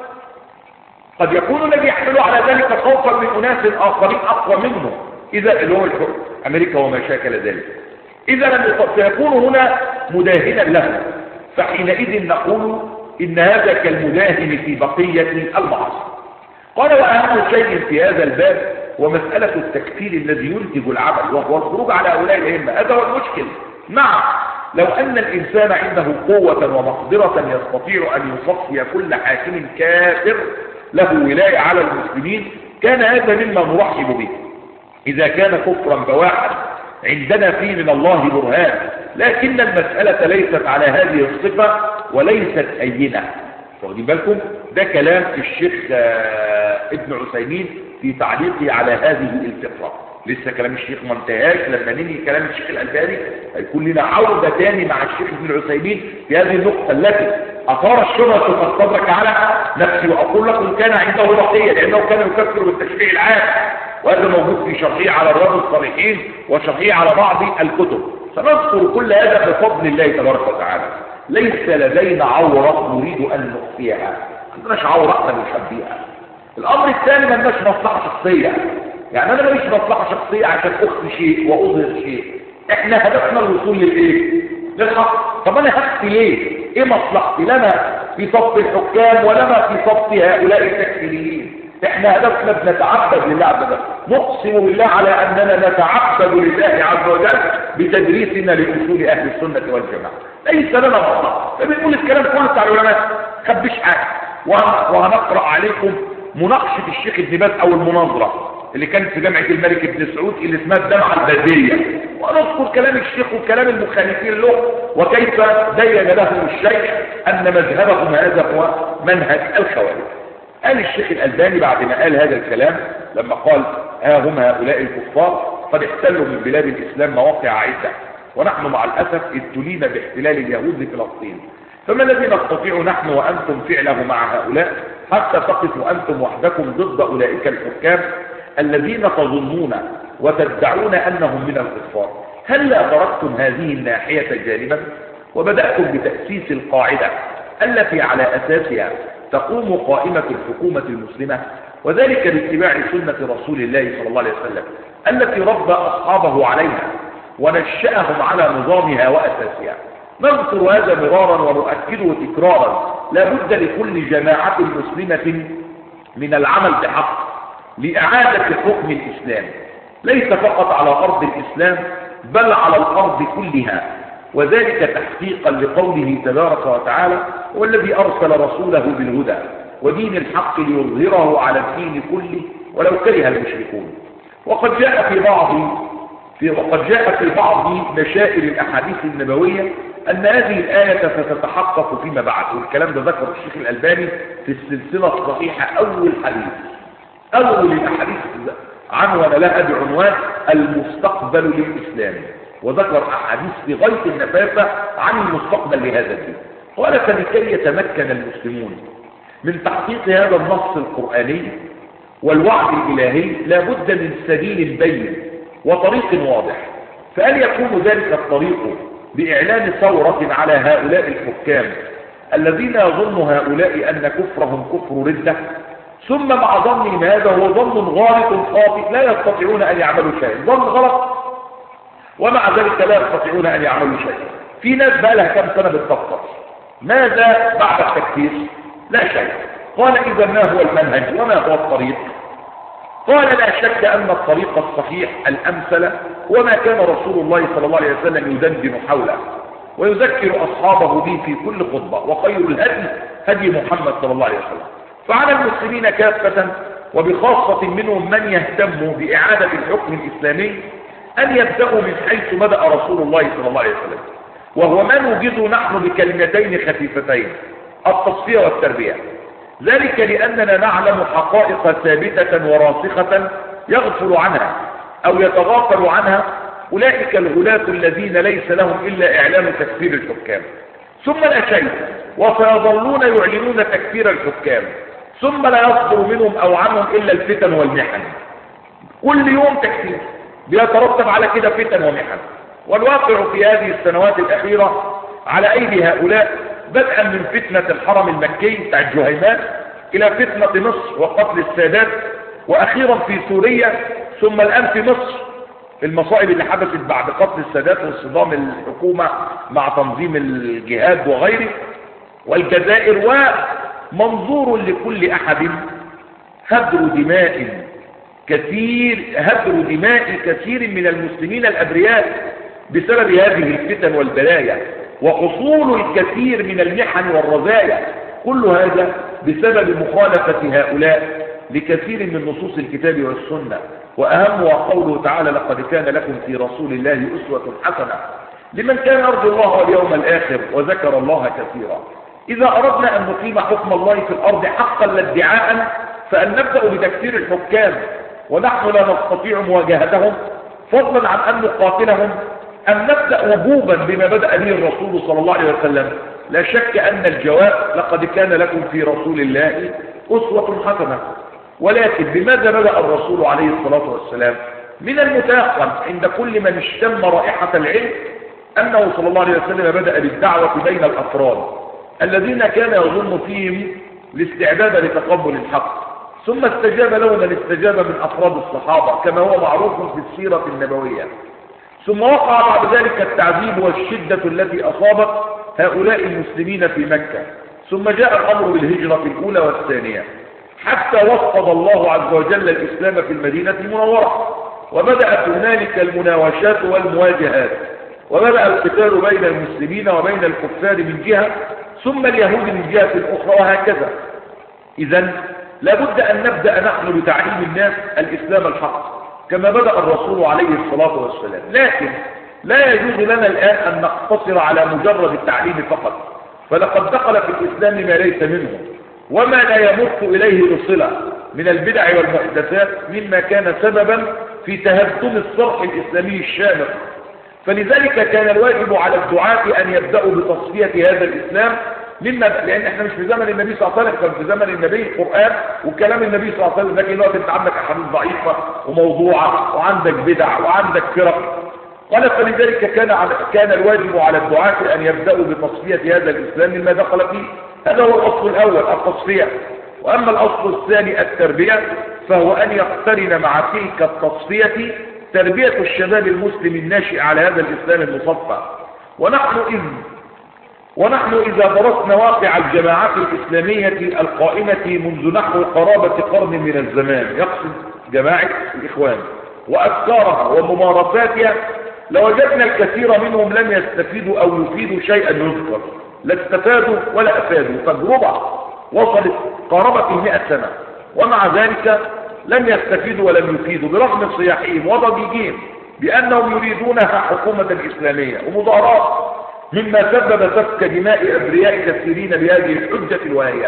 Speaker 1: قد يكون الذي يحمل على ذلك خوفا من أناس آخرين أقوى منه إذا اللي هو الحكم أمريكا وما شاكل ذلك، إذا لم يطبق فيكون هنا مداهنا له. فحينئذ نقول إن هذا كالمداهن في بقية المعاصي. قال وأهم شيء في هذا الباب ومسألة التكفير الذي ينتج العمل وهو الخروج على هؤلاء الأئمة. هذا هو المشكل. نعم، لو أن الإنسان عنده قوة ومقدرة يستطيع أن يصفي كل حاكم كافر له ولاية على المسلمين كان هذا مما نرحب به إذا كان كفرا بواحا عندنا فيه من الله برهان. لكن المسألة ليست على هذه الصفة وليست أينة. واخدين بالكم؟ ده كلام الشيخ ابن عثيمين في تعليقه على هذه الفقرة. لسه كلام الشيخ ما انتهاش، لما ننهي كلام الشيخ الألباني هيكون لنا عودة تاني مع الشيخ ابن عثيمين في هذه النقطة التي أثار الشبهة فاستدرك على نفسي. وأقول لكم كان عنده بقية لأنه كان يكفر بالتشريع العام، وهذا موجود في شرحه على الرياض الصالحين وشرحه على بعض الكتب. سنذكر كل هذا بفضل الله تبارك وتعالى. ليس لدينا عورة نريد أن نخفيها، ما عندناش عورة احنا بنخبيها. الأمر الثاني ما لناش مصلحة شخصية، يعني أنا ماليش مصلحة شخصية عشان أخفي شيء وأظهر شيء. إحنا هدفنا الوصول للإيه؟ للحق. طب أنا هخفي ليه؟ إيه مصلحتي؟ لنا في صف الحكام ولنا في صف هؤلاء التكفيريين. احنا هدفنا بنتعبد لله عز وجل، نقسم بالله على اننا نتعبد لله عز وجل بتدريسنا لاصول اهل السنه والجماعه، ليس لنا مصلحه. فبنقول الكلام كله بتاع العلماء، خبيش حاجه. وهنقرا عليكم مناقشه الشيخ ابن باز او المناظره اللي كانت في جامعه الملك ابن سعود اللي اسمها الدمعه البازيه، ونذكر كلام الشيخ وكلام المخالفين له وكيف بين لهم الشيخ ان مذهبهم هذا هو منهج الخوارج. قال الشيخ الألباني بعد ما قال هذا الكلام لما قال ها هم هؤلاء الكفار قد احتلوا من بلاد الإسلام مواقع عدة، ونحن مع الأسف ابتلينا باحتلال اليهود لفلسطين، فما الذي نستطيع نحن وأنتم فعله مع هؤلاء حتى تقفوا أنتم وحدكم ضد أولئك الحكام الذين تظنون وتدعون أنهم من الكفار؟ هل تركتم هذه الناحية جانبا وبدأتم بتأسيس القاعدة التي على أساسها تقوم قائمة الحكومة المسلمة، وذلك باتباع سنة رسول الله صلى الله عليه وسلم التي ربى أصحابه عليها ونشأهم على نظامها وأساسها. نذكر هذا مرارا ونؤكده تكرارا. لا بد لكل جماعة مسلمة من العمل بحق لإعادة حكم الإسلام، ليس فقط على أرض الإسلام بل على الأرض كلها، وذلك تحقيقا لقوله تبارك وتعالى والذي أرسل رسوله بالهدى ودين الحق ليظهره على الدين كله ولو كره المشركون. وقد جاء في بعض في وقد جاء في بعض بشائر الأحاديث النبوية أن هذه الآية ستتحقق فيما بعد، والكلام ده ذكر الشيخ الألباني في السلسلة الصحيحة أول حديث أول الأحاديث عنوان لها بعنوان المستقبل للإسلام، وذكر أحاديث في غاية النفاسة عن المستقبل لهذا الدين. قال فلكي يتمكن المسلمون من تحقيق هذا النص القرآني والوعد الإلهي لا بد من سبيل بين وطريق واضح، فهل يكون ذلك الطريق بإعلان ثورة على هؤلاء الحكام الذين يظن هؤلاء أن كفرهم كفر ردة، ثم مع ظنهم هذا هو ظن غالط خاطئ لا يستطيعون أن يعملوا شيء، ظن غلط ومع ذلك لا يستطيعون أن يعملوا شيء. في ناس بقى لها كم سنة بتفكر ماذا بعد التكفير؟ لا شيء. قال إذا ما هو المنهج وما هو الطريق؟ قال لا شك أن الطريق الصحيح الأمثل وما كان رسول الله صلى الله عليه وسلم يدندن حوله ويذكر أصحابه به في كل خطبة، وخير الهدي هدي محمد صلى الله عليه وسلم. فعلى المسلمين كافة وبخاصة منهم من يهتم بإعادة الحكم الإسلامي أن يبدأوا من حيث بدأ رسول الله صلى الله عليه وسلم، وهو ما نوجد نحن بكلمتين خفيفتين: التصفية والتربية. ذلك لأننا نعلم حقائق ثابتة وراسخة يغفل عنها أو يتغافل عنها أولئك الغلاة الذين ليس لهم إلا إعلان تكفير الحكام، ثم لا شيء، وسيظلون يعلنون تكفير الحكام، ثم لا يصدر منهم أو عنهم إلا الفتن والمحن. كل يوم تكفير بيترتب على كده فتن ومحن. والواقع في هذه السنوات الأخيرة على أيدي هؤلاء بدءا من فتنة الحرم المكي بتاع الجهيمات إلى فتنة مصر وقتل السادات، وأخيرا في سوريا، ثم الآن في مصر المصائب اللي حدثت بعد قتل السادات واصطدام الحكومة مع تنظيم الجهاد وغيره، والجزائر. ومنظور لكل أحد هدر دماء كثير هدر دماء كثير من المسلمين الأبرياء بسبب هذه الفتن والبلايا، وحصول الكثير من المحن والرزايا، كل هذا بسبب مخالفة هؤلاء لكثير من نصوص الكتاب والسنة. وأهمها قوله تعالى: لقد كان لكم في رسول الله أسوة حسنة لمن كان يرجو الله واليوم الآخر وذكر الله كثيرا. إذا أردنا أن نقيم حكم الله في الأرض حقا لا ادعاء فأن نبدأ بتكفير الحكام ونحن لا نستطيع مواجهتهم، فضلا عن أن نقاتلهم، أن نبدأ وجوبا بما بدأ به الرسول صلى الله عليه وسلم. لا شك أن الجواب لقد كان لكم في رسول الله أسوة حسنة. ولكن بماذا بدأ الرسول عليه الصلاة والسلام؟ من المتيقن عند كل من اشتم رائحة العلم أنه صلى الله عليه وسلم بدأ بالدعوة بين الأفراد الذين كان يظن فيهم الاستعداد لتقبل الحق، ثم استجاب له من استجاب من أفراد الصحابة كما هو معروف في السيرة النبوية. ثم وقع بعد ذلك التعذيب والشدة التي أصابت هؤلاء المسلمين في مكة، ثم جاء الأمر بالهجرة الأولى والثانية، حتى وفض الله عز وجل الإسلام في المدينة المنورة، وبدأت هنالك المناوشات والمواجهات، وبدأ القتال بين المسلمين وبين الكفار من جهة، ثم اليهود من جهة أخرى، وهكذا. إذن لابد أن نبدأ نحن بتعليم الناس الإسلام الحق كما بدأ الرسول عليه الصلاة والسلام. لكن لا يجوز لنا الآن أن نقتصر على مجرد التعليم فقط، فلقد دخل في الإسلام ما ليس منه وما لا يمت إليه بصلة من البدع والمحدثات، مما كان سببا في تهدم الصرح الإسلامي الشامخ. فلذلك كان الواجب على الدعاة أن يبدأوا بتصفية هذا الإسلام، مما لأن احنا مش في زمن النبي صلى الله عليه وسلم، كان في زمن النبي القرآن وكلام النبي صلى الله عليه وسلم، لكن الوقت انت عندك أحاديث ضعيفة وموضوعة وعندك بدع وعندك فرق. قال فلذلك كان كان الواجب على الدعاة أن يبدأوا بتصفية هذا الإسلام مما دخل فيه. هذا هو الأصل الأول، التصفية. وأما الأصل الثاني التربية، فهو أن يقترن مع تلك التصفية تربية الشباب المسلم الناشئ على هذا الإسلام المصفى. ونحن إذ ونحن إذا درسنا واقع الجماعات الإسلامية القائمة منذ نحو قرابة قرن من الزمان، يقصد جماعة الإخوان وأفكارها وممارساتها، لوجدنا الكثير منهم لم يستفيدوا أو يفيدوا شيئا يذكر، لا استفادوا ولا أفادوا. تجربة وصلت قرابة المئة سنة، ومع ذلك لم يستفيدوا ولم يفيدوا، برغم صياحهم وضجيجهم بأنهم يريدونها حكومة إسلامية ومظاهرات، مما سبب سفك دماء أبرياء كثيرين بهذه الحجة الواهية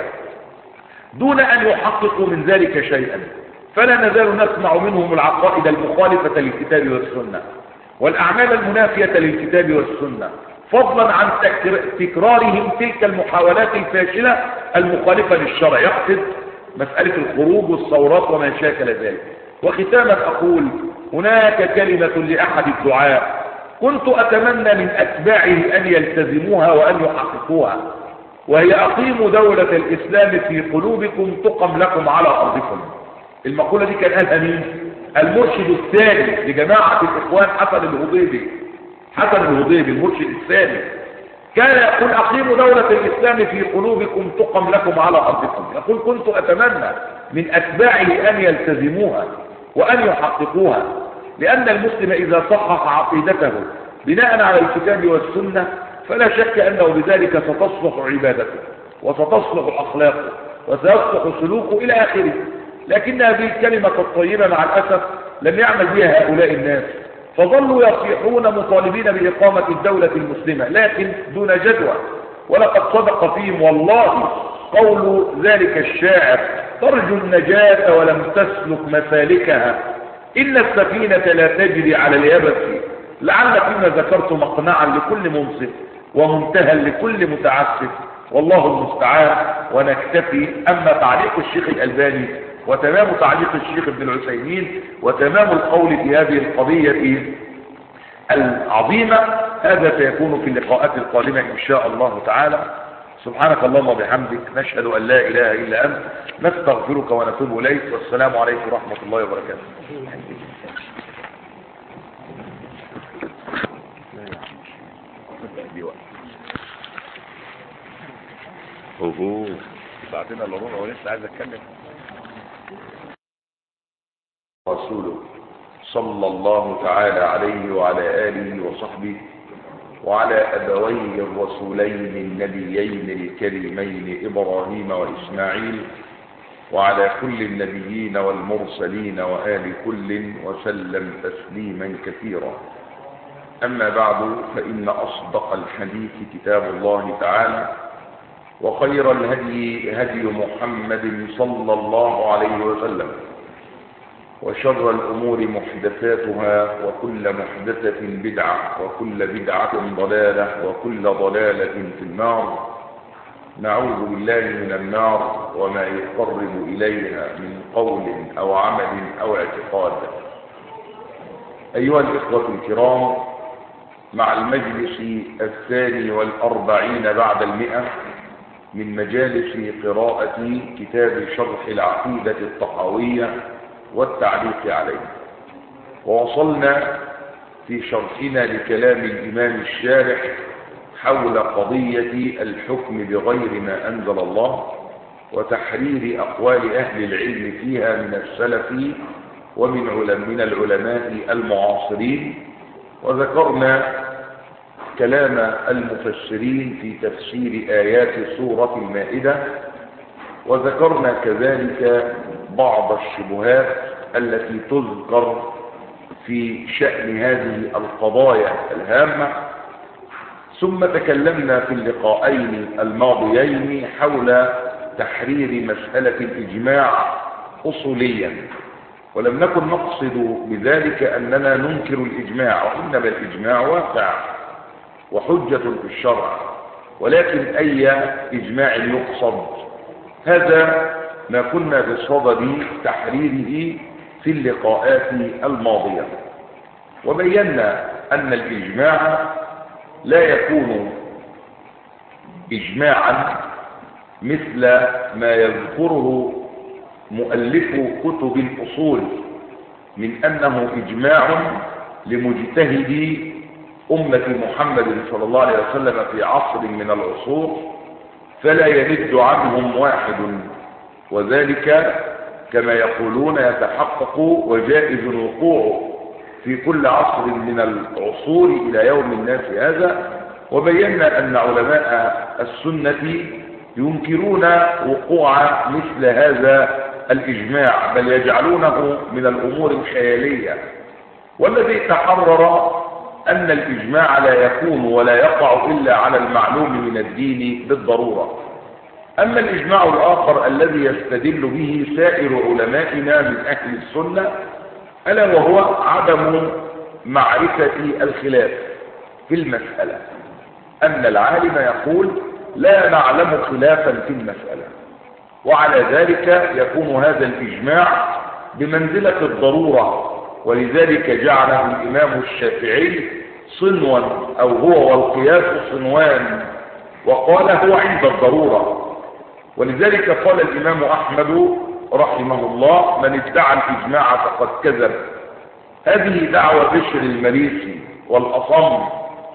Speaker 1: دون أن يحققوا من ذلك شيئا. فلا نزال نسمع منهم العقائد المخالفة للكتاب والسنة والأعمال المنافية للكتاب والسنة، فضلا عن تكرارهم تلك المحاولات الفاشلة المخالفة للشرع، يقصد مسألة الخروج والثورات وما شاكل ذلك. وختاما أقول هناك كلمة لأحد الدعاء كنت أتمنى من أتباعه أن يلتزموها وأن يحققوها، وهي أقيموا دولة الإسلام في قلوبكم تقم لكم على أرضكم. المقولة دي كان قالها مين؟ المرشد الثاني لجماعة الإخوان حسن الهضيبي. حسن الهضيبي المرشد الثاني كان يقول أقيموا دولة الإسلام في قلوبكم تقم لكم على أرضكم. يقول كنت أتمنى من أتباعه أن يلتزموها وأن يحققوها، لأن المسلم إذا صحح عقيدته بناء على الكتاب والسنة فلا شك أنه بذلك ستصلح عبادته وستصلح أخلاقه وسيصلح سلوكه إلى آخره. لكن هذه الكلمة الطيبة مع الأسف لم يعمل بها هؤلاء الناس، فظلوا يصيحون مطالبين بإقامة الدولة المسلمة لكن دون جدوى. ولقد صدق فيهم والله قول ذلك الشاعر: ترجو النجاة ولم تسلك مسالكها، إن السفينة لا تجري على اليبس، لعل فيما ذكرت مقنعا لكل منصف ومنتهى لكل متعسف، والله المستعان. ونكتفي. أما تعليق الشيخ الألباني وتمام تعليق الشيخ ابن العثيمين وتمام القول في هذه القضية العظيمة هذا سيكون في اللقاءات القادمة إن شاء الله تعالى. سبحانك اللهم وبحمدك، نشهد أن لا إله إلا أنت، نستغفرك ونتوب إليك، والسلام عليكم ورحمة الله وبركاته. اوه ساعتين الا ربع ولسه عايز اتكلم. رسوله صلى الله تعالى عليه وعلى آله وصحبه وعلى أبويه الرسولين النبيين الكريمين إبراهيم وإسماعيل وعلى كل النبيين والمرسلين وآل كل وسلم تسليما كثيرا. أما بعد، فإن أصدق الحديث كتاب الله تعالى، وخير الهدي هدي محمد صلى الله عليه وسلم، وشر الأمور محدثاتها، وكل محدثة بدعة، وكل بدعة ضلالة، وكل ضلالة في النار. نعوذ بالله من النار وما يقرب إليها من قول أو عمل أو اعتقاد. أيها الإخوة الكرام، مع المجلس الثاني والأربعين بعد المئة من مجالس قراءة كتاب شرح العقيدة الطحاوية والتعليق عليه، ووصلنا في شرحنا لكلام الإمام الشارح حول قضية الحكم بغير ما أنزل الله، وتحرير أقوال أهل العلم فيها من السلف ومن علم من العلماء المعاصرين، وذكرنا كلام المفسرين في تفسير آيات سورة المائدة، وذكرنا كذلك بعض الشبهات التي تذكر في شأن هذه القضايا الهامة. ثم تكلمنا في اللقاءين الماضيين حول تحرير مسألة الإجماع أصوليا، ولم نكن نقصد بذلك أننا ننكر الإجماع، وإنما الإجماع واقع وحجة في الشرع، ولكن أي إجماع يقصد؟ هذا ما كنا بصدد تحريره في اللقاءات الماضية، وبينا أن الإجماع لا يكون إجماعا مثل ما يذكره مؤلف كتب الأصول من أنه إجماع لمجتهدي أمة محمد صلى الله عليه وسلم في عصر من العصور فلا يرد عنهم واحد، وذلك كما يقولون يتحقق وجائز الوقوع في كل عصر من العصور إلى يوم الناس هذا. وبينا أن علماء السنة ينكرون وقوع مثل هذا الإجماع، بل يجعلونه من الأمور الخيالية، والذي تحرر أن الإجماع لا يكون ولا يقع إلا على المعلوم من الدين بالضرورة. أما الإجماع الآخر الذي يستدل به سائر علمائنا من أهل السنة ألا وهو عدم معرفة الخلاف في المسألة، أن العالم يقول لا نعلم خلافا في المسألة، وعلى ذلك يكون هذا الإجماع بمنزلة الضرورة، ولذلك جعله الإمام الشافعي صنوا، أو هو والقياس صنوان، وقال هو عند الضرورة. ولذلك قال الإمام أحمد رحمه الله من ادعى الإجماع فقد كذب. هذه دعوة بشر المريسي والأصم،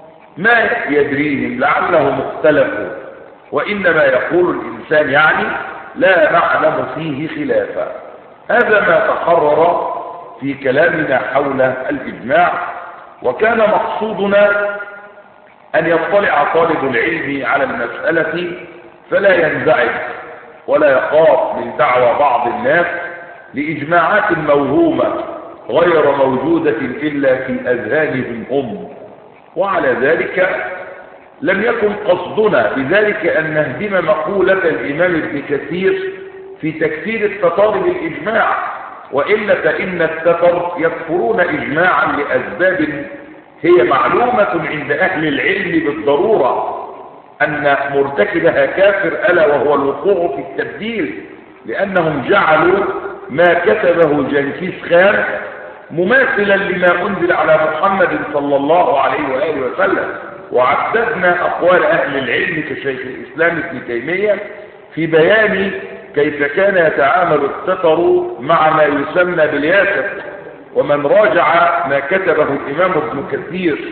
Speaker 1: ما يدريهم لعلهم اختلفوا، وإنما يقول الإنسان يعني لا نعلم فيه خلافا. هذا ما تقرر في كلامنا حول الإجماع، وكان مقصودنا أن يطلع طالب العلم على المسألة فلا ينزعج ولا يخاف من دعوى بعض الناس لإجماعات موهومة غير موجودة إلا في أذهانهم هم. وعلى ذلك لم يكن قصدنا بذلك أن نهدم مقولة الإمام ابن كثير في تكفير التتار بالإجماع، وإلا فإن التتر يكفرون إجماعا لأسباب هي معلومة عند أهل العلم بالضرورة، أن مرتكبها كافر ألا وهو الوقوع في التبديل، لأنهم جعلوا ما كتبه جنكيز خان مماثلا لما أنزل على محمد صلى الله عليه وآله وسلم. وعددنا أقوال أهل العلم كشيخ الإسلام ابن تيمية في بيان كيف كان يتعامل التتر مع ما يسمى بالياسر. ومن راجع ما كتبه الإمام ابن كثير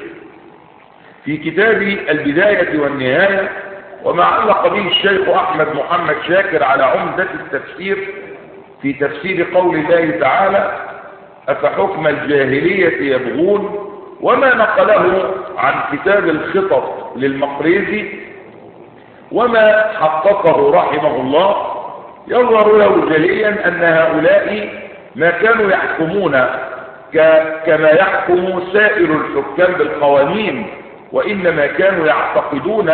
Speaker 1: في كتاب البداية والنهاية، وما علق به الشيخ أحمد محمد شاكر على عمدة التفسير في تفسير قول الله تعالى أفحكم الجاهلية يبغون، وما نقله عن كتاب الخطط للمقريزي وما حققه رحمه الله، يظهر له جليا أن هؤلاء ما كانوا يحكمون كما يحكم سائر الحكام بالقوانين، وإنما كانوا يعتقدون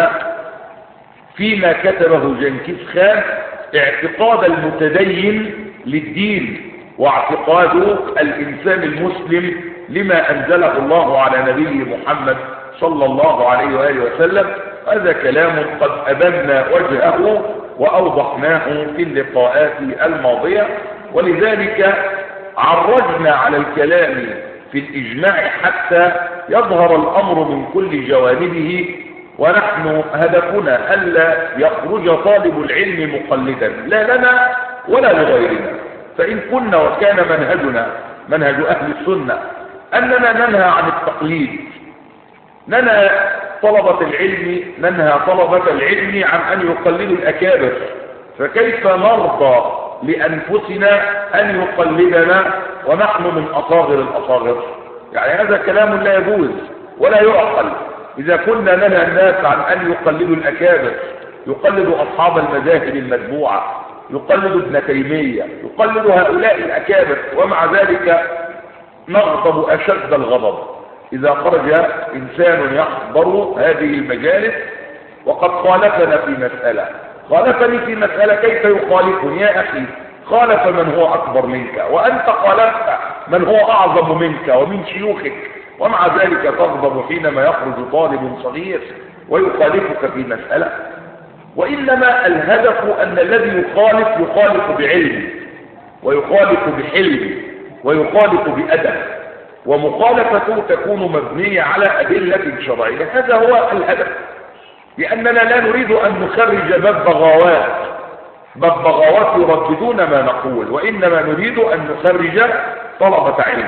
Speaker 1: فيما كتبه جنكيز خان اعتقاد المتدين للدين، واعتقاد الإنسان المسلم لما أنزله الله على نبيه محمد صلى الله عليه وآله وسلم. هذا كلام قد أبنا وجهه وأوضحناه في اللقاءات الماضية، ولذلك عرجنا على الكلام في الإجماع حتى يظهر الأمر من كل جوانبه، ونحن هدفنا ألا يخرج طالب العلم مقلدا لا لنا ولا لغيرنا. فإن كنا وكان منهجنا منهج أهل السنة أننا ننهى عن التقليد، ننهى طلبة العلم ننهى طلبة العلم عن أن يقلدوا الأكابر، فكيف نرضى لأنفسنا أن يقلدنا ونحن من أصاغر الأصاغر؟ يعني هذا كلام لا يجوز ولا يعقل. إذا كنا ننهى الناس عن أن يقلدوا الأكابر، يقلدوا أصحاب المذاهب المتبوعة، يقلدوا ابن تيمية، يقلدوا هؤلاء الأكابر، ومع ذلك نغضب أشد الغضب إذا خرج إنسان يحضر هذه المجالس وقد خالفنا في مسألة. خالفني في مسألة، كيف يخالفني يا أخي؟ خالف من هو أكبر منك، وأنت خالفت من هو أعظم منك ومن شيوخك، ومع ذلك تغضب حينما يخرج طالب صغير ويخالفك في مسألة. وإنما الهدف أن الذي يخالف يخالف بعلم، ويخالف بحلم، ويخالف بأدب، ومخالفته تكون مبنية على أدلة شرعية. هذا هو الهدف، لأننا لا نريد أن نخرج باب بغاوات باب بغاوات يرددون ما نقول، وإنما نريد أن نخرج طلبة علم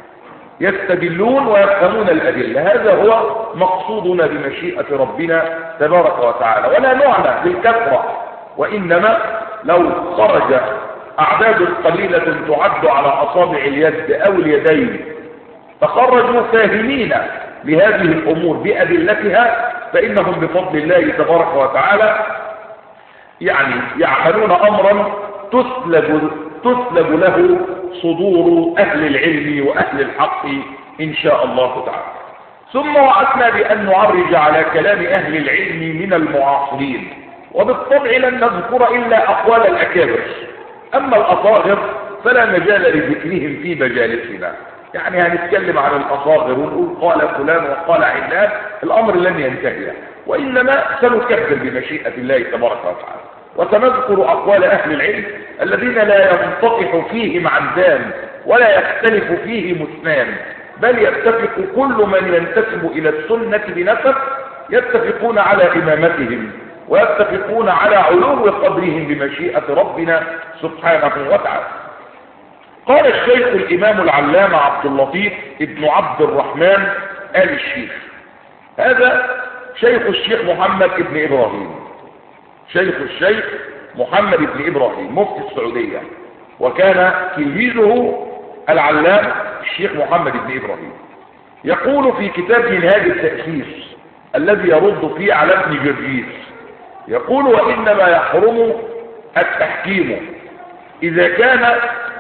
Speaker 1: يستدلون ويفهمون الأدلة. هذا هو مقصودنا بمشيئة ربنا تبارك وتعالى، ولا نعنى بالكثرة، وإنما لو خرج أعداد قليلة تعد على أصابع اليد أو اليدين تخرجوا فاهمين لهذه الأمور بأدلتها، فإنهم بفضل الله تبارك وتعالى يعني يعملون أمرا تسلب, تسلب له صدور أهل العلم وأهل الحق إن شاء الله تعالى. ثم وعدنا بأن نعرج على كلام أهل العلم من المعاصرين، وبالطبع لن نذكر إلا أقوال الأكابر، أما الأصاغر فلا مجال لذكرهم في مجالسنا. يعني هنتكلم عن الأصاغر ونقول قال فلان وقال علان، الأمر لن ينتهي، وإنما سنكبر بمشيئة الله تبارك وتعالى، وسنذكر أقوال أهل العلم الذين لا ينطقح فيهم عمدان ولا يختلف فيهم اثنان، بل يتفق كل من ينتسب إلى السنة بنسب، يتفقون على إمامتهم ويتفقون على علو قدرهم بمشيئة ربنا سبحانه وتعالى. قال الشيخ الإمام العلامة عبد اللطيف ابن عبد الرحمن آل الشيخ، هذا شيخ الشيخ محمد ابن إبراهيم، شيخ الشيخ محمد ابن إبراهيم مفتي السعودية، وكان تلميذه العلامة الشيخ محمد ابن إبراهيم. يقول في كتاب منهاج التأسيس الذي يرد فيه على ابن جرجيس، يقول: وإنما يحرم التحكيم إذا كان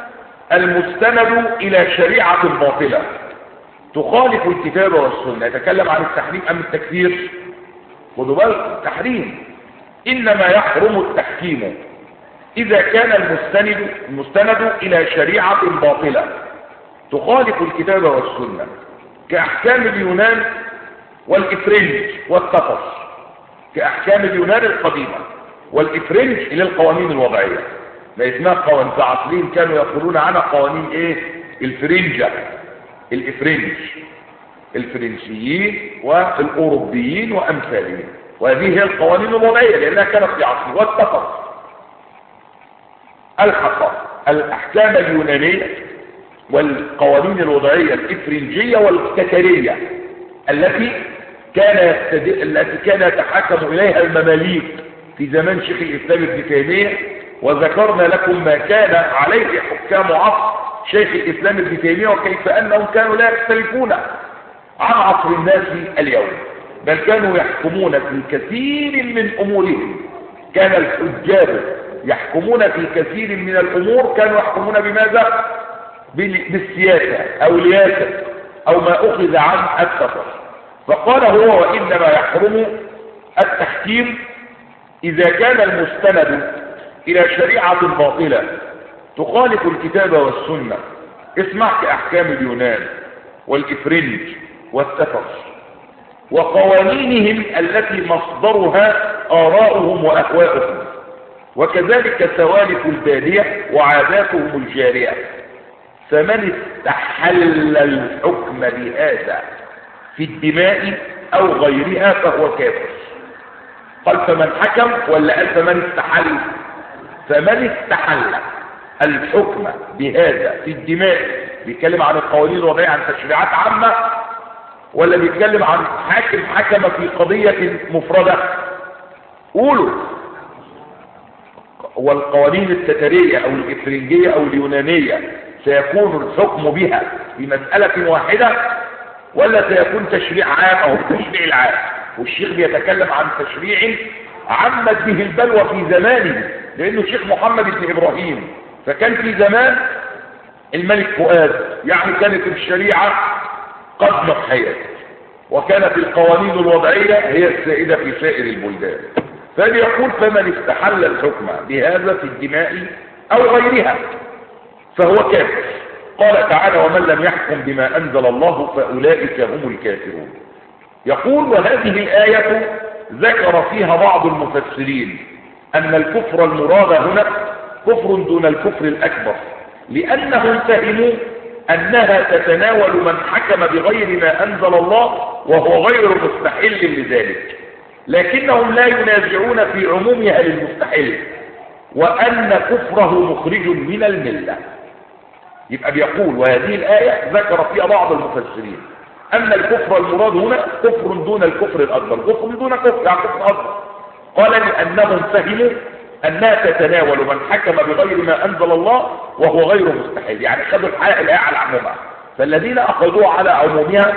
Speaker 1: المستند إلى شريعة باطلة تخالف الكتاب والسنة. يتكلم عن التحريم أم التكفير؟ خذوا بالكم، التحريم إنما يحرم التحكيم إذا كان المستند المستند إلى شريعة باطلة تخالف الكتاب والسنة، كأحكام اليونان والإفرنج والتفص، كأحكام اليونان القديمة والإفرنج إلى القوانين الوضعية، ما اسمها قوانين عصرين كانوا يقولون عنها قوانين ايه؟ الفرنجة، الإفرنج، الفرنسيين والأوروبيين وأمثالهم، وهذه هي القوانين الوضعية لأنها كانت في عصر. والتفص الحق الأحكام اليونانية والقوانين الوضعية الإفرنجية والكترية التي كان يستد... التي كان يتحكم إليها المماليك في زمان شيخ الإسلام ابن تيمية، وذكرنا لكم ما كان عليه حكام عصر شيخ الإسلام ابن تيمية، وكيف أنهم كانوا لا يختلفون عن عصر الناس اليوم، بل كانوا يحكمون في كثير من أمورهم. كان الحجاب يحكمون في كثير من الأمور، كانوا يحكمون بماذا؟ بالسياسة أو الياسة أو ما أخذ عن السفر. فقال هو: وإنما يحرم التحكيم إذا كان المستند إلى شريعة باطلة تخالف الكتاب والسنة، اسمع كأحكام اليونان والإفرنج والتفص وقوانينهم التي مصدرها آراؤهم وأهواؤهم، وكذلك سوالف البادية وعاداتهم الجارية. فمن استحل الحكم بهذا في الدماء أو غيرها فهو كافر. قال فمن حكم ولا قال فمن استحل؟ فمن استحل الحكم بهذا في الدماء، بيتكلم عن القوانين الوضعية، عن تشريعات عامة، ولا بيتكلم عن حاكم حكم في قضية مفردة؟ قولوا. والقوانين التترية أو الإفرنجية أو اليونانية سيكون الحكم بها في مسألة واحدة، ولا سيكون تشريع عام أو التشريع العام؟ والشيخ بيتكلم عن تشريع عمت به البلوى في زمانه، لأنه الشيخ محمد بن إبراهيم، فكان في زمان الملك فؤاد، يعني كانت الشريعة قد نحيت، وكانت القوانين الوضعية هي السائدة في سائر البلدان. فليقول فمن استحل الحكم بهذا في الدماء أو غيرها فهو كافر. قال تعالى ومن لم يحكم بما أنزل الله فأولئك هم الكافرون. يقول وهذه الآية ذكر فيها بعض المفسرين أن الكفر المراد هنا كفر دون الكفر الأكبر، لأنهم فهموا أنها تتناول من حكم بغير ما أنزل الله وهو غير مستحل لذلك، لكنهم لا ينازعون في عمومها للمستحل وأن كفره مخرج من الملة. يبقى بيقول وهذه الآية ذكر فيها بعض المفسرين أن الكفر المراد هنا كفر دون الكفر الأكبر، كفر دون كفر يعني كفر أكبر. قال لأنهم فهموا أنها تتناول من حكم بغير ما أنزل الله وهو غير مستحل، يعني خذوا الآية على عمومها. فالذين أخذوها على عمومها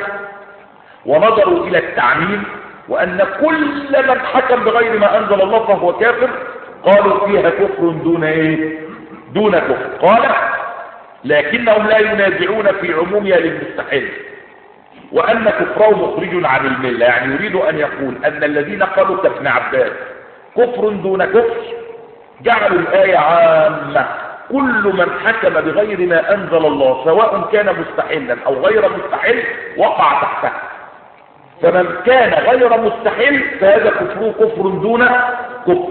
Speaker 1: ونظروا إلى التعميم وأن كل من حكم بغير ما أنزل الله فهو كافر، قالوا فيها كفر دون إيه؟ دون كفر. قال لكنهم لا ينازعون في عمومها للمستحل وأن كفره مخرج عن الملة، يعني يريد أن يقول أن الذين قالوا كابن عباس كفر دون كفر جعلوا الآية عامة، كل من حكم بغير ما أنزل الله سواء كان مستحلا أو غير مستحل وقع تحته، فمن كان غير مستحل فهذا كفره كفر دون كفر.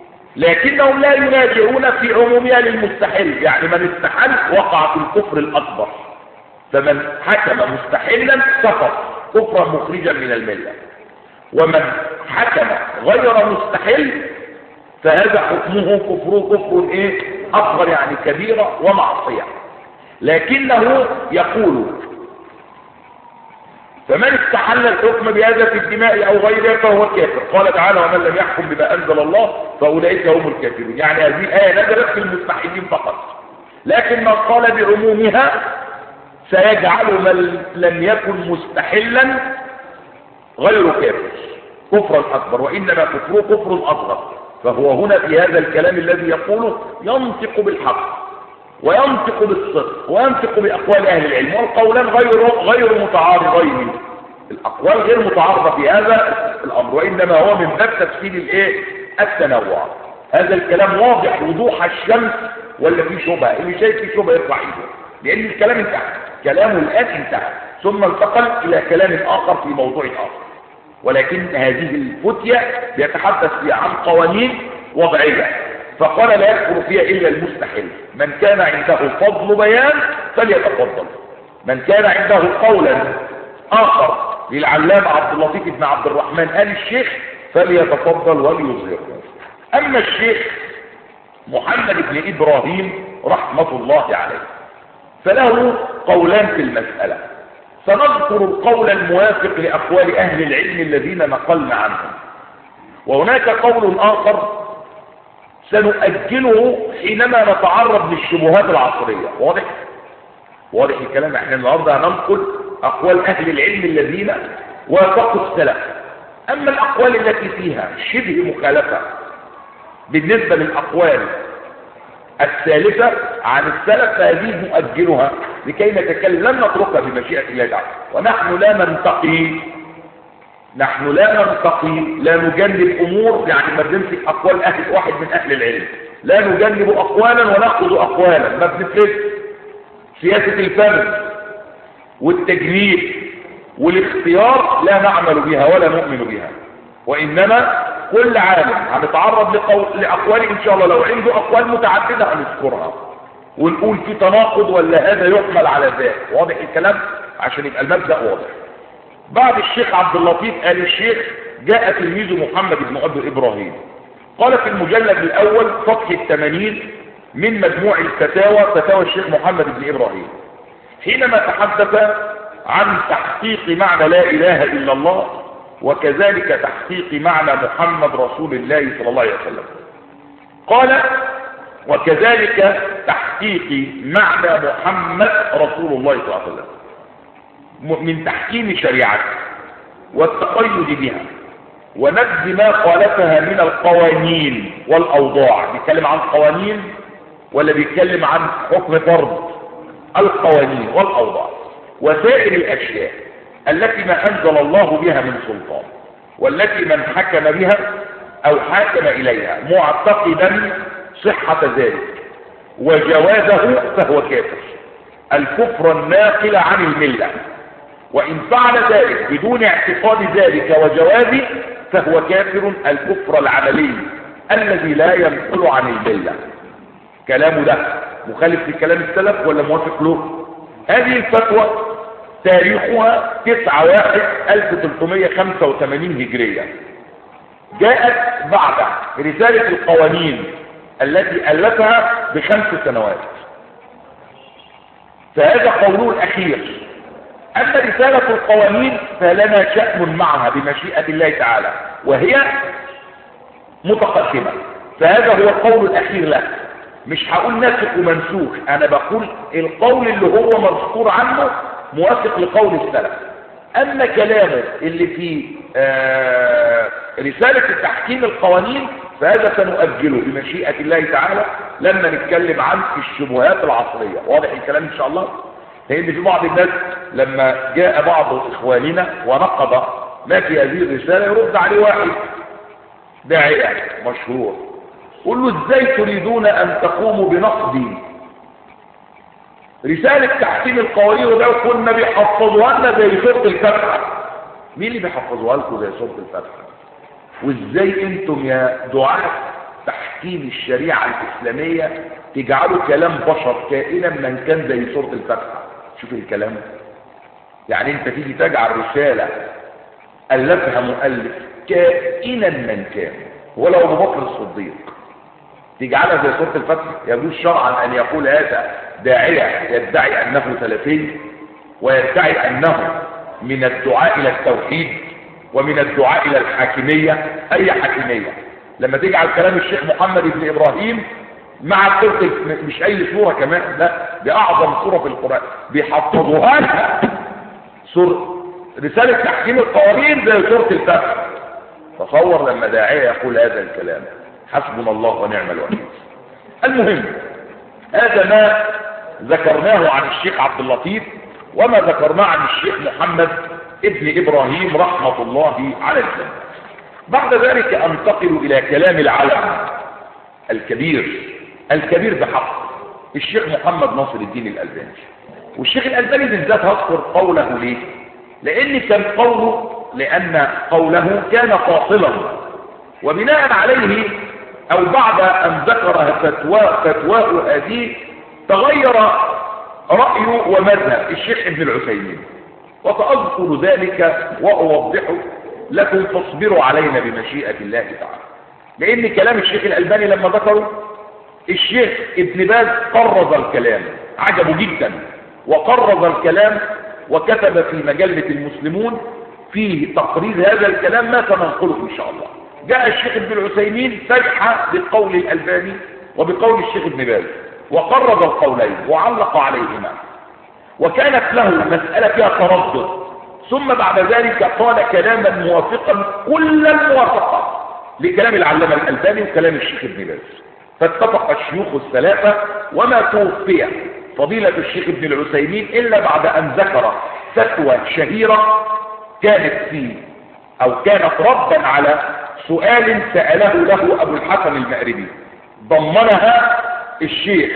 Speaker 1: لكنهم لا ينازعون في عمومها للمستحل، يعني من استحل وقع في الكفر الأكبر، فمن حكم مستحلا كفر كفرا مخرجا من الملة، ومن حكم غير مستحل فهذا حكمه كفره كفر ايه اصغر، يعني كبيرة ومعصية. لكنه يقول فمن استحل الحكم بهذا في الدماء او غيرها فهو كافر. قال تعالى ومن لم يحكم بما انزل الله فاولئك هم الكافرون، يعني هذه الآية نزلت في المستحلين فقط، لكن من قال بعمومها سيجعل من لم يكن مستحلا غير كافر كفرا اكبر، وانما كفره كفر اصغر. فهو هنا في هذا الكلام الذي يقوله ينطق بالحق وينطق بالصدق وينطق باقوال اهل العلم، والقولان غير غير متعارضين، الاقوال غير متعارضه في هذا الامر، وانما هو من باب تفسير الايه التنوع. هذا الكلام واضح وضوح الشمس ولا في شبهه؟ اللي شايف في شبهه يرفع ايده، لان الكلام انتهى، كلامه الان انتهى، ثم انتقل الى كلام اخر في موضوع اخر. ولكن هذه الفتية يتحدث فيها عن قوانين وضعية، فقال لا يكفر فيها إلا المستحل. من كان عنده فضل بيان فليتفضل، من كان عنده قولا آخر للعلامة عبد اللطيف بن عبد الرحمن آل الشيخ فليتفضل وليظهره. أما الشيخ محمد بن إبراهيم رحمة الله عليه فله قولان في المسألة، سنذكر القول الموافق لأقوال أهل العلم الذين نقلنا عنهم، وهناك قول آخر سنؤجله حينما نتعرض للشبهات العصرية. واضح؟ واضح الكلام. احنا النهارده هننقل أقوال أهل العلم الذين وافقوا السلف. أما الأقوال التي فيها شبه مخالفة بالنسبة للأقوال الثالثة عن السلف فهذه نؤجلها لكي نتكلم، لن نتركها بمشيئة الله تعالى. ونحن لا ننتقي نحن لا ننتقي لا نجنب أمور، يعني ما بنمسك أقوال أهل واحد من أهل العلم، لا نجنب أقوالا ونأخذ أقوالا، ما بنفرق. سياسة الفن والتجنيب والاختيار لا نعمل بها ولا نؤمن بها، وإنما كل عالم هنتعرض لأقوال إن شاء الله، لو عنده أقوال متعددة هنذكرها ونقول في تناقض ولا هذا يحمل على ذاك. واضح الكلام عشان يبقى المبدأ واضح. بعد الشيخ عبد اللطيف آل الشيخ جاء تلميذه محمد بن عبد إبراهيم، قال في المجلد الأول صفحة ثمانين من مجموع الفتاوى، فتاوى الشيخ محمد بن إبراهيم، حينما تحدث عن تحقيق معنى لا إله إلا الله وكذلك تحقيق معنى محمد رسول الله صلى الله عليه وسلم، قال وكذلك تحقيق معنى محمد رسول الله صلى الله عليه وسلم من تحكيم شريعته والتقيد بها ونبذ ما خالفها من القوانين والأوضاع. بيتكلم عن قوانين ولا بيتكلم عن حكم فرض؟ القوانين والأوضاع وسائر الأشياء التي ما أنزل الله بها من سلطان، والتي من حكم بها أو حاكم إليها معتقدا صحة ذلك وجوازه فهو كافر، الكفر الناقل عن الملة. وإن فعل ذلك بدون اعتقاد ذلك وجوازه فهو كافر الكفر العملي الذي لا ينقل عن الملة. كلامه ده مخالف لكلام السلف ولا موافق له؟ هذه الفتوى تاريخها تسعة واحد ألف وثلاثمائة وخمسة وثمانين هجرية، جاءت بعد رسالة القوانين التي ألفها بخمس سنوات. فهذا قوله الأخير. أما رسالة القوانين فلنا شأن معها بمشيئة الله تعالى وهي متقدمة، فهذا هو القول الأخير له. مش هقول ناسخ ومنسوخ، أنا بقول القول اللي هو مذكور عنه موافق لقول السلف. أما كلامه اللي في آه رسالة التحكيم القوانين فهذا سنؤجله بمشيئة الله تعالى لما نتكلم عن الشبهات العصرية. واضح الكلام إن شاء الله؟ لأن في بعض الناس لما جاء بعض إخواننا ونقض ما في هذه الرسالة يرد عليه واحد داعية مشهور، قل له ازاي تريدون أن تقوموا بنقض رسالة تحكيم القوانين وده كنا بيحفظوها لنا زي سورة الفاتحة؟ مين اللي بيحفظوها لكم زي سورة الفاتحة؟ وازاي انتم يا دعاة تحكيم الشريعة الإسلامية تجعلوا كلام بشر كائنا من كان زي سورة الفاتحة؟ شوف الكلام، يعني انت تيجي تجعل رسالة ألفها مؤلف كائنا من كان ولو أبو بكر الصديق تجعلها زي سورة الفاتحة؟ يجوز شرعا أن يقول هذا داعية يدعي أنه سلفي ويدعي أنه من الدعاء إلى التوحيد ومن الدعاء إلى الحاكمية، أي حاكمية، لما تجعل كلام الشيخ محمد بن إبراهيم مع سورة، مش أي سورة كمان، لا دي أعظم سورة في القرآن بيحفظوها لها سورة رسالة تحكيم القوانين زي سورة الفاتحة. تصور لما داعية يقول هذا الكلام، حسبنا الله ونعم الوكيل. المهم هذا ما ذكرناه عن الشيخ عبد اللطيف وما ذكرناه عن الشيخ محمد ابن إبراهيم رحمة الله على الجميع. بعد ذلك أنتقل إلى كلام العلم الكبير الكبير بحق الشيخ محمد ناصر الدين الألباني. والشيخ الألباني بالذات هذكر قوله ليه؟ لأن كان قوله لأن قوله كان فاصلا، وبناء عليه أو بعد أن ذكر فتوى فتواه هذه تغير رأيه ومذهب الشيخ ابن العثيمين، وسأذكر ذلك وأوضحه لكم فاصبروا علينا بمشيئة الله تعالى. لأن كلام الشيخ الألباني لما ذكره الشيخ ابن باز قرض الكلام، عجبه جدا وقرض الكلام وكتب في مجلة المسلمون في تقرير هذا الكلام ما سننقله إن شاء الله. جاء الشيخ ابن العثيمين فرح بقول الألباني وبقول الشيخ ابن باز وقرض القولين وعلق عليهما، وكانت له مسألة فيها تردد، ثم بعد ذلك قال كلاما موافقا كل الموافقة لكلام العلامة الألباني وكلام الشيخ ابن باز. فاتفق الشيوخ الثلاثة وما توفي فضيلة الشيخ ابن العثيمين إلا بعد أن ذكر فتوى شهيرة كانت فيه أو كانت ردا على سؤال سأله له أبو الحسن المأربي، ضمنها الشيخ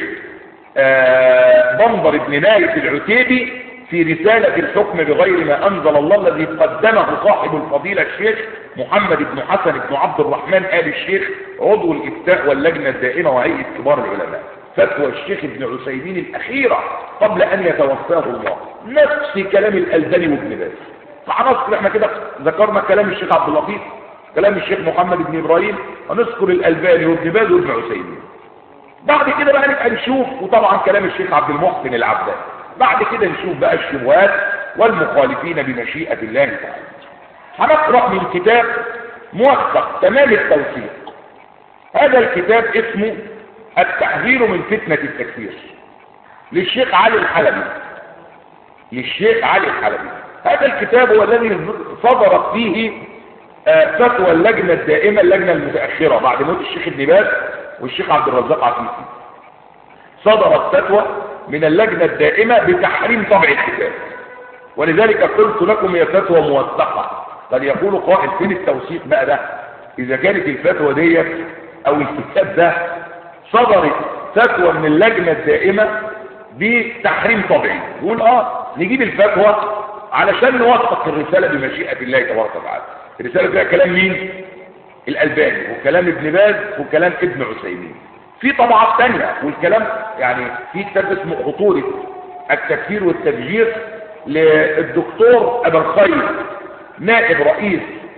Speaker 1: بندر بن نايف العتيبي في رسالة الحكم بغير ما أنزل الله الذي قدمه صاحب الفضيلة الشيخ محمد بن حسن بن عبد الرحمن آل الشيخ عضو الإفتاء واللجنة الدائمة وهيئة كبار العلماء. فتوى الشيخ ابن عثيمين الأخيرة قبل أن يتوفاه الله نفس كلام الألباني وابن باز. فعنصر احنا كده ذكرنا كلام الشيخ عبد اللطيف، كلام الشيخ محمد بن إبراهيم، ونذكر الألباني وابن باز وابن عثيمين. بعد كده بقى نبقى نشوف، وطبعا كلام الشيخ عبد المحسن العباد. بعد كده نشوف بقى الشبهات والمخالفين بمشيئة الله تعالى. هنقرأ من كتاب موثق تمام التوثيق. هذا الكتاب اسمه التحذير من فتنة التكفير للشيخ علي الحلبي للشيخ علي الحلبي. هذا الكتاب هو الذي صدرت فيه فتوى اللجنة الدائمة، اللجنة المتأخرة بعد موت الشيخ ابن باز والشيخ عبد الرزاق عفيفي. صدرت فتوى من اللجنة الدائمة بتحريم طبع الكتاب، ولذلك قلت لكم هي فتوى موثقة. قد يقول قائل فين التوثيق بقى ده؟ إذا كانت الفتوى ديت أو الكتاب ده صدرت فتوى من اللجنة الدائمة بتحريم طبعه، يقول اه نجيب الفتوى علشان نوثق الرسالة بمشيئة الله تبارك وتعالى. الرسالة فيها كلام مين؟ الألباني وكلام ابن باز وكلام ابن عثيمين. في طبعات تانية والكلام يعني في كتاب اسمه خطورة التكفير والتفجير للدكتور أبا الخير نائب رئيس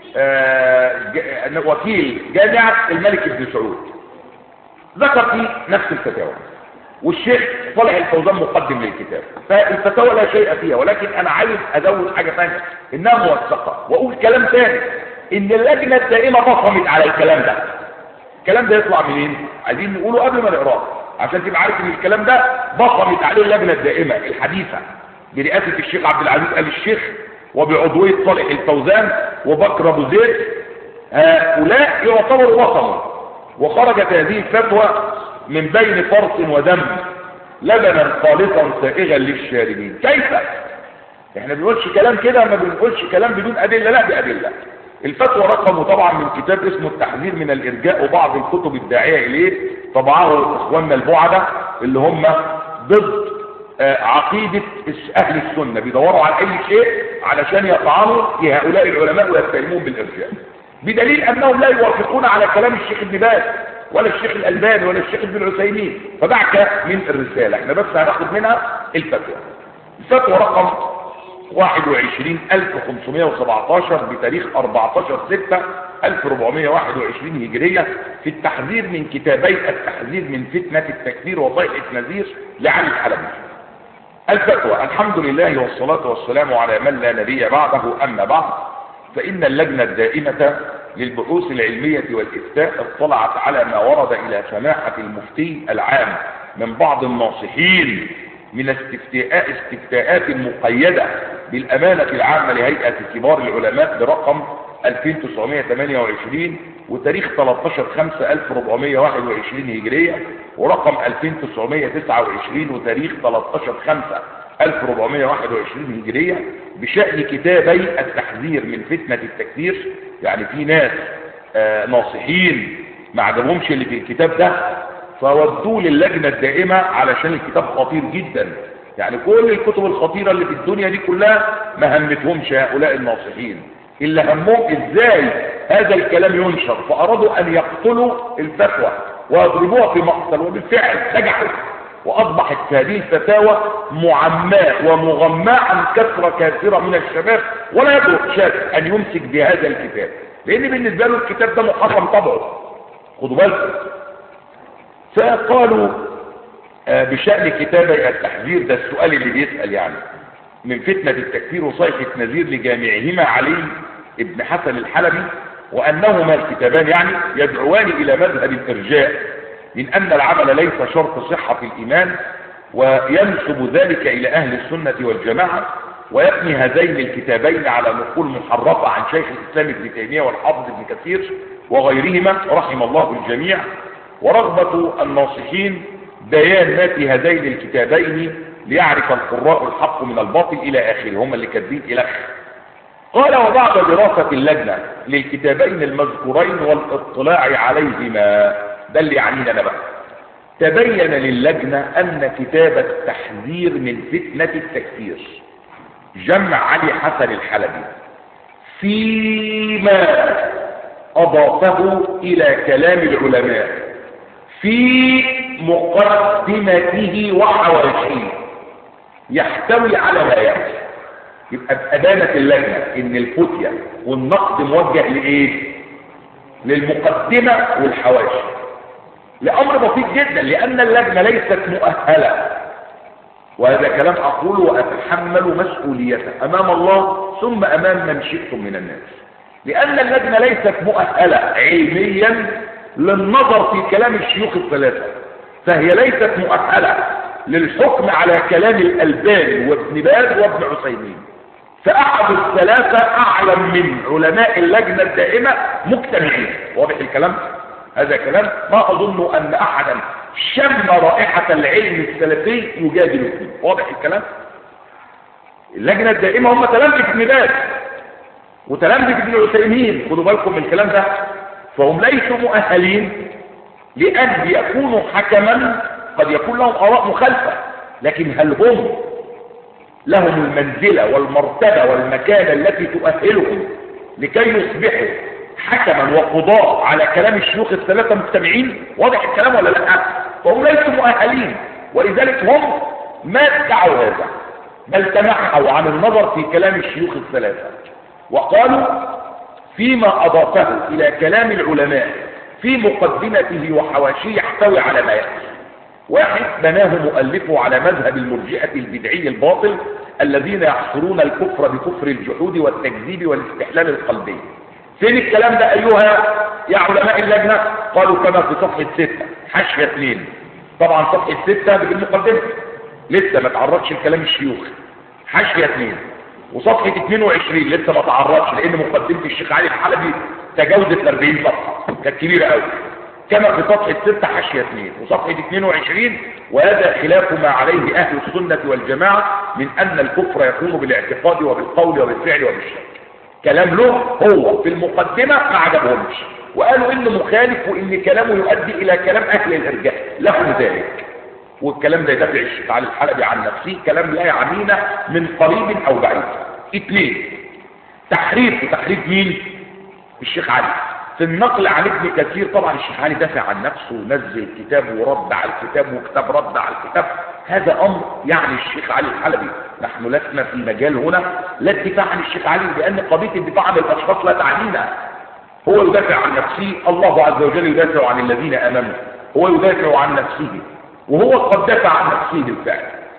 Speaker 1: آه وكيل جامعة الملك ابن سعود، ذكر فيه نفس الفتاوى، والشيخ صالح الفوزان مقدم للكتاب. فالفتاوى لا شيء فيها، ولكن انا عايز ازود حاجه ثانيه انها موثقه، واقول كلام ثاني ان اللجنه الدائمه بصمت على الكلام ده. الكلام ده يطلع منين؟ عايزين نقوله قبل ما نقراه عشان تبقى عارف ان الكلام ده بصمت عليه اللجنه الدائمه الحديثه برئاسه الشيخ عبد العزيز ال الشيخ وبعضويه صالح الفوزان وبكر ابو زيد. هؤلاء يعتبروا بصموا، وخرجت هذه الفتوى من بين فرث ودم لبنا خالصا سائغا للشاربين. كيف؟ احنا بنقولش كلام كده، ما بنقولش كلام بدون ادله، لا بادله. الفتوى رقمه طبعا من كتاب اسمه التحذير من الارجاء وبعض الكتب الداعيه اليه، طبعه اخواننا البعده اللي هم ضد عقيده اهل السنه، بيدوروا على اي شيء علشان يطعنوا في هؤلاء العلماء ويتهمون بالارجاء، بدليل انهم لا يوافقون على كلام الشيخ ابن باز ولا الشيخ الألباني ولا الشيخ ابن عثيمين. فدعك من الرسالة، احنا بس هناخد منها الفتوى. الفتوى رقم واحد وعشرين ألف وخمسمائة وسبعة عشر بتاريخ أربعتاشر ستة ألف وأربعمائة وواحد وعشرين هجرية في التحذير من كتابي التحذير من فتنة التكفير وضيحة نذير لعلي الحلبي. الفتوى: الحمد لله والصلاة والسلام على من لا نبي بعده، أما بعد، فإن اللجنة الدائمة للبحوث العلمية والإفتاء اطلعت على ما ورد إلى سماحة المفتي العام من بعض الناصحين من استفتاءات استفتاءات مقيدة بالأمانة العامة لهيئة كبار العلماء برقم ألفين وتسعمائة وثمانية وعشرين وتاريخ ثلاثة عشر خمسة ألف وأربعمائة وواحد وعشرين هجرية، ورقم ألفين وتسعمائة وتسعة وعشرين وتاريخ ثلاثة عشر خمسة ألف وأربعمائة وواحد وعشرين هجرية بشأن كتابي التحذير من فتنة التكفير. يعني في ناس آه ناصحين ما عجبهمش اللي في الكتاب ده فودوه للجنة الدائمة علشان الكتاب خطير جدا. يعني كل الكتب الخطيرة اللي في الدنيا دي كلها ما همتهمش هؤلاء الناصحين، اللي همهم ازاي هذا الكلام ينشر، فأرادوا أن يقتلوا الفتوى ويضربوها في مقتل، وبالفعل نجحوا، وأصبحت هذه الفتاوى معماة ومغماة عن كثرة كثيرة من الشباب، ولا يدرك شاب أن يمسك بهذا الكتاب، لأن بالنسبة له الكتاب ده محرم طبعه. خدوا بالكم. فقالوا بشأن كتابي التحذير، ده السؤال اللي بيسأل يعني، من فتنة التكفير وصيحة نذير لجامعهما علي ابن حسن الحلبي، وأنهما الكتابان يعني يدعوان إلى مذهب الإرجاء من أن العمل ليس شرط صحة الإيمان، وينسب ذلك إلى أهل السنة والجماعة، ويبني هذين الكتابين على نقول محرفة عن شيخ الإسلام ابن تيمية والحافظ ابن كثير وغيرهما رحم الله الجميع، ورغبة الناصحين بيان ما في هذين الكتابين ليعرف القراء الحق من الباطل إلى آخره. هم اللي كاتبين إلى آخره. قال: وبعد دراسة اللجنة للكتابين المذكورين والاطلاع عليهما، ده اللي يعنينا أنا بقى، تبين للجنة أن كتاب التحذير من فتنة التكفير جمع علي حسن الحلبي فيما أضافه إلى كلام العلماء في مقدمته وحواشيه يحتوي على ما يأتي. يبقى أبانت اللجنة إن الفتية والنقد موجه لإيه؟ للمقدمة والحواشي، لأمر بسيط جدا، لأن اللجنة ليست مؤهلة، وهذا كلام أقوله وأتحمل مسؤوليته أمام الله ثم أمام من شئتم من الناس، لأن اللجنة ليست مؤهلة علميا للنظر في كلام الشيوخ الثلاثة فهي ليست مؤهلة للحكم على كلام الألباني وابن باز وابن عثيمين، فأحد الثلاثة أعلم من علماء اللجنة الدائمة مجتمعين. واضح الكلام؟ هذا كلام ما أظن أن أحدا شم رائحة العلم السلفي يجادل فيه. واضح الكلام؟ اللجنة الدائمة هم تلامذة ابن باز وتلامذة ابن عثيمين، خدوا بالكم من الكلام ده، فهم ليسوا مؤهلين لأن يكونوا حكما. قد يكون لهم آراء مخالفة، لكن هل هم لهم المنزلة والمرتبة والمكانة التي تؤهلهم لكي يصبحوا حكما وقضاء على كلام الشيوخ الثلاثة مجتمعين؟ واضح الكلام ولا لا؟ فهم ليسوا مؤهلين، ولذلك هم ما ادعوا هذا، بل تنحوا عن النظر في كلام الشيوخ الثلاثة وقالوا فيما أضافه إلى كلام العلماء في مقدمته وحواشيه يحتوي على ما يأتي. واحد، بناه مؤلفه على مذهب المرجئة البدعي الباطل الذين يحصرون الكفر بكفر الجحود والتكذيب والاستحلال القلبي. فين الكلام ده أيها يا علماء اللجنة؟ قالوا كما في صفحة ستة حاشية اثنين. طبعا صفحة ستة بالمقدمة لسه ما تعرضش الكلام الشيوخ، حاشية اثنين، وصفحة اثنين وعشرين لسه ما تعرضش لأن مقدمة الشيخ علي الحلبي تجاوزت أربعين صفحة، كانت كبيرة قوي. كما في صفحة ستة حاشية اثنين وصفحة اثنين وعشرين، وهذا خلاف ما عليه أهل السنة والجماعة من أن الكفر يكون بالاعتقاد وبالقول وبالفعل وبالشك. كلام له هو في المقدمة ما عجبهمش، وقالوا إنه مخالف وإن كلامه يؤدي إلى كلام أهل الإرجاء لهم ذلك، والكلام ده يدافع الشيخ علي الحلبي عن نفسه، كلام لا يعنينا من قريب أو بعيد. اثنين، تحريف. وتحريف مين؟ الشيخ علي في النقل عن ابن كثير. طبعا الشيخ علي دافع عن نفسه ونزل كتاب ورد على الكتاب وكتاب رد على الكتاب، هذا امر يعني الشيخ علي الحلبي. نحن لسنا في مجال هنا لا الدفاع عن الشيخ علي، لان قضيه الدفاع عن الاشخاص لا تعنينا. هو يدافع عن نفسه، الله عز وجل يدافع عن الذين امنوا، هو يدافع عن نفسه وهو قد دافع عن نفسه بالفعل.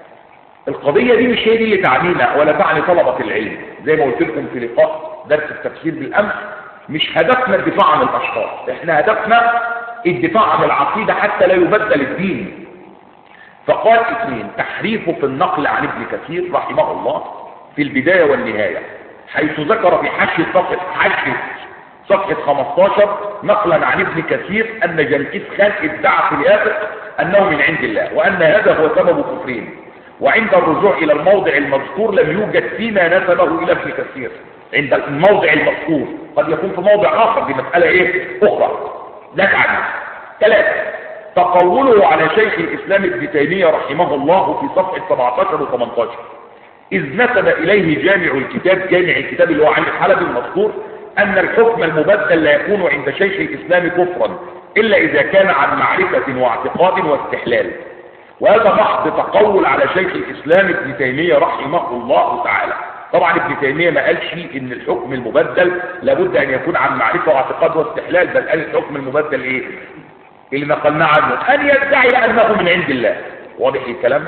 Speaker 1: القضيه دي مش هي دي اللي تعنينا ولا تعني طلبه العلم. زي ما قلت لكم في لقاء درس التفسير بالامس، مش هدفنا الدفاع عن الاشخاص، احنا هدفنا الدفاع عن العقيدة حتى لا يبدل الدين. فقال اثنين، تحريفه في النقل عن ابن كثير رحمه الله في البداية والنهاية، حيث ذكر في حاشية صفحة حاشية صفحة خمستاشر نقلا عن ابن كثير ان جنكيز خان ادعى في الاخر انه من عند الله، وان هذا هو سبب كفرهم، وعند الرجوع الى الموضع المذكور لم يوجد فيما نسبه الى ابن كثير. عند الموضع المذكور قد يكون في موضع اخر، دي مسألة ايه اخرى لا تعني. ثلاثة، تقوله على شيخ الاسلام ابن تيمية رحمه الله في صفحة سبعتاشر و ثمانية عشر، اذ نسب اليه جامع الكتاب، جامع الكتاب اللي هو علي الحلبي المذكور، ان الحكم المبدل لا يكون عند شيخ الاسلام كفرا الا اذا كان عن معرفة واعتقاد واستحلال. وهذا محض تقول على شيخ الاسلام ابن تيمية رحمه الله تعالى. طبعا ابن تيمية ما قالش ان الحكم المبدل لابد ان يكون عن معرفة واعتقاد واستحلال، بل قال الحكم المبدل ايه اللي نقلناه عنه؟ ان يدعي انه من عند الله. واضح الكلام؟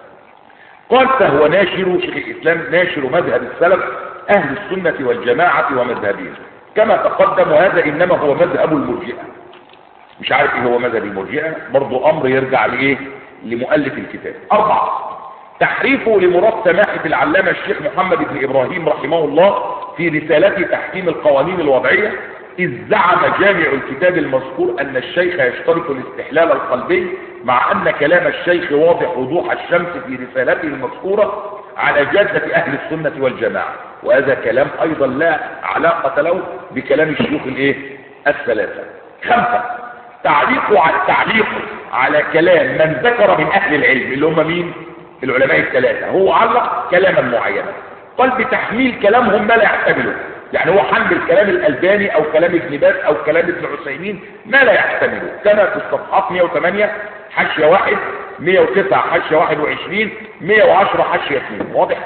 Speaker 1: قال فهو ناشر، شيخ الاسلام ناشر مذهب السلف اهل السنة والجماعة ومذهبهم كما تقدم، وهذا انما هو مذهب المرجئة. مش عارف ايه هو مذهب المرجئة، برضو امر يرجع لايه لمؤلف الكتاب. اربعة، تحريفه لمراد سماحة العلامة الشيخ محمد بن إبراهيم رحمه الله في رسالته تحكيم القوانين الوضعية، إذ زعم جامع الكتاب المذكور أن الشيخ يشترط الاستحلال القلبي، مع أن كلام الشيخ واضح وضوح الشمس في رسالته المذكورة على جادة أهل السنة والجماعة، وهذا كلام أيضا لا علاقة له بكلام الشيوخ الإيه الثلاثة. خمسة، تعليقه على تعليقه على كلام من ذكر من أهل العلم اللي هم مين؟ العلماء الثلاثة. هو علق كلاما معينا، قال بتحميل كلامهم ما لا يحتمله، يعني هو حمل كلام الألباني او كلام ابن باز او كلام ابن عثيمين ما لا يحتمله، كما في الصفحات مئة وثمانية حاشية واحد، مئة وتسعة حاشية واحد وعشرين، مئة وعشرة حاشية اثنين. واضح؟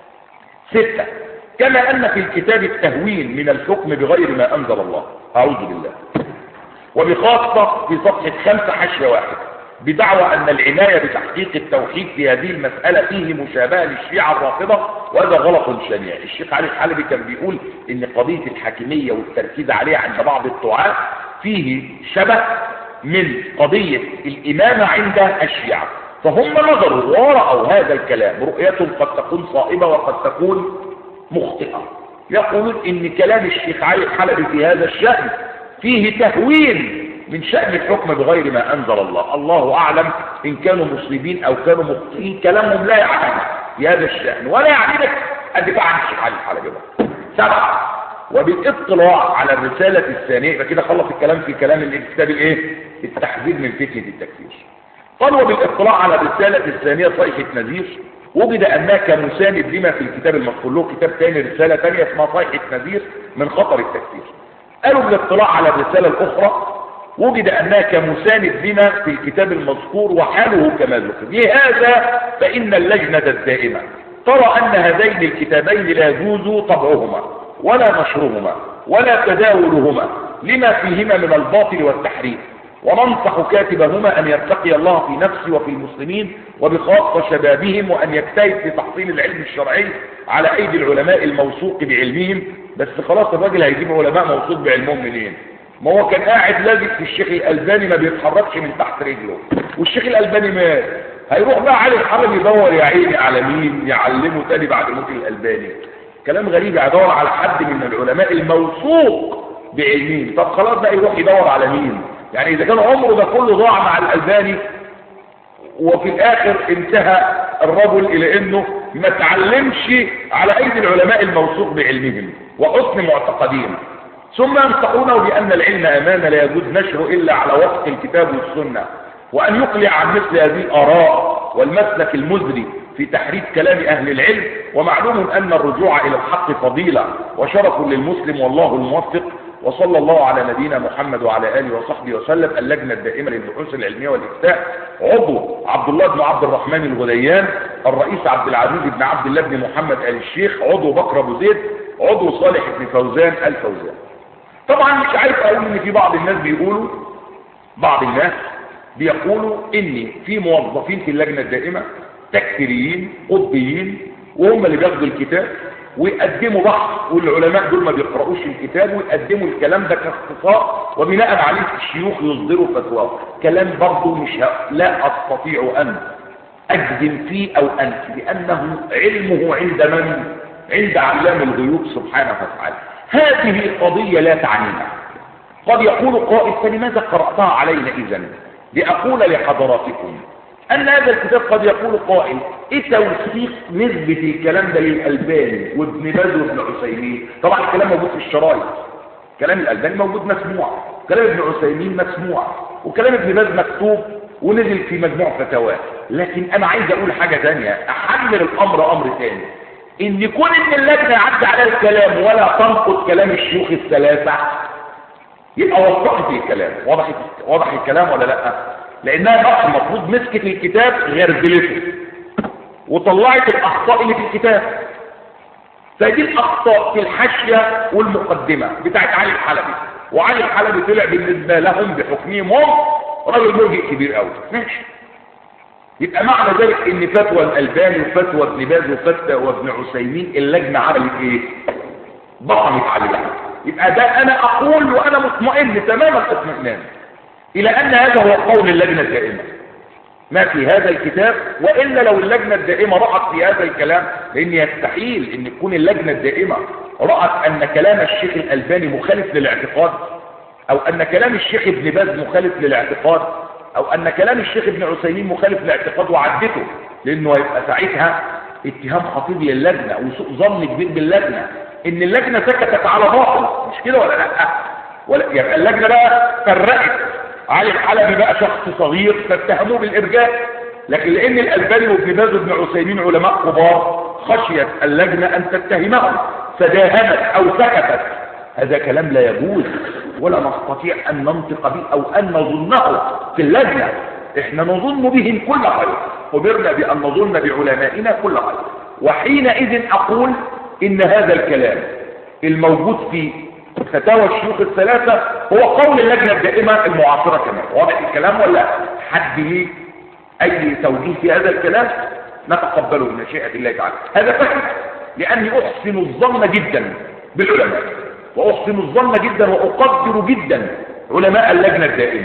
Speaker 1: ستة، كما ان في الكتاب التهوين من الحكم بغير ما انزل الله، اعوذ بالله، وبخاصة في صفحة خمسة حاشية واحد، بدعوى أن العناية بتحقيق التوحيد في هذه المسألة فيه مشابهة للشيعة الرافضة، وهذا غلط شنيع. الشيخ علي الحلبي كان بيقول إن قضية الحاكمية والتركيز عليها عند بعض الدعاة فيه شبه من قضية الإمامة عند الشيعة، فهم نظروا ورأوا هذا الكلام، رؤيتهم قد تكون صائبة وقد تكون مخطئة. يقولون إن كلام الشيخ علي الحلبي في هذا الشأن فيه تهوين من شأن الحكم بغير ما أنزل الله. الله أعلم إن كانوا مصيبين أو كانوا مخطئين، كلامهم لا يعني في هذا الشأن ولا يعني لك الدفاع عن الشيخ علي الحلبي. سبعة، وبالاطلاع على الرسالة الثانية، يبقى كده خلص الكلام في كلام الكتاب الايه؟ التحذير من فتنة التكفير. قال وبالاطلاع على الرسالة الثانية صيحة نذير وجد انها كمساند لما في الكتاب المذكور، له كتاب ثاني رسالة ثانية اسمها صيحة نذير من خطر التكفير. قالوا بالاطلاع على الرسالة الاخرى وجد انها كمساند لما في الكتاب المذكور وحاله كما ذكر. لهذا فان اللجنة الدائمة ترى ان هذين الكتابين لا يجوز طبعهما ولا نشرهما ولا تداولهما لما فيهما من الباطل والتحريف، وننصح كاتبهما أن يتقي الله في نفسه وفي المسلمين وبخاصة شبابهم، وأن يجتهد في تحصيل العلم الشرعي على أيدي العلماء الموثوق بعلمهم. بس خلاص الراجل هيجيب علماء موثوق بعلمهم منين؟ ما هو كان قاعد لازق في الشيخ الألباني ما بيتحركش من تحت رجله، والشيخ الألباني مات، هيروح بقى علي الحلبي يدور يا عيني على مين يعلمه تاني بعد موت الألباني؟ كلام غريب، يدور على حد من العلماء الموثوق بعلمين. طب خلاص بقى يروح يدور على مين؟ يعني اذا كان عمره ده كله ضاع مع الألباني وفي الاخر انتهى الرجل الى انه ما تعلمش على ايدي العلماء الموثوق بعلمهم وحسن معتقدين، ثم ينصحونه بان العلم امانه لا يجوز نشره الا على وفق الكتاب والسنه، وان يقلع عن مثل هذه الاراء والمسلك المزري في تحريف كلام أهل العلم. ومعلوم أن الرجوع إلى الحق فضيلة وشرف للمسلم والله الموفق. وصلى الله على نبينا محمد وعلى آله وصحبه وسلم. اللجنة الدائمة للبحوث العلمية والإفتاء، عضو عبد الله بن عبد الرحمن الغليان، الرئيس عبد العزيز بن عبد الله بن محمد آل الشيخ، عضو بكر أبو زيد، عضو صالح بن فوزان الفوزان. طبعا مش عارف أقول إن في بعض الناس بيقولوا بعض الناس بيقولوا إن في موظفين في اللجنة الدائمة تكفيريين قطبيين، وهم اللي بياخدوا الكتاب ويقدموا بحث، والعلماء دول ما بيقرؤوش الكتاب ويقدموا الكلام ده كاختصار، وبناء عليه الشيوخ يصدروا فتوى. كلام برضه مش ه... لا استطيع ان اجزم فيه او انفي، لانه علمه عند من؟ عند علام الغيوب سبحانه وتعالى. هذه قضيه لا تعنينا. قد يقول قائل فلماذا قراتها علينا اذا؟ لاقول لحضراتكم أن هذا الكتاب قد يقول قائل إيه توثيق نسبة الكلام ده للألباني وابن باز وابن عثيمين؟ طبعا الكلام موجود في الشرايط، كلام الألباني موجود مسموع، كلام ابن عثيمين مسموع، وكلام ابن باز مكتوب ونزل في مجموع فتاوى. لكن أنا عايز أقول حاجة ثانية، أحمل الأمر أمر ثاني، إن يكون إن اللجنة يعدي على الكلام ولا تنقض كلام الشيوخ الثلاثة يبقى وثقت الكلام. واضح واضح الكلام ولا لأ؟ لانها بقى المفروض مسكت الكتاب غربلته وطلعت الاخطاء اللي في الكتاب. فدي الاخطاء في الحاشيه والمقدمه بتاعت علي الحلبي، وعلي الحلبي طلع بالنسبه لهم بحكمهم هم راجل مرجئ كبير قوي، ماشي. يبقى معنى ذلك ان فتوى الالباني وفتوى ابن باز وفتوى ابن عثيمين اللجنه عملت ايه؟ بطمت عليها. يبقى ده انا اقول وانا مطمئن تمام الاطمئنان إلى أن هذا هو قول اللجنة الدائمة ما في هذا الكتاب. وإلا لو اللجنة الدائمة رأت في هذا الكلام، لأن يستحيل أن تكون اللجنة الدائمة رأت أن كلام الشيخ الألباني مخالف للاعتقاد، أو أن كلام الشيخ ابن باز مخالف للاعتقاد، أو أن كلام الشيخ ابن عثيمين مخالف للاعتقاد وعدته، لأنه هيبقى ساعتها اتهام خطير للجنة وسوء ظن كبير باللجنة إن اللجنة سكتت على باطل، مش كده ولا لا؟ ولا يبقى اللجنة بقى فرقت علي الحلبي بقى شخص صغير فاتهموه بالإرجاء، لكن لأن الألباني وابن باز وابن عثيمين علماء كبار خشيت اللجنة أن تتهمهم فداهمت أو سكتت. هذا كلام لا يجوز ولا نستطيع أن ننطق به أو أن نظنه في اللجنة. إحنا نظن بهم كل خير، أمرنا بأن نظن بعلمائنا كل خير. وحينئذ أقول إن هذا الكلام الموجود في فتاوى الشيوخ الثلاثة هو قول اللجنة الدائمة المعاصرة كمان. واضح الكلام ولا حد ليه أي توجيه في هذا الكلام؟ نتقبله من مشيئة الله تعالى. هذا فهم لأني أحسن الظن جدا بالعلماء، وأحسن الظن جدا وأقدر جدا علماء اللجنة الدائمة،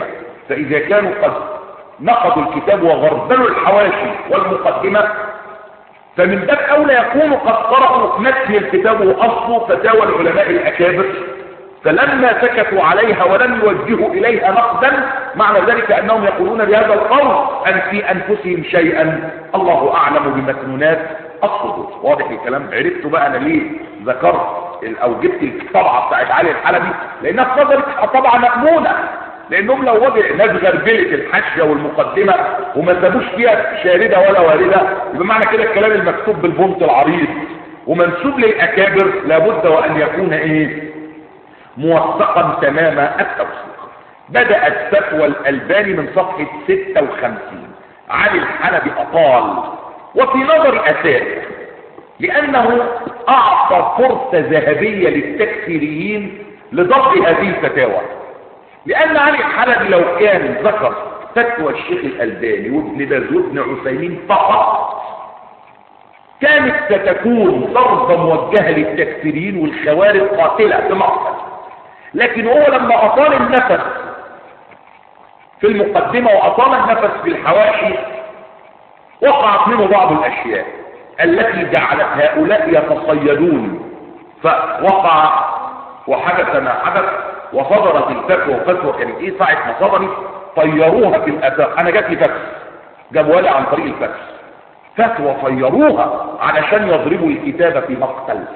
Speaker 1: فإذا كانوا قد نقضوا الكتاب وغربلوا الحواشي والمقدمة فمن باب أولى يكونوا قد قرأوا متن الكتاب وأصله فتاوى العلماء الأكابر، فلما سكتوا عليها ولم يوجهوا إليها نقدا معنى ذلك أنهم يقولون بهذا القول أن في أنفسهم شيئا الله أعلم بمكنونات الصدور. واضح الكلام؟ عرفتوا بقى أنا ليه ذكرت أو جبت الطبعة بتاعت علي الحلبي؟ لأنها صدرت طبعة مأمونة، لأنهم لو وجد ناس غربلة الحاشية والمقدمة وما سابوش فيها شاردة ولا واردة يبقى معنى كده الكلام المكتوب بالبنط العريض ومنسوب للأكابر لابد وأن يكون إيه؟ موثقا تمام التوثيق. بدأت فتوى الألباني من صفحة ستة وخمسين. علي الحلبي أطال وفي نظر أساس لأنه أعطى فرصة ذهبية للتكفيريين لضبط هذه الفتاوى، لأن علي الحلبي لو كان ذكر فتوى الشيخ الألباني وابن باز وابن عثيمين فقط كانت ستكون ضربة موجهة للتكفيريين والخوارج قاتلة بمقتل، لكن هو لما أطال النفس في المقدمة وأطال النفس في الحواشي وقعت منه بعض الأشياء التي جعلت هؤلاء يتصيدون، فوقع وحدث ما حدث وصدرت الفتوى. وفتوى كانت ايه ساعة ما صدرت طيروها في الآفاق. أنا جات لي فتوى جابوها لي عن طريق الفتوى، فتوى طيروها علشان يضربوا الكتابة في مقتل.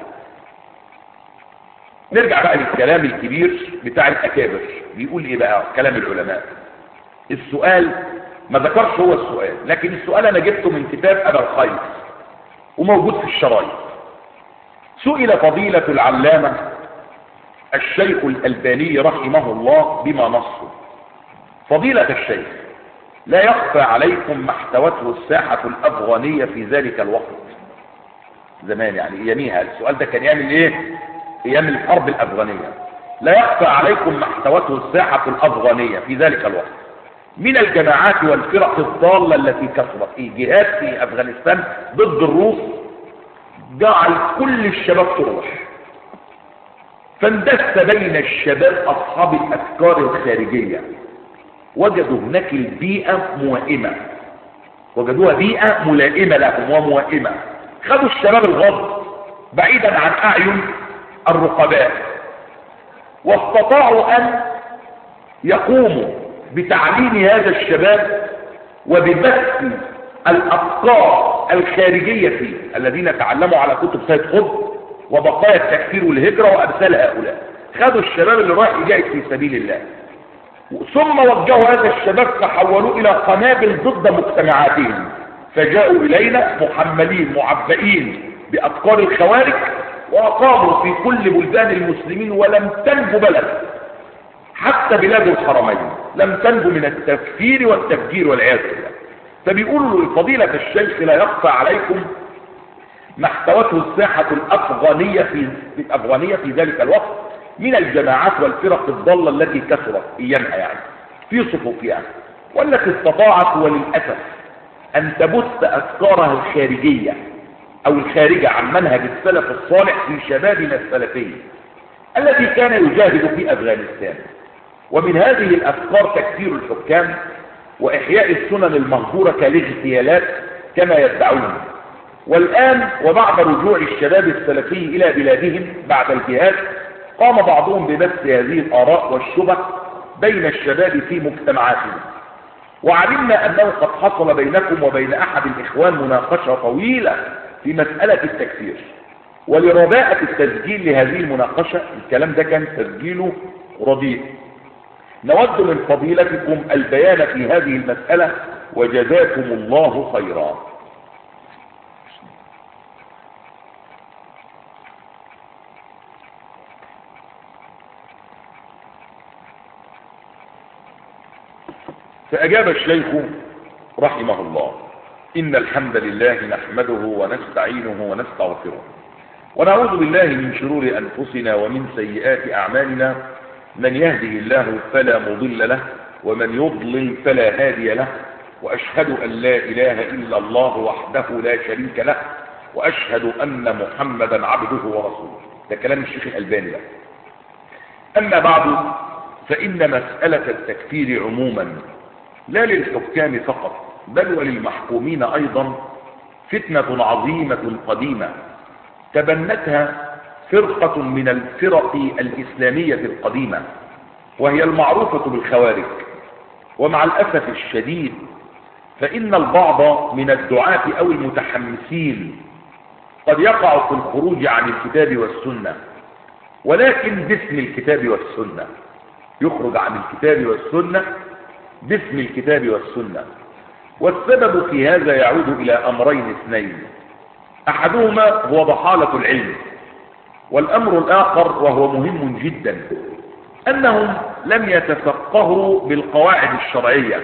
Speaker 1: نرجع بقى للكلام الكبير بتاع الأكابر. بيقول ايه بقى كلام العلماء؟ السؤال ما ذكرش هو السؤال، لكن السؤال انا جبته من كتاب أبا الخير وموجود في الشرايط. سئل فضيلة العلامة الشيخ الألباني رحمه الله بما نصه: فضيلة الشيخ، لا يخفى عليكم ما احتوته الساحة الأفغانية في ذلك الوقت. زمان يعني اياميها، السؤال ده كان يعمل ايه؟ ايام الحرب الأفغانية. لا يخفى عليكم ما احتوته الساحة الأفغانية في ذلك الوقت من الجماعات والفرق الضالة التي كثرت. الجهاد في أفغانستان ضد الروس جعل كل الشباب تروح، فاندس بين الشباب أصحاب الأفكار الخارجية، وجدوا هناك البيئة موائمة، وجدوها بيئة ملائمة لهم وموائمة. خدوا الشباب الغض بعيدا عن أعين الرقباء، واستطاعوا أن يقوموا بتعليم هذا الشباب وببث الأفكار الخارجية فيه، الذين تعلموا على كتب سيد قطب وبقايا التكفير والهجرة وأمثال هؤلاء. خدوا الشباب اللي رايح يجاهد في سبيل الله، ثم وجهوا هذا الشباب فحولوه إلى قنابل ضد مجتمعاتهم، فجاءوا إلينا محملين معبئين بأفكار الخوارج وأقاموا في كل بلدان المسلمين، ولم تنجو بلد حتى بلاد الحرمين لم تنجو من التكفير والتفجير والعياذ بالله. فبيقولوا لفضيلة الشيخ: لا يخفى عليكم ما احتوته الساحة الأفغانية في الأفغانية في ذلك الوقت من الجماعات والفرق الضالة التي كثرت ايامها يعني في صفوفها، والتي استطاعت وللأسف أن تبث أفكارها الخارجية أو الخارجة عن منهج السلف الصالح في شبابنا السلفي الذي كان يجاهد في أفغانستان. ومن هذه الأفكار تكفير الحكام وإحياء السنن المهجورة كالاغتيالات كما يدعون. والآن وبعد رجوع الشباب السلفي إلى بلادهم بعد الجهاد قام بعضهم ببث هذه الآراء والشبه بين الشباب في مجتمعاتهم. وعلمنا أنه قد حصل بينكم وبين أحد الإخوان مناقشة طويلة في مسألة التكفير، ولرباءة التسجيل لهذه المناقشة الكلام ده كان تسجيله رديء. نود من فضيلتكم البيان في هذه المسألة وجزاكم الله خيرا. فأجاب الشيخ رحمه الله: إن الحمد لله نحمده ونستعينه ونستغفره ونعوذ بالله من شرور أنفسنا ومن سيئات أعمالنا، من يهده الله فلا مضل له ومن يضلل فلا هادي له، وأشهد أن لا إله إلا الله وحده لا شريك له، وأشهد أن محمدا عبده ورسوله. ده كلام الشيخ الألباني ده. أما بعد، فإن مسألة التكفير عموما لا للحكام فقط بل وللمحكومين أيضا فتنة عظيمة قديمة تبنتها فرقة من الفرق الإسلامية القديمة، وهي المعروفة بالخوارج. ومع الأسف الشديد فإن البعض من الدعاة أو المتحمسين قد يقع في الخروج عن الكتاب والسنة، ولكن باسم الكتاب والسنة، يخرج عن الكتاب والسنة باسم الكتاب والسنة. والسبب في هذا يعود إلى أمرين اثنين، أحدهما هو ضحالة العلم، والأمر الآخر وهو مهم جدا أنهم لم يتفقهوا بالقواعد الشرعية،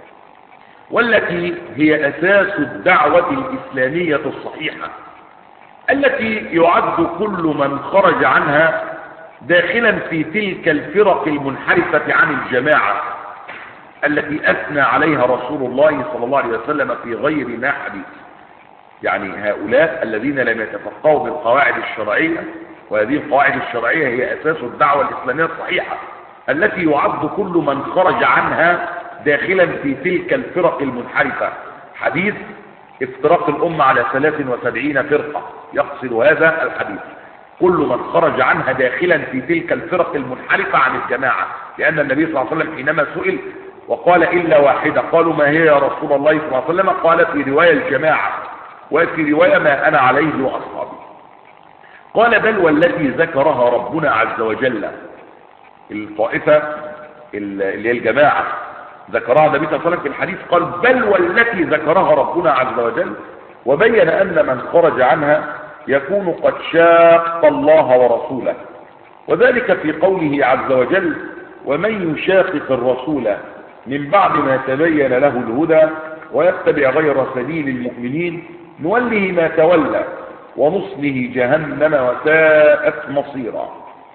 Speaker 1: والتي هي أساس الدعوة الإسلامية الصحيحة، التي يعد كل من خرج عنها داخلا في تلك الفرق المنحرفة عن الجماعة التي أثنى عليها رسول الله صلى الله عليه وسلم في غير ما حديث. يعني هؤلاء الذين لم يتفقهوا بالقواعد الشرعية، وهذه القواعد الشرعية هي أساس الدعوة الإسلامية الصحيحة التي يعد كل من خرج عنها داخلا في تلك الفرق المنحرفة. حديث افتراق الأمة على ثلاث وسبعين فرقة يقصد هذا الحديث كل من خرج عنها داخلا في تلك الفرق المنحرفة عن الجماعة، لأن النبي صلى الله عليه وسلم حينما سئل وقال إلا واحدة قالوا ما هي يا رسول الله صلى الله عليه وسلم؟ قال في رواية الجماعة، وفي رواية ما أنا عليه وأصحابي. قال بل والتي ذكرها ربنا عز وجل، الطائفة اللي هي الجماعة ذكرها النبي صلى الله عليه وسلم في الحديث، قال بل والتي ذكرها ربنا عز وجل، وبين أن من خرج عنها يكون قد شاق الله ورسوله، وذلك في قوله عز وجل ومن يشاقق الرسول من بعد ما تبين له الهدى ويتبع غير سبيل المؤمنين نوله ما تولى ونصله جهنم وساءت مصيرا.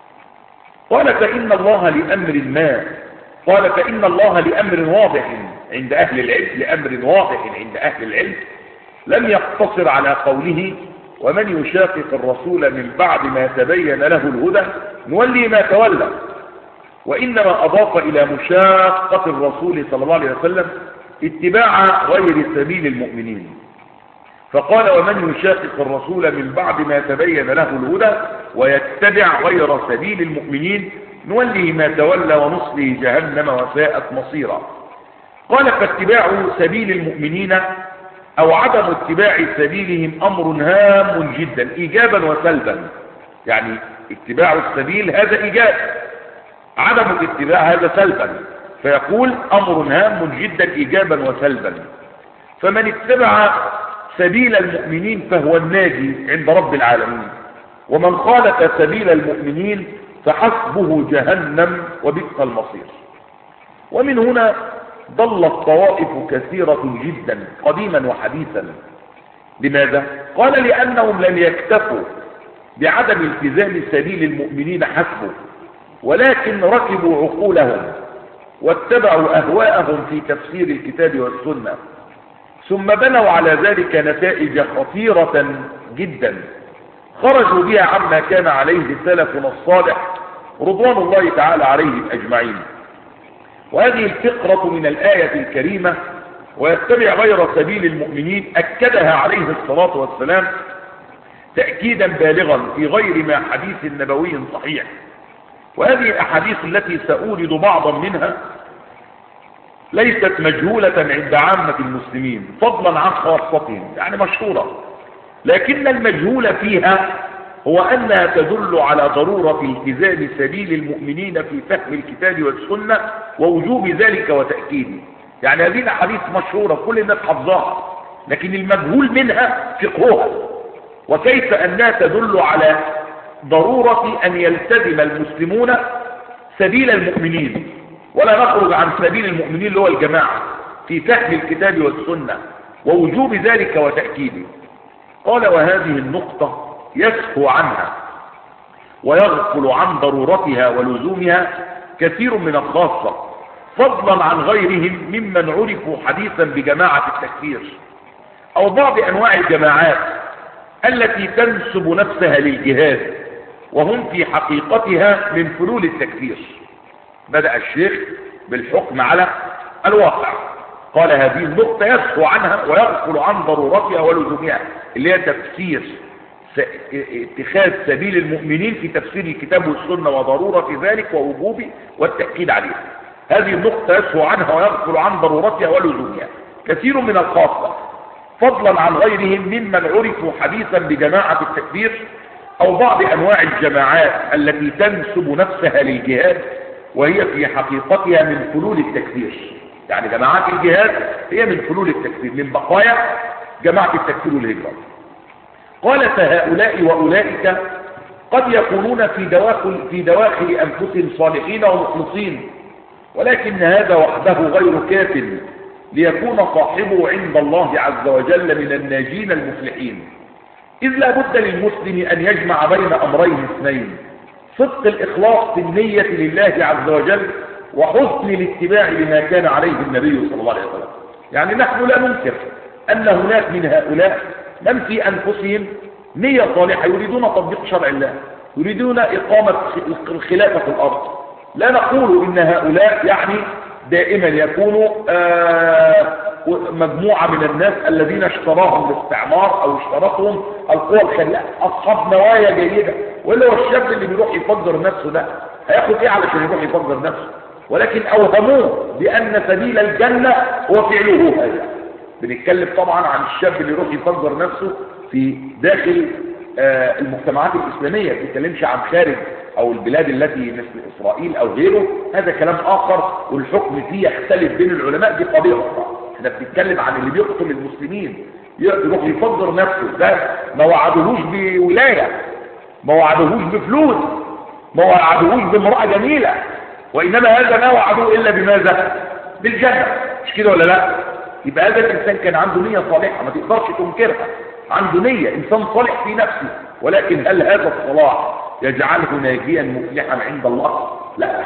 Speaker 1: قال فإن الله لأمر ما قال فإن الله لأمر واضح عند أهل العلم لأمر واضح عند أهل العلم لم يقتصر على قوله ومن يشاقق الرسول من بعد ما تبين له الهدى نولي ما تولى، وإنما أضاف إلى مشاقة الرسول صلى الله عليه وسلم اتباع غير سبيل المؤمنين، فقال ومن يشاقق الرسول من بعد ما تبين له الهدى ويتبع غير سبيل المؤمنين نوله ما تولى ونصله جهنم وساءت مصيرا. قال فاتباع سبيل المؤمنين أو عدم اتباع سبيلهم أمر هام جدا إيجابا وسلبا، يعني اتباع السبيل هذا إيجاب، عدم الاتباع هذا سلبا، فيقول أمر هام جدا إيجابا وسلبا. فمن اتبع سبيل المؤمنين فهو الناجي عند رب العالمين، ومن خالف سبيل المؤمنين فحسبه جهنم وبئس المصير. ومن هنا ضلت طوائف كثيرة جدا قديما وحديثا. لماذا؟ قال لأنهم لم يكتفوا بعدم التزام سبيل المؤمنين حسبه، ولكن ركبوا عقولهم واتبعوا أهواءهم في تفسير الكتاب والسنة، ثم بنوا على ذلك نتائج خطيرة جدا خرجوا بها عما كان عليه سلفنا الصالح رضوان الله تعالى عليهم أجمعين. وهذه الفقرة من الآية الكريمة ويتبع غير سبيل المؤمنين أكدها عليه الصلاة والسلام تأكيدا بالغا في غير ما حديث نبوي صحيح. وهذه الأحاديث التي سأورد بعضا منها ليست مجهولة عند عامة المسلمين فضلا عن خاصتهم، يعني مشهورة، لكن المجهول فيها هو أنها تدل على ضرورة التزام سبيل المؤمنين في فهم الكتاب والسنة ووجوب ذلك وتأكيده. يعني هذه الأحاديث مشهورة كل الناس حفظها، لكن المجهول منها فقهها، وكيف أنها تدل على ضرورة أن يلتزم المسلمون سبيل المؤمنين ولا نخرج عن سبيل المؤمنين اللي هو الجماعة في فهم الكتاب والسنة ووجوب ذلك وتأكيده. قال وهذه النقطة يسهو عنها ويغفل عن ضرورتها ولزومها كثير من الخاصة فضلا عن غيرهم ممن عرفوا حديثا بجماعة التكفير أو بعض أنواع الجماعات التي تنسب نفسها للجهاد وهم في حقيقتها من فلول التكفير. بدأ الشيخ بالحكم على الواقع. قال هذه النقطة يسهو عنها ويغفل عن ضرورتها ولزومها، اللي هي تفسير اتخاذ سبيل المؤمنين في تفسير الكتاب والسنة وضرورة ذلك ووجوبه والتأكيد عليه. هذه النقطة يسهو عنها ويغفل عن ضرورتها ولزومها كثير من الخاصة، فضلا عن غيرهم ممن عرفوا حديثا بجماعة التكبير أو بعض أنواع الجماعات التي تنسب نفسها للجهاد، وهي في حقيقتها من فلول التكفير. يعني جماعات الجهاد هي من فلول التكفير، من بقايا جماعة التكفير والهجرة. قال فهؤلاء وأولئك قد يكونون في دواخل, في دواخل أنفسهم صالحين ومخلصين، ولكن هذا وحده غير كاف ليكون صاحبه عند الله عز وجل من الناجين المفلحين. إذ لا بد للمسلم أن يجمع بين أمرين اثنين: صدق الإخلاص في النية لله عز وجل، وحسن الاتباع لما كان عليه النبي صلى الله عليه وسلم. يعني نحن لا ننكر أن هناك من هؤلاء من في أنفسهم نية صالحة، يريدون تطبيق شرع الله، يريدون إقامة الخلافة في الأرض. لا نقول إن هؤلاء يعني دائما يكونوا مجموعة من الناس الذين اشتراهم الاستعمار أو اشترتهم القوى الخلية، أصحاب نوايا جيدة. وإلا هو الشاب اللي بيروح يفجر نفسه ده هياخد إيه علشان يروح يفجر نفسه؟ ولكن أوهموه بأن سبيل الجنة هو فعله هذا. بنتكلم طبعا عن الشاب اللي يروح يفجر نفسه في داخل آه المجتمعات الإسلامية، ما بنتكلمش عن خارج أو البلاد التي مثل إسرائيل أو غيره، هذا كلام آخر والحكم فيه يختلف بين العلماء، دي قضية أخرى. احنا بنتكلم عن اللي بيقتل المسلمين يروح يفجر نفسه، ده ما وعدهوش بولاية، ما وعدهوش بفلوس، ما وعدهوش بامرأة جميلة، وإنما هذا ما وعدوه إلا بماذا؟ بالجنة. مش كده ولا لا؟ يبقى هذا الإنسان كان عنده نية صالحة ما تقدرش تنكرها، عنده نية، إنسان صالح في نفسه. ولكن هل هذا الصلاح يجعله ناجيا مفلحا عند الله؟ لا،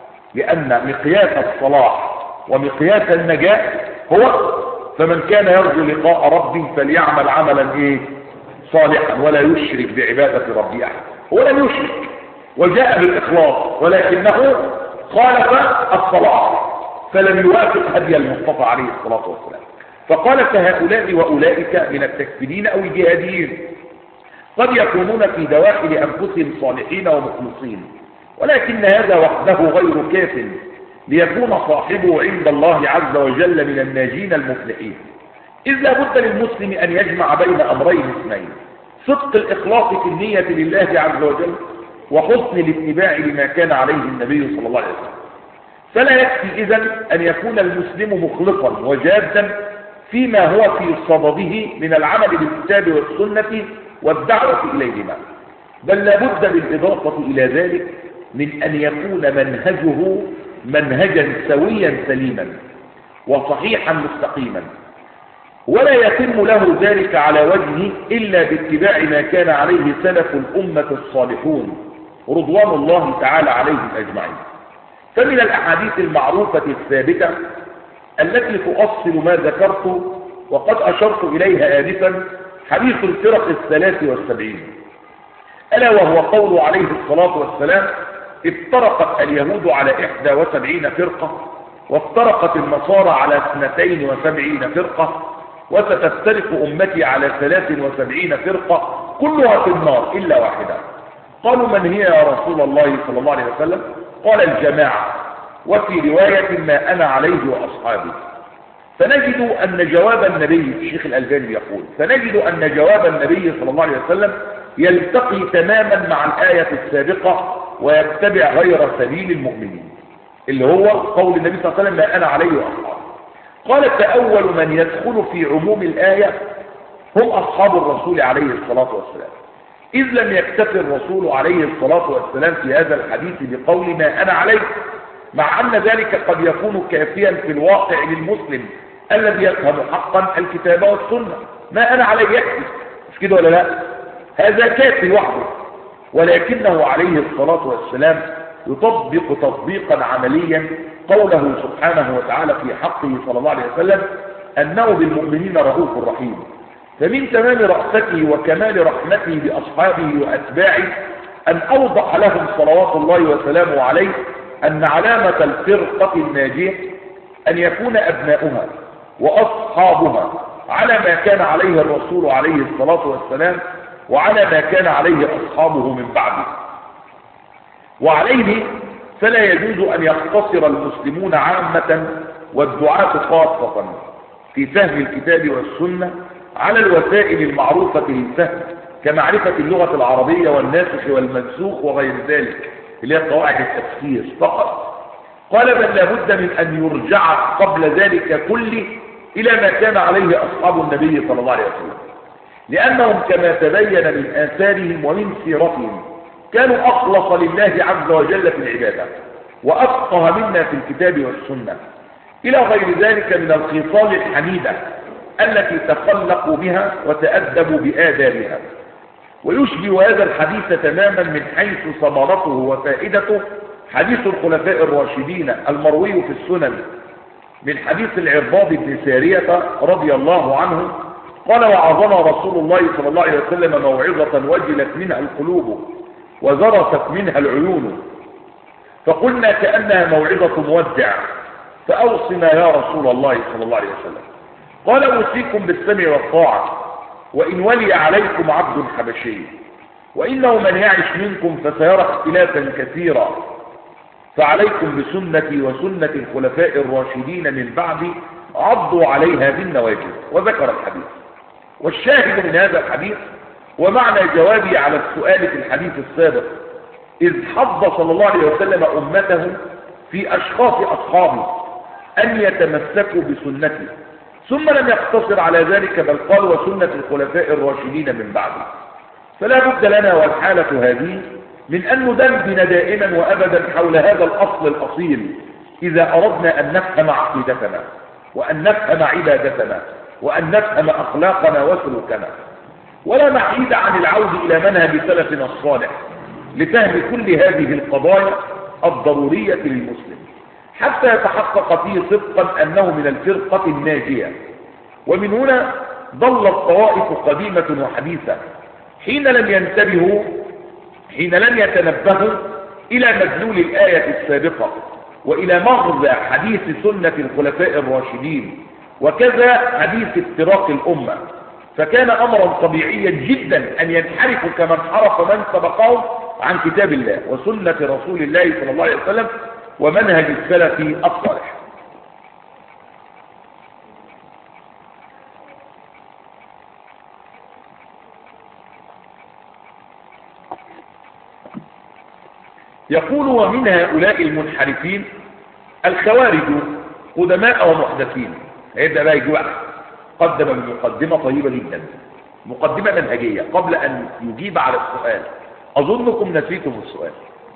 Speaker 1: لأن مقياس الصلاح ومقياس النجاة هو فمن كان يرجو لقاء ربه فليعمل عملا ايه؟ صالحا ولا يشرك بعبادة ربه أحد. هو لم يشرك وجاء بالإخلاص، ولكنه خالف الصلاح فلم يوافق هدي المصطفى عليه الصلاة والسلام. فقال فهؤلاء وأولئك من التكفيرين أو الجهاديين قد يكونون في دواخل أنفسهم صالحين ومخلصين، ولكن هذا وحده غير كاف ليكون صاحبه عند الله عز وجل من الناجين المفلحين. إذ لا بد للمسلم أن يجمع بين أمرين اثنين: صدق الإخلاص في النية لله عز وجل، وحسن الاتباع لما كان عليه النبي صلى الله عليه وسلم. فلا يكفي إذن أن يكون المسلم مخلصا وجادا فيما هو في صدده من العمل بالكتاب والسنة والدعوة إليهما، بل لا بد بالإضافة إلى ذلك من أن يكون منهجه منهجا سويا سليما وصحيحا مستقيما، ولا يتم له ذلك على وجهه إلا باتباع ما كان عليه سلف الأمة الصالحون رضوان الله تعالى عليهم أجمعين. فمن الأحاديث المعروفة الثابتة التي تؤصل ما ذكرت وقد أشرت إليها آنفا حديث الفرق الثلاث والسبعين، ألا وهو قول عليه الصلاة والسلام: افترقت اليهود على إحدى وسبعين فرقة، وافترقت النصارى على اثنتين وسبعين فرقة، وستفترق أمتي على ثلاث وسبعين فرقة كلها في النار إلا واحدة. قالوا: من هي يا رسول الله صلى الله عليه وسلم؟ قال: الجماعة، وفي رواية: ما أنا عليه وأصحابي. فنجد أن جواب النبي، الشيخ الألباني يقول: فنجد أن جواب النبي صلى الله عليه وسلم يلتقي تماما مع الآية السابقة ويتبع غير سبيل المؤمنين، اللي هو قول النبي صلى الله عليه وسلم: ما أنا عليه وأصحابي. قال: فأول من يدخل في عموم الآية هم أصحاب الرسول عليه الصلاة والسلام، إذ لم يكتفي الرسول عليه الصلاة والسلام في هذا الحديث بقول ما أنا عليه، مع أن ذلك قد يكون كافيا في الواقع للمسلم الذي يفهم حقا الكتاب والسنة. ما أنا عليه يكفي، مش كده ولا لا؟ هذا كافي وحده، ولكنه عليه الصلاة والسلام يطبق تطبيقا عمليا قوله سبحانه وتعالى في حقه صلى الله عليه وسلم أنه بالمؤمنين رؤوف رحيم. فمن تمام رأفته وكمال رحمته بأصحابه وأتباعه أن أوضح لهم صلوات الله وسلامه عليه أن علامة الفرقة الناجية أن يكون أبناؤها وأصحابها على ما كان عليه الرسول عليه الصلاة والسلام وعلى ما كان عليه أصحابه من بعده. وعليه فلا يجوز أن يقتصر المسلمون عامة والدعاة خاصة في فهم الكتاب والسنة على الوسائل المعروفة للفهم كمعرفة اللغة العربية والناسخ والمنسوخ وغير ذلك اللي هي قواعد التفسير فقط. قال بل لابد من أن يرجع قبل ذلك كله إلى ما كان عليه أصحاب النبي صلى الله عليه وسلم، لأنهم كما تبين من آثارهم ومن سيرتهم كانوا أخلص لله عز وجل في العبادة وأفقه منا في الكتاب والسنة، إلى غير ذلك من الخصال الحميدة التي تخلقوا بها وتأدبوا بآدابها. ويشبه هذا الحديث تماما من حيث ثمرته وفائدته حديث الخلفاء الراشدين المروي في السنن من حديث العرباض بن سارية رضي الله عنه قال وعظنا رسول الله صلى الله عليه وسلم موعظة وجلت منها القلوب وذرفت منها العيون فقلنا كأنها موعظة مودع فأوصنا يا رسول الله صلى الله عليه وسلم. قال أوصيكم بالسمع والطاعة وإن ولي عليكم عبد حبشي وإنه من يعش منكم فسيرى اختلافا كثيرا فعليكم بسنتي وسنة الخلفاء الراشدين من بعدي عضوا عليها بالنواجذ. وذكر الحديث. والشاهد من هذا الحديث ومعنى جوابي على السؤال في الحديث السابق إذ حض صلى الله عليه وسلم أمته في أشخاص أصحابه أن يتمسكوا بسنته ثم لم يقتصر على ذلك بل قال وسنة الخلفاء الراشدين من بعده. فلا بد لنا والحالة هذه من أن ندندن دائما وأبدا حول هذا الأصل الأصيل إذا أردنا أن نفهم عقيدتنا وأن نفهم عبادتنا وأن نفهم أخلاقنا وسلوكنا. ولا محيد عن العود إلى منهج سلفنا الصالح لفهم كل هذه القضايا الضرورية للمسلم حتى يتحقق فيه صدقا أنه من الفرقة الناجية. ومن هنا ضلت طوائف قديمة وحديثة حين لم ينتبهوا حين لم يتنبهوا إلى مدلول الآية السابقة وإلى مغزى حديث سنة الخلفاء الراشدين وكذا حديث افتراق الأمة، فكان أمرا طبيعيا جدا أن ينحرفوا كما انحرف من سبقهم عن كتاب الله وسنة رسول الله صلى الله عليه وسلم ومنهج السلف الصالح. يقول ومن هؤلاء المنحرفين الخوارج قدماء ومحدثين. هيبدأ بقى يجوع قدم بمقدمة طيبة جدا مقدمة منهجية قبل أن يجيب على السؤال. أظنكم نسيتم السؤال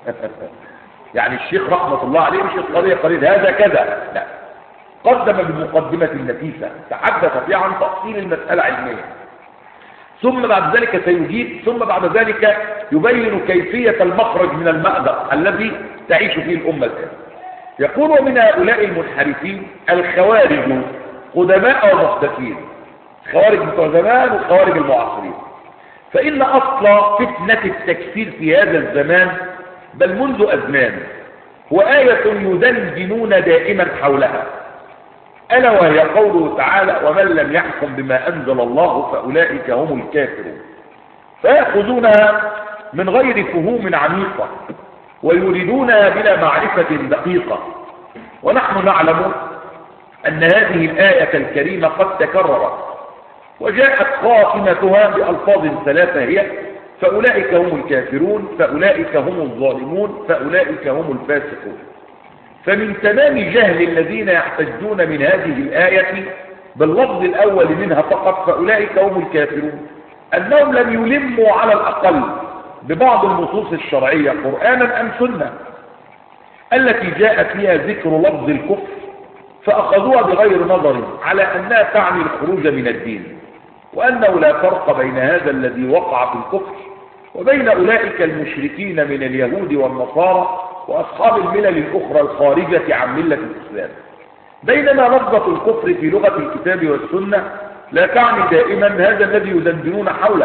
Speaker 1: يعني الشيخ رحمة الله عليه مش قضية قليل هذا كذا، لا، قدم بمقدمة نفيسة تحدث فيها عن تفصيل المسألة علميا ثم بعد ذلك سيجيب ثم بعد ذلك يبين كيفية المخرج من المأزق الذي تعيش فيه الأمة الآن. يقول ومن هؤلاء المنحرفين الخوارج قدماء ومحدثين، خوارج بتوع زمان وخوارج المعاصرين. فإن أصل فتنة التكفير في هذا الزمان بل منذ أزمان هو آية يدندنون دائما حولها ألا وهي قوله تعالى ومن لم يحكم بما أنزل الله فأولئك هم الكافرون. فيأخذونها من غير فهوم عميقة ويريدونها بلا معرفة دقيقة. ونحن نعلم أن هذه الآية الكريمة قد تكررت وجاءت خاتمتها بألفاظ ثلاثة هي فأولئك هم الكافرون فأولئك هم الظالمون فأولئك هم الفاسقون. فمن تمام جهل الذين يحتجون من هذه الآية باللفظ الأول منها فقط فأولئك هم الكافرون أنهم لم يلموا على الأقل ببعض النصوص الشرعية قرآنا أم سنة التي جاء فيها ذكر لفظ الكفر فأخذوها بغير نظر على أنها تعني الخروج من الدين وأنه لا فرق بين هذا الذي وقع في الكفر وبين أولئك المشركين من اليهود والنصارى وأصحاب الملل الأخرى الخارجة عن ملة الإسلام. بينما لفظة الكفر في لغة الكتاب والسنة لا تعني دائما هذا الذي يدندنون حوله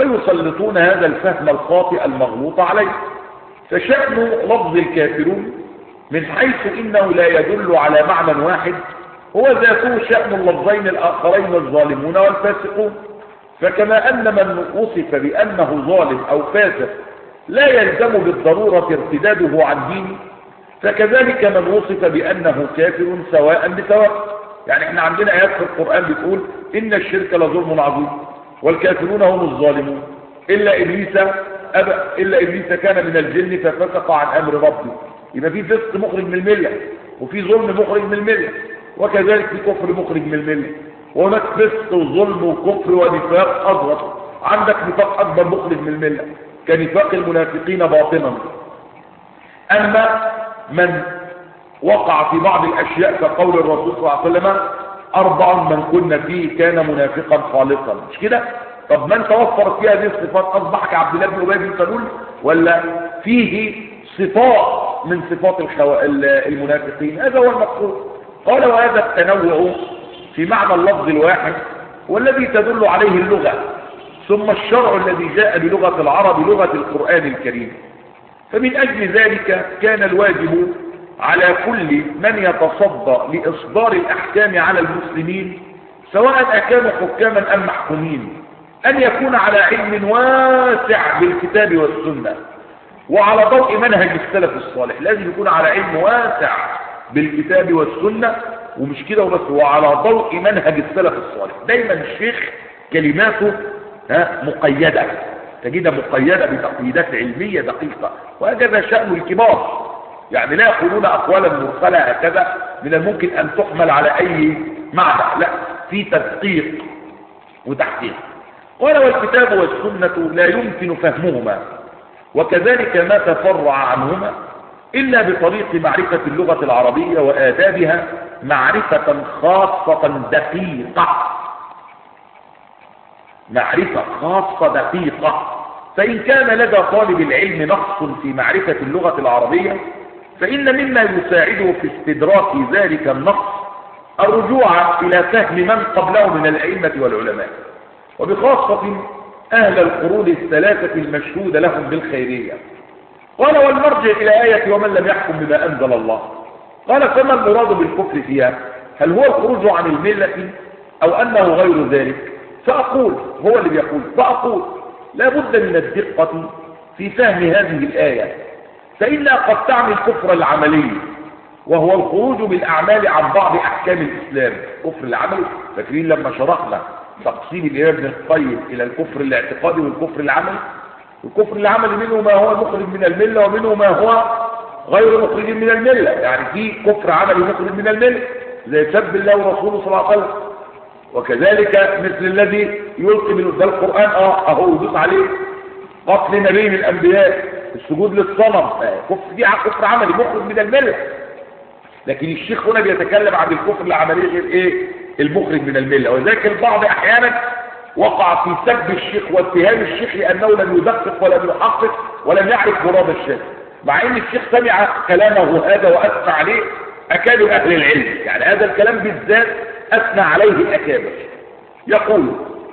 Speaker 1: ويسلطون هذا الفهم الخاطئ المغلوط عليه. فشأن لفظ الكافرون من حيث إنه لا يدل على معنى واحد هو ذاته شأن اللفظين الآخرين الظالمون والفاسقون. فكما أن من وصف بأنه ظالم أو فاسق لا يلزم بالضرورة ارتداده عن دينه، فكذلك من وصف بأنه كافر سواء بسواء. يعني احنا عندنا آيات في القرآن بتقول إن الشرك لظلم عظيم والكافرون هم الظالمون إلا إبليس أبى إلا إبليس كان من الجن ففسق عن أمر ربه. يبقى في فسق مخرج من الملة، وفي ظلم مخرج من الملة، وكذلك في كفر مخرج من الملة. وهناك فسق وظلم وكفر ونفاق أصغر. عندك نفاق أكبر مخرج من الملة كنفاق المنافقين باطنا. أما من وقع في بعض الأشياء كقول الرسول صلى الله عليه وسلم أربع من كنا فيه كان منافقا خالصا، مش كده؟ طب من توفرت فيها هذه الصفات أصبح كعبد الله بن أبي بن سلول، ولا فيه صفات من صفات الخو... المنافقين؟ هذا هو المقصود. قال وهذا التنوع في معنى اللفظ الواحد والذي تدل عليه اللغة، ثم الشرع الذي جاء بلغة العرب لغة القرآن الكريم. فمن أجل ذلك كان الواجب على كل من يتصدى لإصدار الأحكام على المسلمين سواء أكانوا حكاما أم محكومين أن يكون على علم واسع بالكتاب والسنة وعلى ضوء منهج السلف الصالح. لازم يكون على علم واسع بالكتاب والسنة، ومش كده وبس، وعلى ضوء منهج السلف الصالح. دايما الشيخ كلماته ها مقيدة، تجدها مقيدة بتقييدات علمية دقيقة، وهكذا شأن الكبار. يعني لا يقولون أقوالا مرسلة هكذا من الممكن أن تحمل على أي معنى، لا، في تدقيق وتحقيق. قال والكتاب والسنة لا يمكن فهمهما وكذلك ما تفرع عنهما إلا بطريق معرفة اللغة العربية وآدابها معرفة خاصة دقيقة، معرفة خاصة دقيقة. فإن كان لدى طالب العلم نقص في معرفة اللغة العربية فإن مما يساعده في استدراك ذلك النقص الرجوع إلى فهم من قبله من الأئمة والعلماء، وبخاصة أهل القرون الثلاثة المشهود لهم بالخيرية. قال والمرجع إلى آية ومن لم يحكم بما أنزل الله. قال فما المراد بالكفر فيها؟ هل هو الخروج عن الملة أو أنه غير ذلك؟ فأقول هو اللي بيقول فأقول لا بد من الدقة في فهم هذه الآية، فإنها قد تعني الكفر العملي وهو الخروج بالأعمال عن بعض أحكام الإسلام. كفر العملي فاكرين لما شرحنا تقسيم الإمام ابن القيم إلى الكفر الاعتقادي والكفر العملي؟ الكفر العملي منه ما هو مخرج من الملة ومنه ما هو غير مخرج من الملة. يعني في كفر عملي مخرج من الملة زي سب الله ورسوله صلى الله عليه وسلم، وكذلك مثل الذي يلقي من ذا القرآن اه اهو يدوس عليه، قتل نبي من الأنبياء، السجود للصنم، كفر دي كفر عملي مخرج من الملة. لكن الشيخ هنا بيتكلم عن الكفر العملي غير ايه المخرج من الملة. وذلك البعض احيانا وقع في سب الشيخ واتهام الشيخ لانه لم يدقق ولم يحقق ولم يعرف مراد الشيخ، مع ان الشيخ سمع كلامه هذا واثنى عليه اكابر اهل العلم. يعني هذا الكلام بالذات اثنى عليه الاكابر. يقول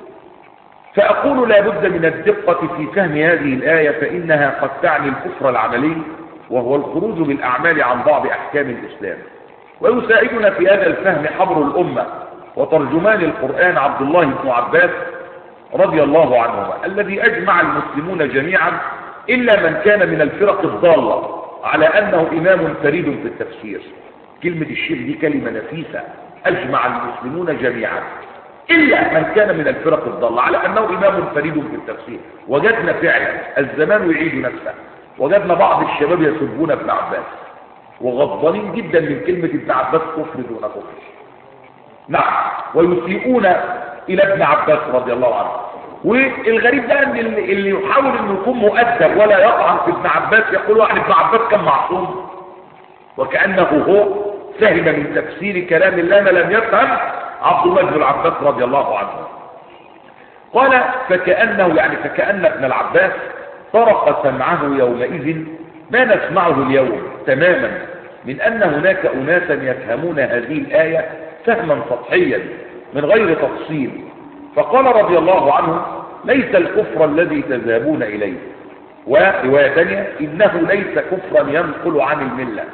Speaker 1: فاقول لا بد من الدقة في فهم هذه الآية، فانها قد تعني الكفر العملي وهو الخروج بالاعمال عن بعض احكام الاسلام. ويساعدنا في هذا الفهم حبر الامة وترجمان القرآن عبد الله بن عباس رضي الله عنهما، الذي أجمع المسلمون جميعا إلا من كان من الفرق الضالة على أنه إمام فريد في التفسير. كلمة الشيخ دي كلمة نفيسة، أجمع المسلمون جميعا إلا من كان من الفرق الضالة على أنه إمام فريد في التفسير. وجدنا فعلا الزمان يعيد نفسه، وجدنا بعض الشباب يسبون ابن عباس وغضبانين جدا من كلمة ابن عباس كفر دون كفر، نعم، ويسيئون إلى ابن عباس رضي الله عنه. والغريب ده ان اللي يحاول انه يكون مؤدب ولا يطعن في ابن عباس يقول واحد ابن عباس كان معصوم، وكأنه هو فهم من تفسير كلام الله ما لم يفهم عبد الله بن العباس رضي الله عنه. قال فكأنه يعني فكأن ابن العباس طرق سمعه يومئذ ما نسمعه اليوم تماما من أن هناك أناسا يفهمون هذه الآية فهما سطحيا من غير تفصيل. فقال رضي الله عنه ليس الكفر الذي تذهبون إليه. ورواية ثانية إنه ليس كفرا ينقل عن الملة،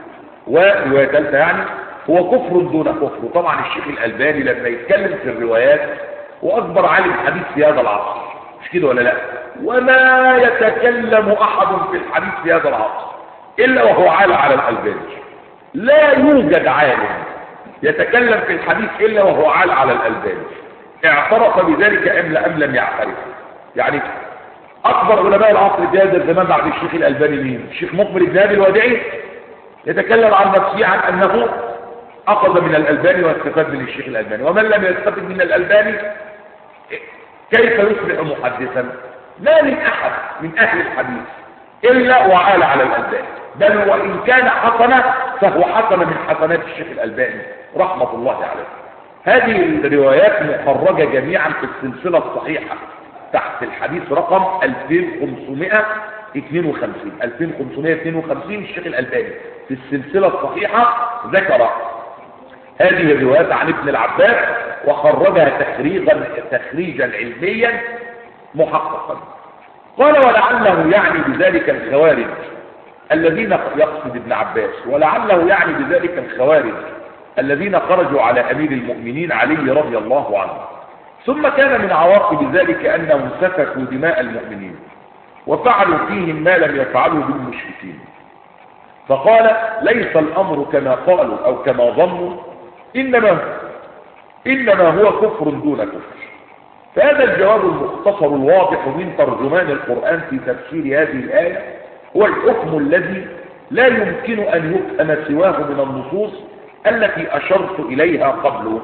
Speaker 1: ورواية ثالثة يعني هو كفر دون كفر. وطبعا الشيخ الألباني لما يتكلم في الروايات وأكبر عالم حديث في هذا العصر، مش كده ولا لا؟ وما يتكلم أحد في الحديث في هذا العصر إلا وهو عالم على الألباني. لا يوجد عالم يتكلم في الحديث إلا وهو عالم على الألباني. اعترف بذلك أم أم لم يعترف؟ يعني أكبر علماء العصر في هذا الزمان بعد الشيخ الألباني مين؟ الشيخ مقبل بن هادي الوديعي يتكلم عن نفسه عن أنه أخذ من الألباني واستفاد من الشيخ الألباني، ومن لم يستفد من الألباني كيف يصبح محدثا؟ ما من أحد من أهل الحديث إلا وعال على الألباني، بل وإن كان حسنة فهو حسن من حسنات الشيخ الألباني رحمة الله عليه. هذه الروايات مخرجة جميعا في السلسلة الصحيحة تحت الحديث رقم ألفين وخمسمائة واثنين وخمسين ألفين وخمسمائة واثنين وخمسين. الشيخ الألباني في السلسلة الصحيحة ذكر هذه الروايات عن ابن العباس وخرجها تخريجا تخريجا علميا محققا. قال ولعله يعني بذلك الخوارج الذين يقصد ابن عباس، ولعله يعني بذلك الخوارج الذين خرجوا على أمير المؤمنين علي رضي الله عنه. ثم كان من عواقب ذلك أنهم سفكوا دماء المؤمنين وفعلوا فيهم ما لم يفعلوا بالمشركين. فقال ليس الأمر كما قالوا أو كما ظنوا، إنما, إنما هو كفر دون كفر. فهذا الجواب المختصر الواضح من ترجمان القرآن في تفسير هذه الآية هو الحكم الذي لا يمكن أن يفهم سواه من النصوص التي أشرت إليها قبله.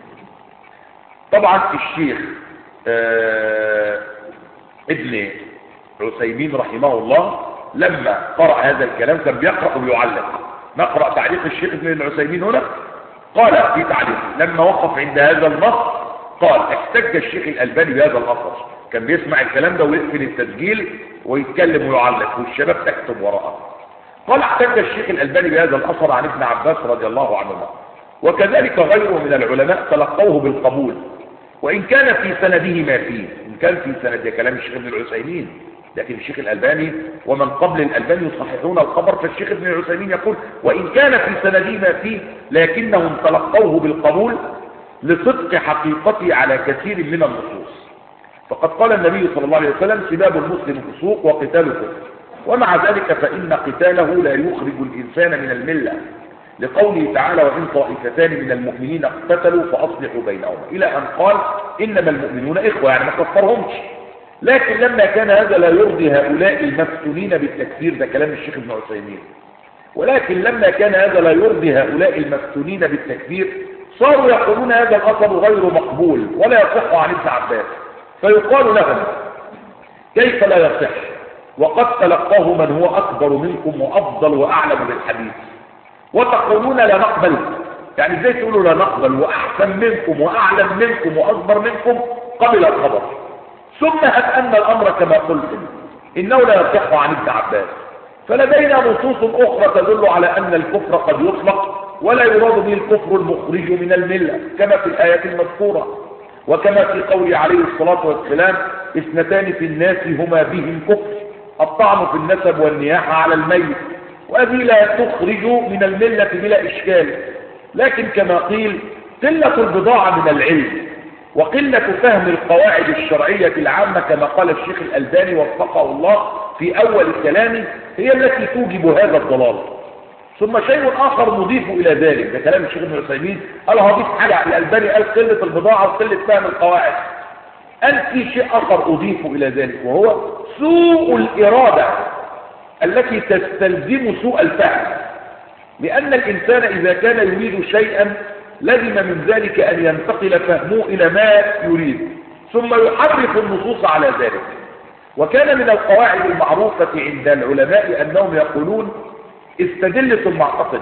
Speaker 1: طبعا الشيخ آه ابن عثيمين رحمه الله لما قرأ هذا الكلام كان بيقرأ ويعلق. نقرأ تعليق الشيخ ابن عثيمين هنا. قال في تعليق لما وقف عند هذا النص قال احتج الشيخ الألباني بهذا الأثر. كان بيسمع الكلام ده ويقفل التسجيل ويتكلم ويعلق والشباب تكتب وراءه. قال احتج الشيخ الألباني بهذا الأثر عن ابن عباس رضي الله عنهما، وكذلك غيره من العلماء تلقوه بالقبول وإن كان في سنده ما فيه. إن كان في سند كلام الشيخ ابن العثيمين، لكن الشيخ الألباني ومن قبل الألباني يصححون الخبر، فالشيخ ابن العثيمين يقول وإن كان في سنده ما فيه لكنهم تلقوه بالقبول لصدق حقيقته على كثير من النصوص. فقد قال النبي صلى الله عليه وسلم سباب المسلم فسوق وقتاله كفر، ومع ذلك فإن قتاله لا يخرج الإنسان من الملة، لقوله تعالى وإن طائفتان من المؤمنين اقتتلوا فأصلحوا بينهما، إلى أن قال إنما المؤمنون إخوة، يعني ما كفرهمش. لكن لما كان هذا لا يرضي هؤلاء المفتونين بالتكفير، ده كلام الشيخ ابن عثيمين، ولكن لما كان هذا لا يرضي هؤلاء المفتونين بالتكفير صاروا يقولون هذا الأثر غير مقبول ولا يصح عن ابن عباس، فيقال لهم كيف لا يصح وقد تلقاه من هو أكبر منكم وأفضل وأعلم بالحديث، وتقولون لا نقبل؟ يعني ازاي تقولوا لا نقبل وأحسن منكم وأعلم منكم وأكبر منكم قبل الخبر؟ ثم هب أن الأمر كما قلتم إنه لا يصح عن ابن عباس، فلدينا نصوص أخرى تدل على أن الكفر قد يطلق ولا يراد به الكفر المخرج من الملة كما في الآيات المذكورة، وكما في قوله عليه الصلاة والسلام اثنتان في الناس هما بهم كفر، الطعن في النسب والنياحة على الميت، وهذه لا تخرج من الملة بلا إشكال. لكن كما قيل قلة البضاعة من العلم وقلة فهم القواعد الشرعية العامة كما قال الشيخ الألباني وفقه الله في أول كلامه هي التي توجب هذا الضلال. ثم شيء آخر نضيف إلى ذلك، ده كلام الشيخ ابن عثيمين، قال هضيف حاجة الألباني قال قلة البضاعة وقلة فهم القواعد، قال في شيء آخر أضيف إلى ذلك وهو سوء الإرادة التي تستلزم سوء الفهم، لأن الإنسان إذا كان يريد شيئا لازم من ذلك أن ينتقل فهمه إلى ما يريد ثم يحرف النصوص على ذلك. وكان من القواعد المعروفة عند العلماء أنهم يقولون استدل ثم اعتقد،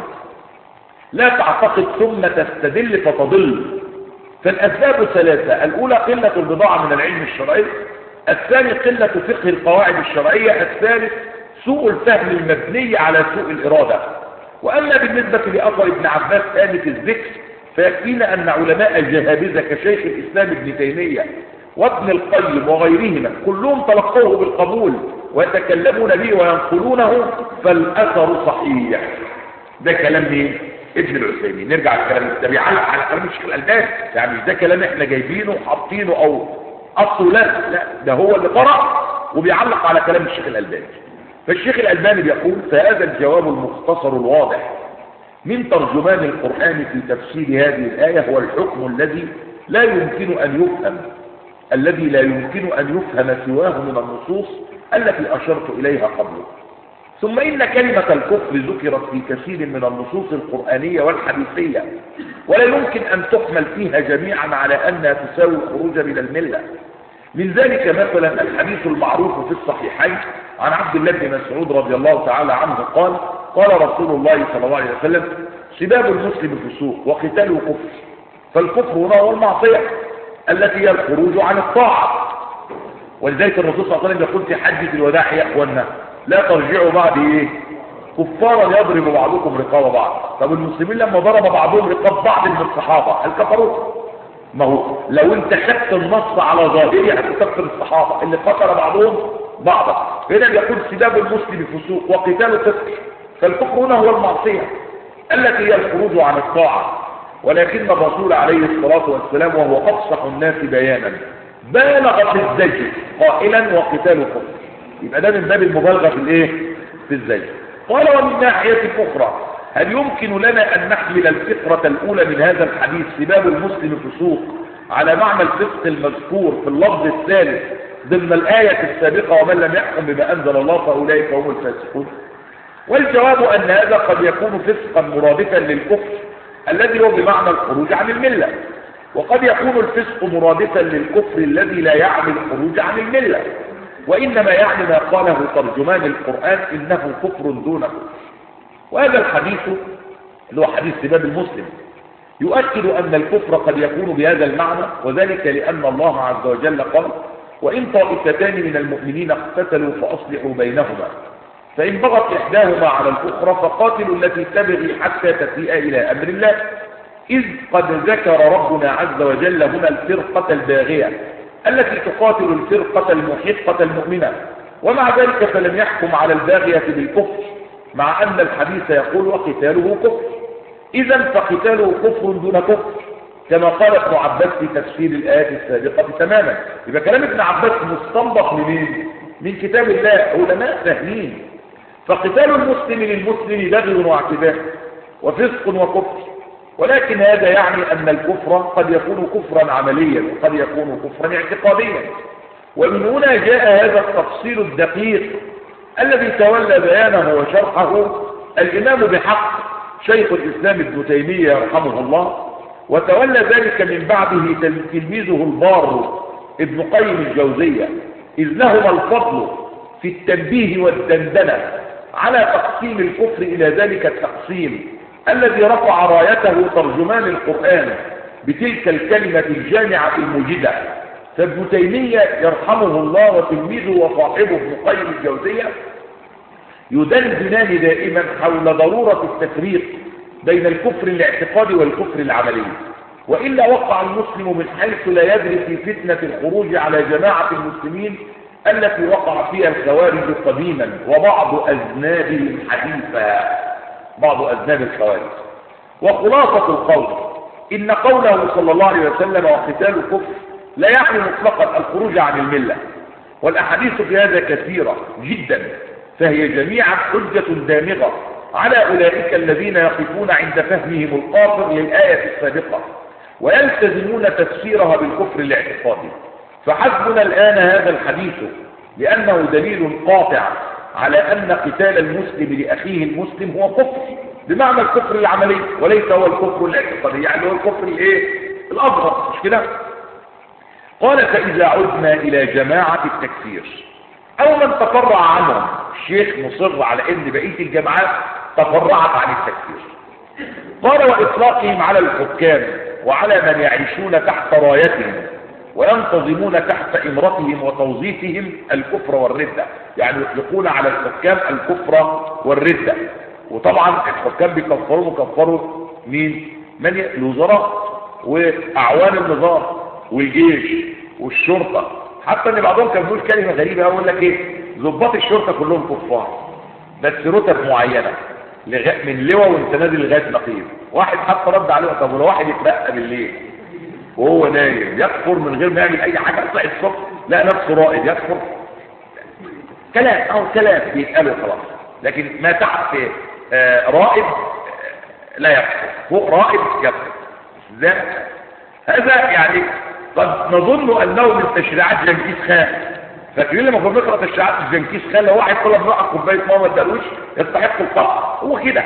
Speaker 1: لا تعتقد ثم تستدل فتضل. فالأسباب ثلاثة: الأولى قلة البضاعة من العلم الشرعي، الثاني قلة فقه القواعد الشرعية، الثالث سوء الفهم المبني على سوء الإرادة. وأما بالنسبة لأثر ابن عباس آنف الذكر فيكفينا أن علماء الجهابذة كشيخ الإسلام ابن تيمية وابن القيم وغيرهما كلهم تلقوه بالقبول ويتكلمون به وينقلونه، فالأثر صحيح. ده كلام مين؟ ابن العثيمين. نرجع للكلام ده بيعلق على كلام الشيخ الألباني، يعني مش ده كلام احنا جايبينه وحاطينه او اصله، لا لا، ده هو اللي قرأ وبيعلق على كلام الشيخ الألباني. فالشيخ الألباني بيقول: فهذا الجواب المختصر الواضح من ترجمان القرآن في تفسير هذه الآية هو الحكم الذي لا يمكن أن يفهم الذي لا يمكن أن يفهم سواه من النصوص التي أشرت إليها قبله. ثم إن كلمة الكفر ذكرت في كثير من النصوص القرآنية والحديثية، ولا يمكن أن تحمل فيها جميعا على أنها تساوي الخروج من الملة. من ذلك مثلا الحديث المعروف في الصحيحين عن عبد الله بن مسعود رضي الله تعالى عنه قال: قال رسول الله صلى الله عليه وسلم: سباب المسلم فسوق وقتاله كفر. فالكفر هنا هو المعصية التي هي الخروج عن الطاعة. ولذلك الرسول صلى الله عليه وسلم يقول في حجة الوداع: يا اخوانا لا ترجعوا بعد ايه كفارا يضرب بعضكم رقاب بعض. طب المسلمين لما ضرب بعضهم رقاب بعض من الصحابة هل كفروا؟ ما هو لو انت خدت النص على ظاهره هتكفر الصحابة اللي قتل بعضهم بعضا. هنا بيقول: سباب المسلم فسوق وقتاله كفر. فالكفر هنا هو المعصية التي هي الخروج عن الطاعة. ولكن الرسول عليه الصلاة والسلام وهو أفصح الناس بيانا بالغ في الزجر قائلا: وقتاله كفر. يبقى ده من باب المبالغة في الايه؟ في الزجر. قال: ومن ناحية أخرى هل يمكن لنا أن نحمل الفقرة الأولى من هذا الحديث سباب المسلم فسوق على معنى الفسق المذكور في اللفظ الثالث ضمن الآية السابقة: ومن لم يحكم بما أنزل الله فأولئك هم الفاسقون؟ والجواب أن هذا قد يكون فسقا مرادفا للكفر الذي هو بمعنى الخروج عن الملة، وقد يكون الفسق مرادفا للكفر الذي لا يعني الخروج عن الملة، وإنما يعني ما قاله ترجمان القرآن: إنه كفر دون كفر. وهذا الحديث اللي هو حديث سباب المسلم يؤكد أن الكفر قد يكون بهذا المعنى، وذلك لأن الله عز وجل قال: وإن طائفتان من المؤمنين اقتتلوا فأصلحوا بينهما فإن بغت إحداهما على الأخرى فقاتلوا التي تبغي حتى تفيء إلى أمر الله. إذ قد ذكر ربنا عز وجل هنا الفرقة الباغية التي تقاتل الفرقة المحقة المؤمنة، ومع ذلك فلم يحكم على الباغية بالكفر، مع أن الحديث يقول: وقتاله كفر. إذن فقتاله كفر دون كفر، كما قال ابن عباس في تفسير الآيات السابقة تماما. يبقى كلام ابن عباس مستنبط منين؟ من كتاب الله، علماء فاهمين. فقتال المسلم للمسلم بغي واعتداء وفسق وكفر، ولكن هذا يعني أن الكفر قد يكون كفرا عمليا وقد يكون كفرا اعتقاديا. ومن هنا جاء هذا التفصيل الدقيق الذي تولى بيانه وشرحه الإمام بحق شيخ الإسلام ابن تيمية رحمه الله، وتولى ذلك من بعده تلميذه البار ابن قيم الجوزية، إذ لهما الفضل في التنبيه والدندنة على تقسيم الكفر إلى ذلك التقسيم الذي رفع رايته ترجمان القرآن بتلك الكلمة الجامعة الموجدة. فابن تيمية يرحمه الله وتلميذه وصاحبه ابن قيم الجوزية يدندنان دائما حول ضرورة التفريق بين الكفر الاعتقادي والكفر العملي، وإلا وقع المسلم من حيث لا يدري في فتنة الخروج على جماعة المسلمين التي وقع فيها الخوارج قديما وبعض أذنابهم حديثا. بعض أذناب الخوارج. وخلاصة القول إن قوله صلى الله عليه وسلم: وقتال الكفر، لا يعني مطلقا الخروج عن الملة، والأحاديث في هذا كثيرة جدا، فهي جميعا حجة دامغة على أولئك الذين يقفون عند فهمهم القاصر للآية السابقة ويلتزمون تفسيرها بالكفر الاعتقادي. فحسبنا الآن هذا الحديث لأنه دليل قاطع على أن قتال المسلم لأخيه المسلم هو كفر بمعنى الكفر العملي وليس هو الكفر الاعتقادي، يعني هو الكفر الايه الأصغر، مش كده؟ قال: فإذا عدنا إلى جماعة التكفير أو من تفرع عنهم، الشيخ مصر على أن بقية الجماعات تفرعت عن التكفير. قال: وإطلاقهم على الحكام وعلى من يعيشون تحت رايتهم وينتظمون تحت إمرتهم وتوظيفهم الكفر والردة، يعني يطلقون على الحكام الكفر والردة. وطبعا الحكام بيكفروا مكفروا مين؟ من الوزراء وأعوان النظام والجيش والشرطة. حتى ان بعضهم كان بيقول كلمة غريبة، يقول لك ايه؟ ضباط الشرطة كلهم كفار بس رتب معينة، لغا... من لواء وانت نازل لغايه نقيب. واحد حتى رد عليه طب ولو واحد يترقى بالليل وهو نايم يكفر من غير ما يعمل اي حاجه، صحي الصبح لا نفسه رائد يكفر؟ كلام او كلام بيتقال خلاص. لكن ما تحت آه رائد لا يكفر، فوق رائد يكفر. ازاي هذا؟ يعني قد نظن انه من تشريعات جنكيز خان. فاكرين لما كنا بنقرا تشريعات جنكيز خان لو واحد طلب معه كوبايه ميه ما ادالوش يستحق القطع. هو كده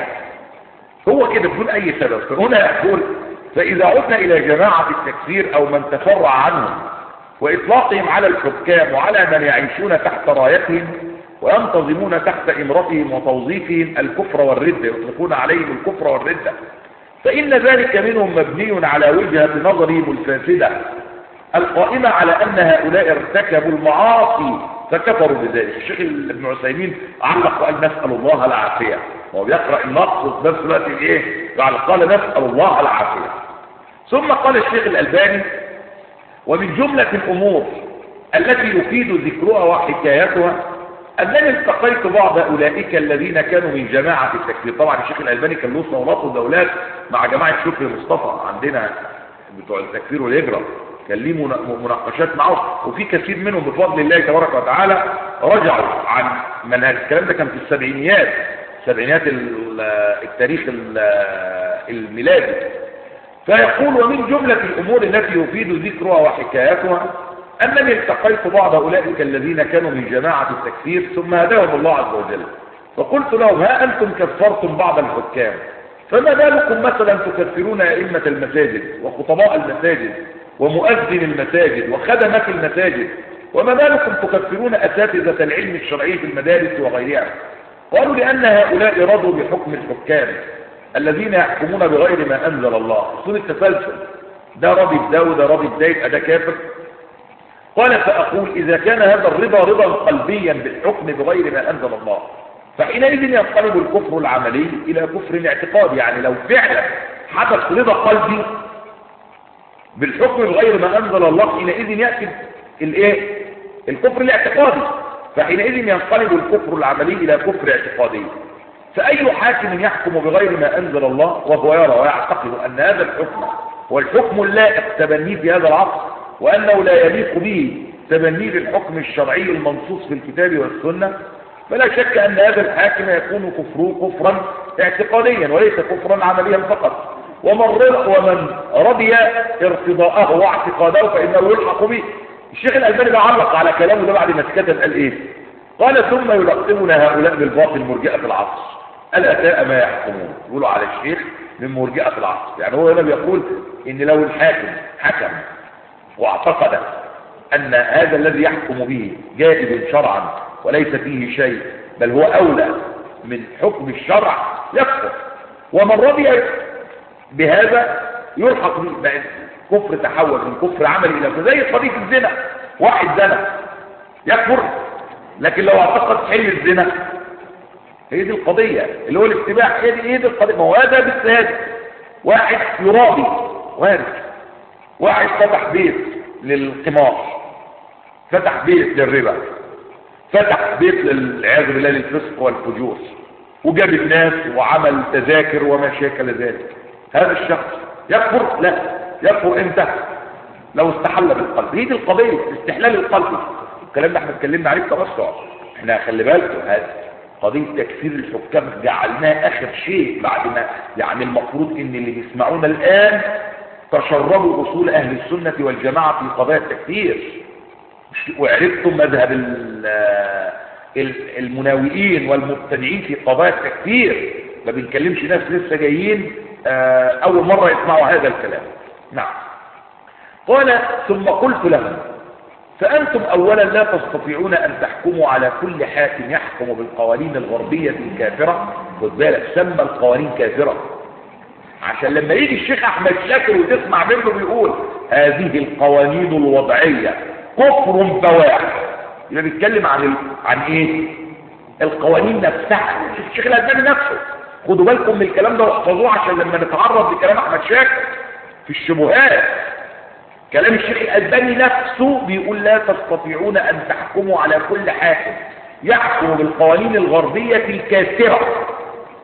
Speaker 1: هو كده بدون اي سبب. فهنا يقول فاذا عدنا الى جماعه التكفير او من تفرع عنهم واطلاقهم على الحكام وعلى من يعيشون تحت رايتهم وينتظمون تحت امرتهم وتوظيفهم الكفر والردة، يطلقون عليهم الكفر والردة، فإن ذلك منهم مبني على وجهة نظرهم الفاسدة القائمة على أن هؤلاء ارتكبوا المعاصي فكفروا بذلك. الشيخ ابن عثيمين علق وقال نسأل الله العافية، وهو بيقرأ النص وفي نفس الوقت ايه قال نسأل الله العافية. ثم قال الشيخ الألباني ومن جملة الأمور التي يفيد ذكرها وحكايتها أنني التقيت بعض أولئك الذين كانوا من جماعة التكفير. طبعا الشيخ الألباني كان له صولات ودولات مع جماعة شكري مصطفى عندنا بتوع التكفير والهجرة، كان ليه مناقشات معه، وفي كثير منهم بفضل الله تبارك وتعالى رجعوا عن منهج. الكلام ده كان في السبعينيات سبعينيات التاريخ الميلادي. فيقول ومن جملة الأمور التي يفيد ذكرها وحكايتها أنني التقيت بعض أولئك الذين كانوا من جماعة التكفير ثم هداهم الله عز وجل، فقلت لهم ها أنتم كفرتم بعض الحكام، فما بالكم مثلا تكفرون أئمة المساجد وخطباء المساجد ومؤذن المساجد وخدمة المساجد، وما بالكم تكفرون أساتذة العلم الشرعي في المدارس وغيرها؟ قالوا لأن هؤلاء رضوا بحكم الحكام الذين يحكمون بغير ما أنزل الله. أصول التسلسل، ده راضي بده وده راضي بده يبقى ده كافر. قال فأقول إذا كان هذا الرضا رضا قلبيا بالحكم بغير ما أنزل الله فحينئذ ينقلب الكفر العملي إلى كفر اعتقادي. يعني لو فعلا حدث رضا قلبي بالحكم بغير ما أنزل الله حينئذ يأتي الايه الكفر الاعتقادي، فحينئذ ينقلب الكفر العملي إلى كفر اعتقادي. فأي حاكم يحكم بغير ما أنزل الله وهو يرى ويعتقد أن هذا الحكم هو الحكم اللائق تبنيه في هذا العصر وأنه لا يليق به تبنيه بالحكم الشرعي المنصوص في الكتاب والسنة، فلا شك أن هذا الحاكم يكون كفره كفرا اعتقاديا وليس كفرا عمليا فقط. ومن ومن رضي ارتضاءه واعتقاده فإنه يلحق به. الشيخ الألباني بعلق على كلامه ده بعد ما سكتت قال إيه؟ قال ثم يلقبون هؤلاء بالباطل مرجئة في العصر الأساء ما يحكمون. يقولوا على الشيخ من مرجئة في العصر. يعني هو هنا بيقول إن لو الحاكم حكم واعتقد أن هذا الذي يحكم به جائز شرعا وليس فيه شيء بل هو أولى من حكم الشرع يكفر. ومن رضي بهذا يلحق به كفر تحول من كفر عملي إلى كفر. زي قضية الزنا، واحد زنا يكفر، لكن لو اعتقد حل الزنا هي دي القضية اللي هو الاتباع. هي دي, هي دي القضية. ما هو هذا بالسهاد واحد يرابي وارد، واحد فتح بيت للقمار، فتح بيت للربا، فتح بيت للعياذ بالله للفسق والفجور، وجاب الناس وعمل تذاكر وما شاكل ذلك. هذا الشخص يكفر؟ لا. يكفر امتى؟ لو استحل بالقلب. هي دي القضية، استحلال القلب. الكلام ده احنا اتكلمنا عليه بتوسع. احنا خلي بالكم هذا قضية تكفير الحكام جعلناه اخر شيء بعد ما يعني المفروض ان اللي بيسمعونا الان تشربوا اصول اهل السنة والجماعة في قضايا التكفير وعرفتم مذهب المناوئين والمبتدعين في قضايا التكفير. ما بنكلمش ناس لسه جايين اول مرة يسمعوا هذا الكلام. نعم. قال ثم قلت لهم فأنتم أولا لا تستطيعون أن تحكموا على كل حاكم يحكم بالقوانين الغربية الكافرة. خد بالك سمى القوانين كافرة عشان لما يجي الشيخ أحمد شاكر وتسمع منه بيقول هذه القوانين الوضعية كفر بواح، يبقى بيتكلم عن ال... عن ايه؟ القوانين نفسها. شوف الشيخ الألباني نفسه، خدوا بالكم من الكلام ده واحفظوه عشان لما نتعرض لكلام أحمد شاكر في الشبهات. كلام الشيخ الألباني نفسه بيقول لا تستطيعون أن تحكموا على كل حاكم يحكم بالقوانين الغربية الكافرة.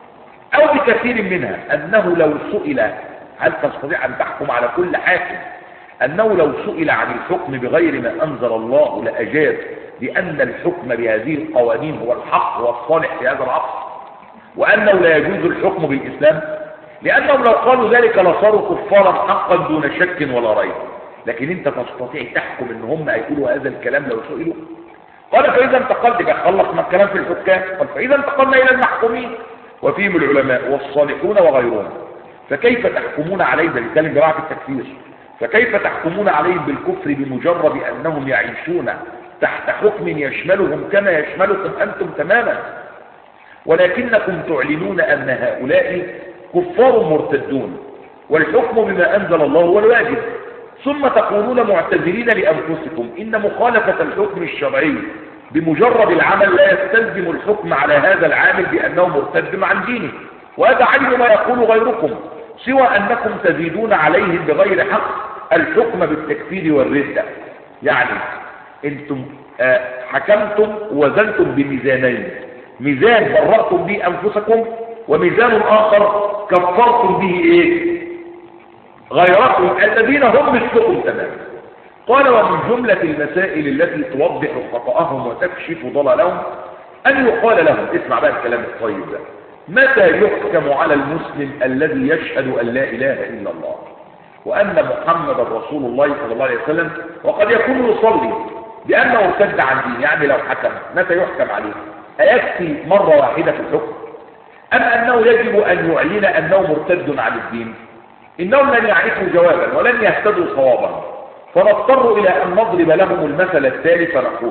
Speaker 1: أو بكثير منها، أنه لو سئل هل تستطيع أن تحكم على كل حاكم، أنه لو سئل عن الحكم بغير ما أنزل الله لأجاب لأن الحكم بهذه القوانين هو الحق والصالح في هذا العصر، وأنه لا يجوز الحكم بالإسلام، لأنهم لو قالوا ذلك لصاروا كفارا حقا دون شك ولا ريب. لكن أنت تستطيع تحكم إن هم هيقولوا هذا الكلام لو سئلوا؟ قال فإذا انتقلت بقى خلص من الكلام في الحكام، قال فإذا انتقلنا إلى المحكومين وفيهم العلماء والصالحون وغيرهم، فكيف تحكمون عليهم؟ ده بيتكلم جماعة التكفير، فكيف تحكمون عليهم بالكفر بمجرد أنهم يعيشون تحت حكم يشملهم كما يشملكم أنتم تماما، ولكنكم تعلنون أن هؤلاء كفار مرتدون والحكم بما أنزل الله هو الواجب، ثم تقولون معتذرين لأنفسكم إن مخالفة الحكم الشرعي بمجرد العمل لا يستلزم الحكم على هذا العامل بأنه مرتد عن دينه، وهذا عين ما يقول غيركم، سوى أنكم تزيدون عليهم بغير حق الحكم بالتكفير والردة. يعني انتم آه حكمتم ووزنتم بميزانين، ميزان برأتم به أنفسكم، وميزان آخر كفرتم به إيه؟ غيركم الذين هم مثلكم تماما. قال ومن جملة المسائل التي توضح خطأهم وتكشف ضلالهم أن يقال لهم، اسمع بقى الكلام الطيب ده، متى يحكم على المسلم الذي يشهد أن لا إله إلا الله وأن محمد رسول الله صلى الله عليه وسلم وقد يكون يصلي بأنه ارتد عن دين؟ يعني لو حكم متى يحكم عليه؟ أيكفي مرة واحدة في الحكم، أم أنه يجب أن يعلن أنه مرتد عن الدين؟ إنهم لن يعرفوا جوابا ولن يهتدوا صوابا، فنضطر إلى أن نضرب لهم المثل التالي فنقول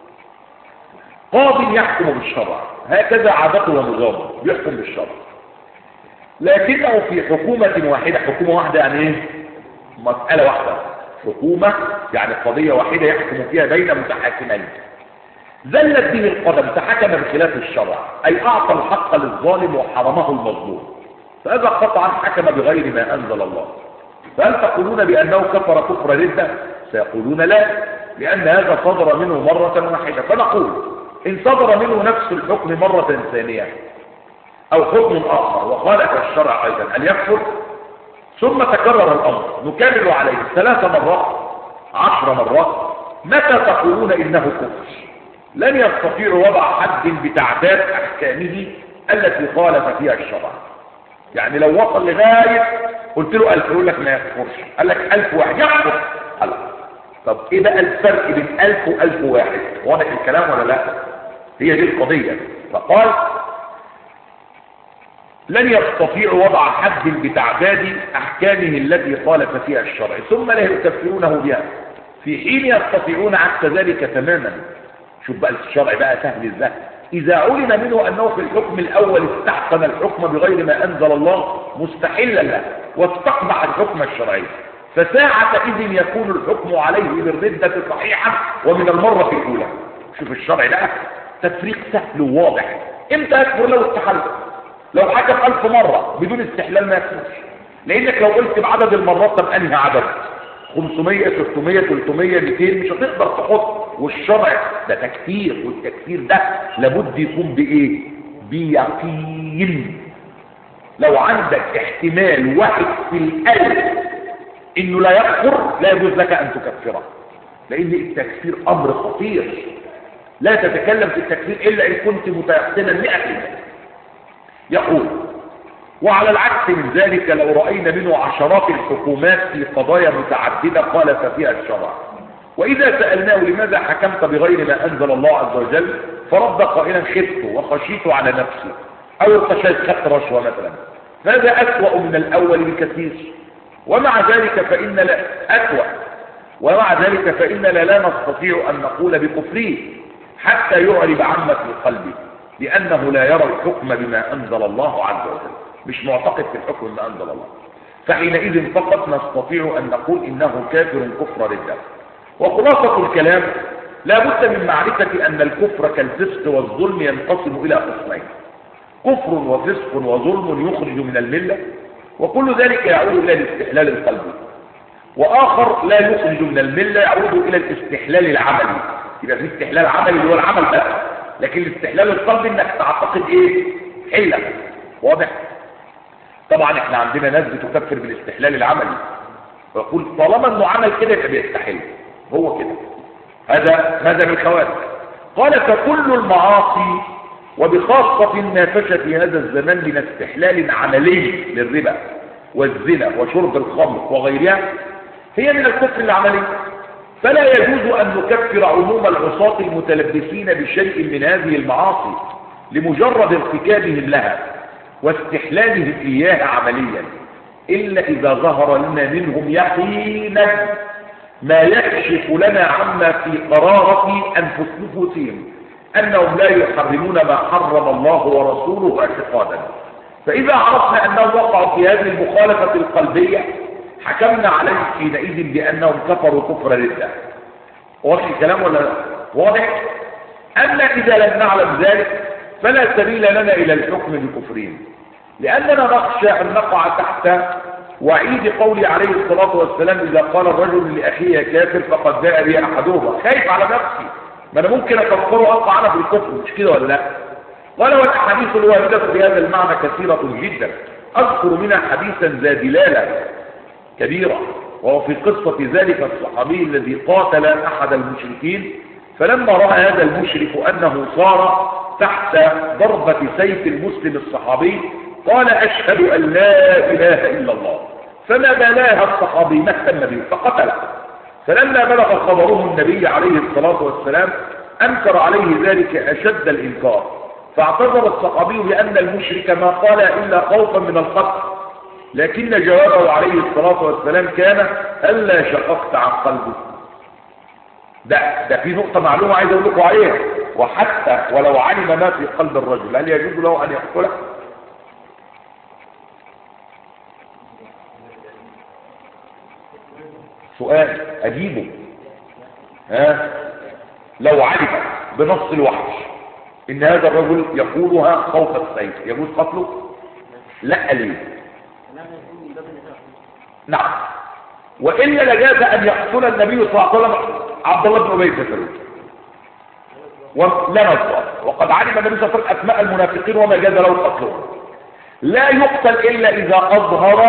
Speaker 1: قاضي يحكم بالشرع، هكذا عادته ونظامه، بيحكم بالشرع، لكنه في حكومة واحدة، حكومة واحدة يعني ايه؟ مسألة واحدة، حكومة يعني قضية واحدة يحكم فيها بين متحاكمين، زلت به القدم فحكم بخلاف الشرع، أي أعطى الحق للظالم وحرمه المظلوم، فهذا قطعا حكم بغير ما أنزل الله. فهل تقولون بأنه كفر كفر ردة؟ سيقولون لا، لأن هذا صدر منه مرة واحدة. فنقول إن صدر منه نفس الحكم مرة ثانية أو حكم آخر وخالف الشرع أيضا أن يكفر، ثم تكرر الأمر نكمل عليه ثلاث مرات عشر مرات، متى تقولون إنه كفر؟ لن يستطيعوا وضع حد بتعداد أحكامه التي خالف فيها الشرع. يعني لو وصل لغاية قلت له ألف يقول لك ما يكفرش، قال لك ألف واحد يكفر. طب إيه بقى الفرق بين ألف وألف واحد؟ واضح الكلام ولا لا؟ هي دي القضية. فقال لن يستطيعوا وضع حد بتعداد أحكامه التي خالف فيها الشرع ثم لا يكفرونه بها، في حين يستطيعون عكس ذلك تماما. شوف بقى الشرع بقى سهل ازاي. إذا علم منه أنه في الحكم الأول استحسن الحكم بغير ما أنزل الله مستحلا له واستقبح الحكم الشرعي، فساعة إذن يكون الحكم عليه بالردة صحيحا ومن المرة الأولى. شوف الشرع ده تفريق سهل وواضح. امتى يكفر؟ لو استحل، لو حكم ألف مرة بدون استحلال ما يكفرش، لأنك لو قلت بعدد المرات طب أنهي عدد خمسمية ستمية تلتمية مئتين مش هتقدر تحط. والشرع ده تكفير، والتكفير ده لابد يكون بإيه؟ بيقين. لو عندك احتمال واحد في الألف إنه لا يكفر لا يجوز لك أن تكفره، لأن التكفير أمر خطير. لا تتكلم في التكفير إلا إن كنت متيقنا مئة بالمئة. يقول وعلى العكس من ذلك لو رأينا منه عشرات الحكومات في قضايا متعددة خالف فيها الشرع، وإذا سألناه لماذا حكمت بغير ما أنزل الله عز وجل فرد قائلا خفت وخشيت على نفسي أو ارتشيت خدت رشوة مثلا، فهذا أسوأ من الأول بكثير. ومع ذلك فإن لا أسوأ ومع ذلك فإننا لا نستطيع أن نقول بكفره حتى يعرب عما في قلبه، لأنه لا يرى الحكم بما أنزل الله عز وجل، مش معتقد في الحكم بما أنزل الله. فحينئذ فقط نستطيع أن نقول إنه كافر كفر ردة. وخلاصة الكلام لا بد من معرفة أن الكفر كالفسق والظلم ينقسم إلى قسمين: كفر وفسق وظلم يخرج من الملة، وكل ذلك يعود إلى الاستحلال القلبي، وآخر لا يخرج من الملة يعود إلى الاستحلال العملي. يبقى في استحلال عملي اللي هو العمل بقى، لكن الاستحلال القلبي انك تعتقد ايه؟ حلة. واضح؟ طبعا احنا عندنا ناس بتكفر بالاستحلال العملي، ويقول طالما انه عمل كده يبقى بيستحل، هو كده. هذا ماذا بالخوارج. قال فكل المعاصي وبخاصة ما فشى في هذا الزمان من استحلال عملي للربا والزنا وشرب الخمر وغيرها هي من الكفر العملي، فلا يجوز أن نكفر عموم العصاة المتلبسين بشيء من هذه المعاصي لمجرد ارتكابهم لها واستحلالهم إياها عمليا، إلا إذا ظهر لنا منهم يقينا ما يكشف لنا عما في قرارة أنفسهم أنهم لا يحرمون ما حرم الله ورسوله اعتقادا. فإذا عرفنا أنهم وقعوا في هذه المخالفة القلبية حكمنا عليهم حينئذ بأنهم كفروا كفر ردة. واضح الكلام ولا واضح؟ أما إذا لم نعلم ذلك فلا سبيل لنا إلى الحكم بكفرهم، لأننا نخشى أن نقع تحت وعيد قول عليه الصلاة والسلام إذا قال الرجل لأخيه كافر فقد جاء بي أحدهما. خايف على نفسي، ما أنا ممكن أكفره أقع أنا في الكفر، مش كده ولا لا؟ قال والأحاديث الواردة في هذا المعنى كثيرة جدا، أذكر منها حديثا ذا دلالة كبيرة، وهو في قصة ذلك الصحابي الذي قاتل أحد المشركين، فلما رأى هذا المشرك أنه صار تحت ضربة سيف المسلم الصحابي قال أشهد أن لا إله إلا الله، فما بلاها الصحابي ما اهتم به فقتله. فلما بلغ خبره النبي عليه الصلاة والسلام أنكر عليه ذلك أشد الإنكار، فاعتذر الصحابي بأن المشرك ما قال إلا خوفا من القتل، لكن جوابه عليه الصلاة والسلام كان ألا شققت عن قلبه. ده, ده في نقطة معلومة عايز أقول لكم عليها، وحتى ولو علم ما في قلب الرجل هل يجوز له أن يقتله؟ سؤال أجيبه. ها؟ لو علم بنص الوحي إن هذا الرجل يقولها خوف السيف يجوز قتله؟ لا. ليه؟ نعم. وإلا لجاز أن يقتل النبي صلى الله عليه وسلم عبد الله بن أبي بن سلول ولا نصر، وقد علم النبي صلى الله عليه وسلم أسماء المنافقين وما جاز له قتلهم. لا يقتل إلا إذا أظهر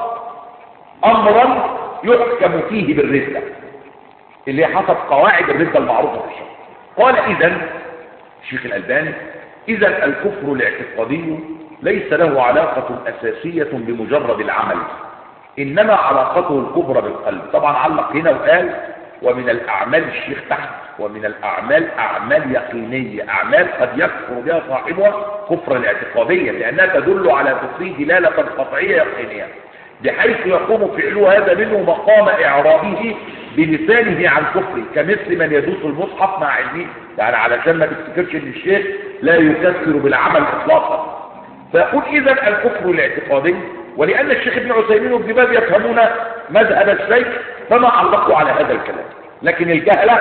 Speaker 1: أمرا يحكم فيه بالردة، اللي هي حسب قواعد الردة المعروفة في الشرع. قال إذن الشيخ الألباني إذن الكفر الاعتقادي ليس له علاقة أساسية بمجرد العمل، إنما علاقته الكبرى بالقلب. طبعا علق هنا وقال ومن الأعمال الشيخ تحت ومن الأعمال أعمال يقينية، أعمال قد يكفر بها صاحبها كفرا اعتقاديا لأنها تدل على كفره دلالة قطعية يقينية، بحيث يقوم فعله هذا منه مقام إعرابه بلسانه عن كفره، كمثل من يدوس المصحف مع علمه، يعني علشان ما تفتكرش ان الشيخ لا يكفر بالعمل اطلاقا. فأقول إذا الكفر الاعتقادي، ولأن الشيخ ابن عثيمين وابن باز يفهمون مذهب الشيخ فما علقوا على هذا الكلام، لكن الجهلة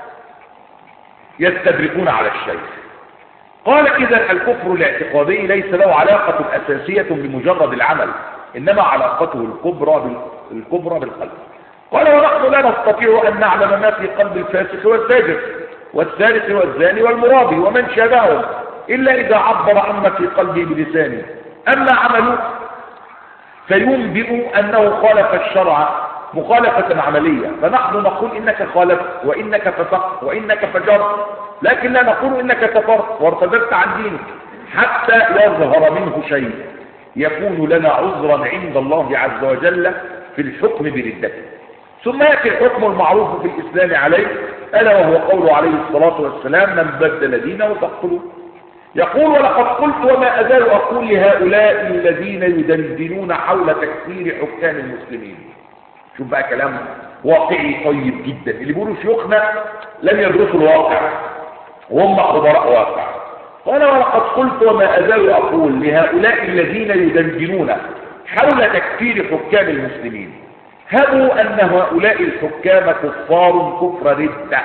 Speaker 1: يستدركون على الشيخ. قال إذا الكفر الاعتقادي ليس له علاقة أساسية بمجرد العمل، إنما علاقته الكبرى الكبرى بالقلب. قال ونحن لا نستطيع أن نعلم ما في قلب الفاسق والفاجر والسارق والزاني والمرابي ومن شابههم إلا إذا عبر عما في قلبه بلسانه، أما عمله فينبئ أنه خالف الشرع مخالفة عملية، فنحن نقول إنك خالفت وإنك فسقت وإنك فجرت، لكن لا نقول إنك كفرت وارتدت عن دينك حتى يظهر منه شيء يكون لنا عذرا عند الله عز وجل في الحكم بردته. ثم يأتي الحكم المعروف في الإسلام عليه، ألا وهو قول عليه الصلاة والسلام من بدل دينه فاقتلوه. يقول ولقد قلت وما أزال أقول لهؤلاء الذين يدندنون حول تكفير حكام المسلمين. شوف بقى كلام واقعي طيب جدا، اللي بيقولوا شيوخنا لم يدرسوا الواقع وهم خبراء واقع. قال ولقد قلت وما أزال أقول لهؤلاء الذين يدندنون حول تكفير حكام المسلمين، هبوا أن هؤلاء الحكام كفار كفر ردة،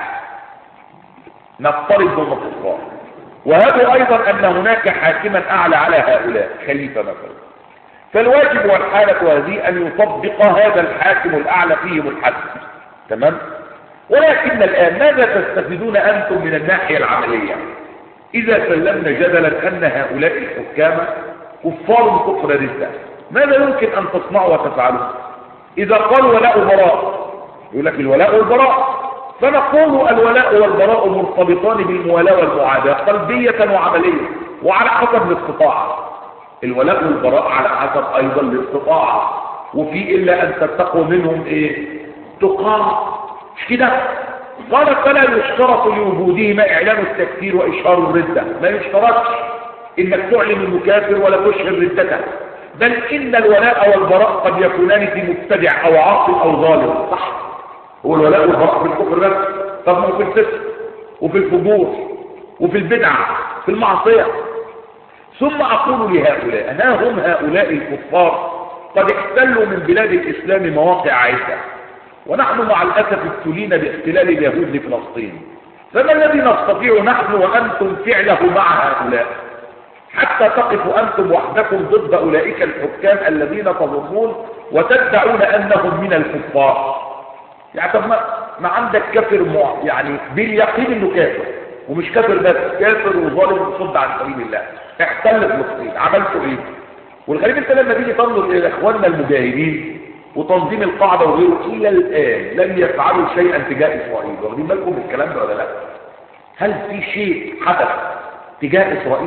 Speaker 1: نفترض أنهم كفار، وهبوا أيضا أن هناك حاكما أعلى على هؤلاء خليفة مثلا، فالواجب والحالة هذه أن يطبق هذا الحاكم الأعلى فيهم الحد. تمام؟ ولكن الآن ماذا تستفيدون أنتم من الناحية العملية إذا سلمنا جدلا أن هؤلاء الحكام كفار كفر ردة. ماذا يمكن أن تصنعوا وتفعلوا؟ إذا قال ولاء براء، يقول لك الولاء والبراء، فنقول الولاء والبراء مرتبطان بالموالاة والمعاداة قلبية وعملية وعلى حسب الاستطاعة. الولاء والبراء على حسب أيضا الاستطاعة، وفي إلا أن تتقوا منهم إيه؟ تقام، مش كده؟ قال فلا يشترط لوجودهما إعلان التكفير وإشهار الردة، ما يشترطش إنك تعلن المكافر ولا تشهر ردته، بل إن الولاء والبراء قد يكونان في مبتدع أو عاصي أو ظالم، صح؟ هو الولاء والبراء في الكفر بس، طب ما هو في الفسق وفي الفجور وفي البدعة في المعصية. ثم أقول لهؤلاء، ها هم هؤلاء الكفار قد احتلوا من بلاد الإسلام مواقع عدة، ونحن مع الأسف ابتلينا باحتلال اليهود لفلسطين، فما الذي نستطيع نحن وأنتم فعله مع هؤلاء حتى تقفوا أنتم وحدكم ضد أولئك الحكام الذين تظنون وتدعون أنهم من الكفار؟ يعني طب ما, ما عندك كافر مع يعني باليقين انه كافر، ومش كافر بس، كافر وظالم وصد عن سبيل الله، احتل فلسطين، عملتوا ايه؟ والغريب انت لما تيجي تنظر الى اخواننا المجاهدين وتنظيم القاعده وغيره الى الان لم يفعلوا شيئا تجاه اسرائيل. واخدين بالكم من الكلام ده ولا لا؟ هل في شيء حدث تجاه اسرائيل؟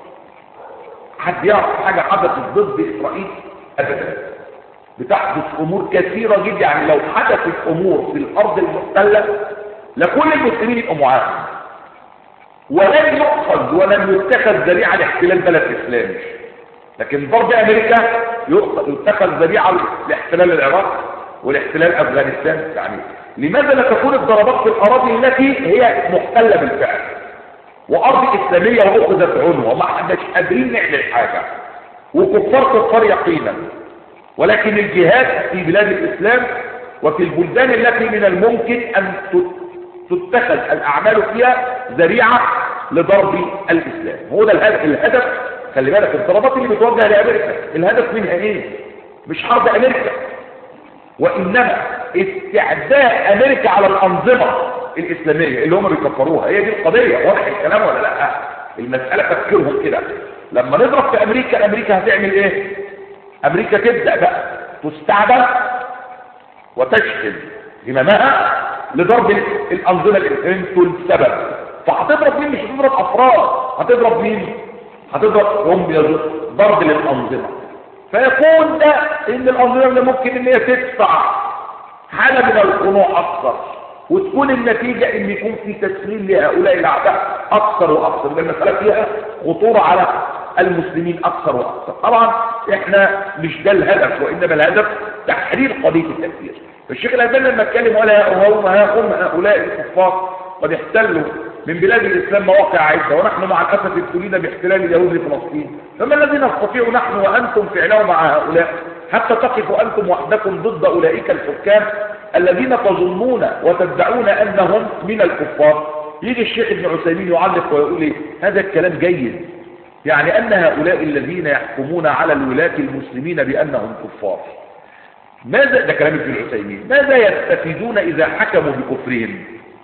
Speaker 1: حد يعرف حاجه حدثت ضد اسرائيل؟ ابدا. بتحدث امور كثيره جدا، يعني لو حدثت امور في الارض المحتله لكل المسلمين يبقوا معاهم، ولن يؤخذ ولن يتخذ ذريعه لاحتلال بلد اسلامي. لكن ضرب امريكا يتخذ ذريعه لاحتلال العراق والاحتلال افغانستان. يعني لماذا لا تكون الضربات في الاراضي التي هي محتله بالفعل وارض اسلاميه واخذت عنوه وما احناش قادرين نعمل حاجه وكفار كفار يقينا؟ ولكن الجهاد في بلاد الاسلام وفي البلدان التي من الممكن ان تتخذ الاعمال فيها ذريعه لضرب الاسلام، هو ده الهدف. خلي بالك الضربات اللي بتوجه لامريكا الهدف منها ايه؟ مش حرب امريكا، وانما استعداء امريكا على الانظمه الاسلاميه اللي هم بيكفروها. هي دي القضيه، واضح الكلام ولا لا؟ المساله تفكيرهم كده. لما نضرب في امريكا، امريكا هتعمل ايه؟ امريكا تبدا بقى تستعبد وتشحذ هممها لضرب الانظمه الاسلاميه. انتوا السبب، فهتضرب مين؟ مش هتضرب افراد، هتضرب مين؟ هتضرب هم ضرب للانظمه. فيكون ده ان الانظمه اللي ممكن ان هي تدفع حاله من الخنوع اكثر، وتكون النتيجه ان يكون في تسليم لهؤلاء الاعداء اكثر واكثر، لان المساله فيها خطوره على المسلمين اكثر واكثر. طبعا احنا مش ده الهدف، وانما الهدف تحرير قضيه التكفير. فالشيخ الالباني لما اتكلم ولا هم هؤلاء الكفار قد احتلوا من بلاد الاسلام مواقع عده، ونحن مع الاسف ابتلينا باحتلال اليهود لفلسطين، فما الذي نستطيع نحن وانتم فعله مع هؤلاء حتى تقفوا انتم وحدكم ضد اولئك الحكام الذين تظنون وتدعون انهم من الكفار؟ يجي الشيخ ابن عثيمين يعلق ويقول لي هذا الكلام جيد، يعني ان هؤلاء الذين يحكمون على الولاة المسلمين بانهم كفار، ماذا، ده كلام ابن عثيمين، ماذا يستفيدون اذا حكموا بكفرهم؟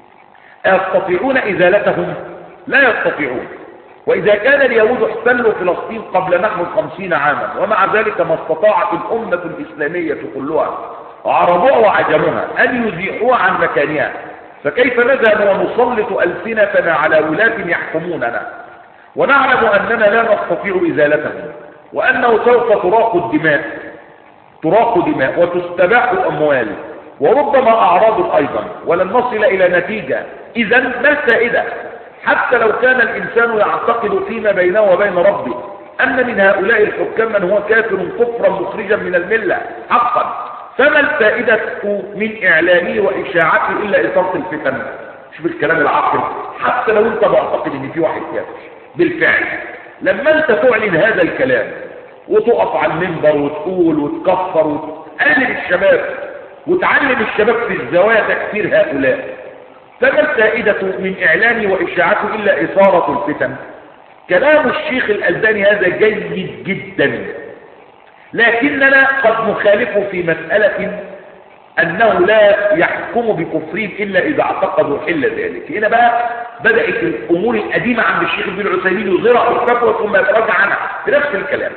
Speaker 1: يستطيعون ازالتهم؟ لا يستطيعون. واذا كان اليهود احتلوا فلسطين قبل نحو خمسين عاما ومع ذلك ما استطاعت الامة الاسلامية كلها عربوها وعجموها ان يزيحوها عن مكانها، فكيف نذهب ونسلط السنتنا على ولاة يحكموننا ونعلم اننا لا نستطيع ازالتهم، وانه سوف تراق الدماء تراق دماء وتستباح اموال وربما اعراض ايضا، ولن نصل الى نتيجة. اذا ما الفائدة؟ حتى لو كان الانسان يعتقد فيما بينه وبين ربه ان من هؤلاء الحكام من هو كافر كفرا مخرجا من الملة حقا، فما الفائدة من اعلانه واشاعته الا اثارة الفتن؟ شوف الكلام العاقل. حتى لو انت معتقد ان في واحد كافر بالفعل، لما انت تعلن هذا الكلام وتقف على المنبر وتقول وتكفر وتقلل الشباب وتعلم الشباب في الزوايا تكفير هؤلاء، فما الفائدة من إعلانه وإشاعته إلا إثارة الفتن؟ كلام الشيخ الألباني هذا جيد جدا، لكننا قد نخالفه في مسألة أنه لا يحكم بكفرهم إلا إذا اعتقدوا حل ذلك. هنا بقى بدأت الأمور القديمة عند الشيخ ابن عثيمين يظهرها الفتوى ثم يتراجع عنها بنفس الكلام.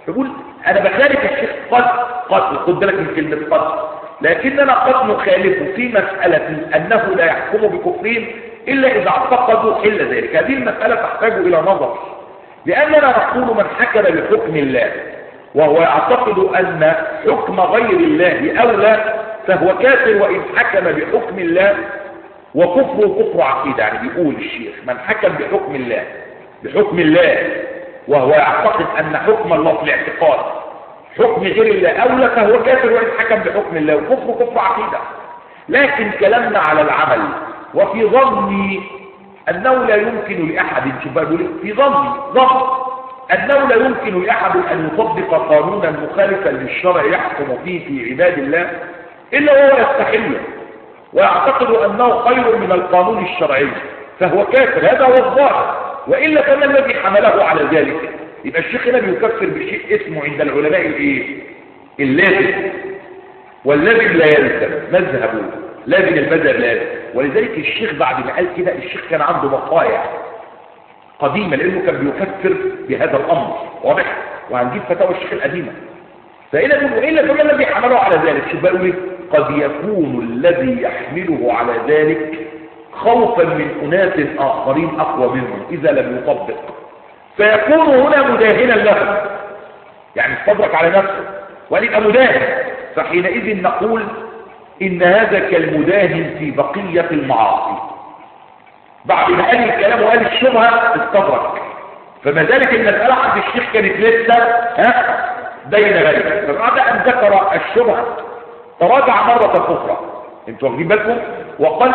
Speaker 1: يقول انا بخالف الشيخ قد قد خد بالك من كلمه قد، لكننا قد نخالفه في مساله انه لا يحكم بكفرهم الا اذا اعتقدوا حل ذلك. هذه المساله تحتاج الى نظر، لاننا نقول من حكم بحكم الله وهو يعتقد ان حكم غير الله اولى فهو كافر، وان حكم بحكم الله وكفره كفر عقيده. يعني بيقول الشيخ من حكم بحكم الله بحكم الله وهو يعتقد ان حكم الله في الاعتقاد حكم غير الله اولى فهو كافر، وان حكم بحكم الله وكفره كفر عقيده. لكن كلامنا على العمل وفي ظني انه لا يمكن لاحد، شوف بقى بيقول في ظني ظن انه لا يمكن لاحد ان يطبق قانونا مخالفا للشرع يحكم فيه في عباد الله الا وهو يستحله ويعتقد انه خير من القانون الشرعي فهو كافر. هذا هو الظاهر، والا فما الذي حمله على ذلك؟ يبقى الشيخ هنا بيكفر بشيء اسمه عند العلماء الايه؟ اللازم، واللازم لا يلزم مذهبه، لازم المذهب لازم. ولذلك الشيخ بعد ما قال كده الشيخ كان عنده بقايا قديمه لانه كان بيكفر بهذا الامر، واضح؟ وهنجيب فتاوى الشيخ القديمه. فهنا بيقول الا فما الذي حمله على ذلك؟ شوف بقى يقول قد يكون الذي يحمله على ذلك خوفا من اناس اخرين اقوى منهم اذا لم يطبق، فيكون هنا مداهنا له، يعني استدرك على نفسه ويبقى مداهن. فحينئذ نقول ان هذا كالمداهن في بقيه المعاصي. بعد ما قال الكلام وقال الشبهه استدرك، فما ذلك المساله عند الشيخ كانت لسه ها بين غيره، فبعد ان ذكر الشبهه تراجع مره اخرى، انتوا واخدين بالكم؟ وقال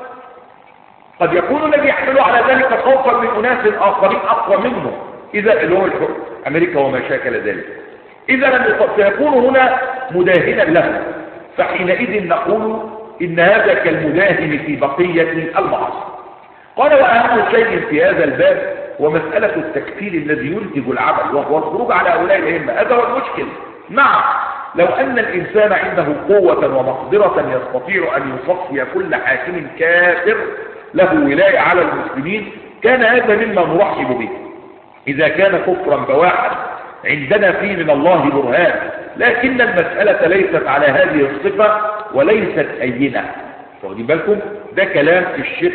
Speaker 1: قد يكون الذي يحمله على ذلك خوفا من اناس اخرين اقوى منه اذا اللي هو الحكم امريكا وما شاكل ذلك، اذا لم سيكون هنا مداهنا له. فحينئذ نقول ان هذا كالمداهن في بقيه المعاصي. قال واهم شيء في هذا الباب ومساله التكفير الذي ينتج العمل وهو الخروج على هؤلاء الائمه. هذا هو المشكل. نعم، لو ان الانسان عنده قوه ومقدره يستطيع ان يصفي كل حاكم كافر له ولايه على المسلمين كان هذا مما نرحب به اذا كان كفرا بواحا عندنا فيه من الله برهان، لكن المساله ليست على هذه الصفه وليست اينه. واخدين بالكم؟ ده كلام الشيخ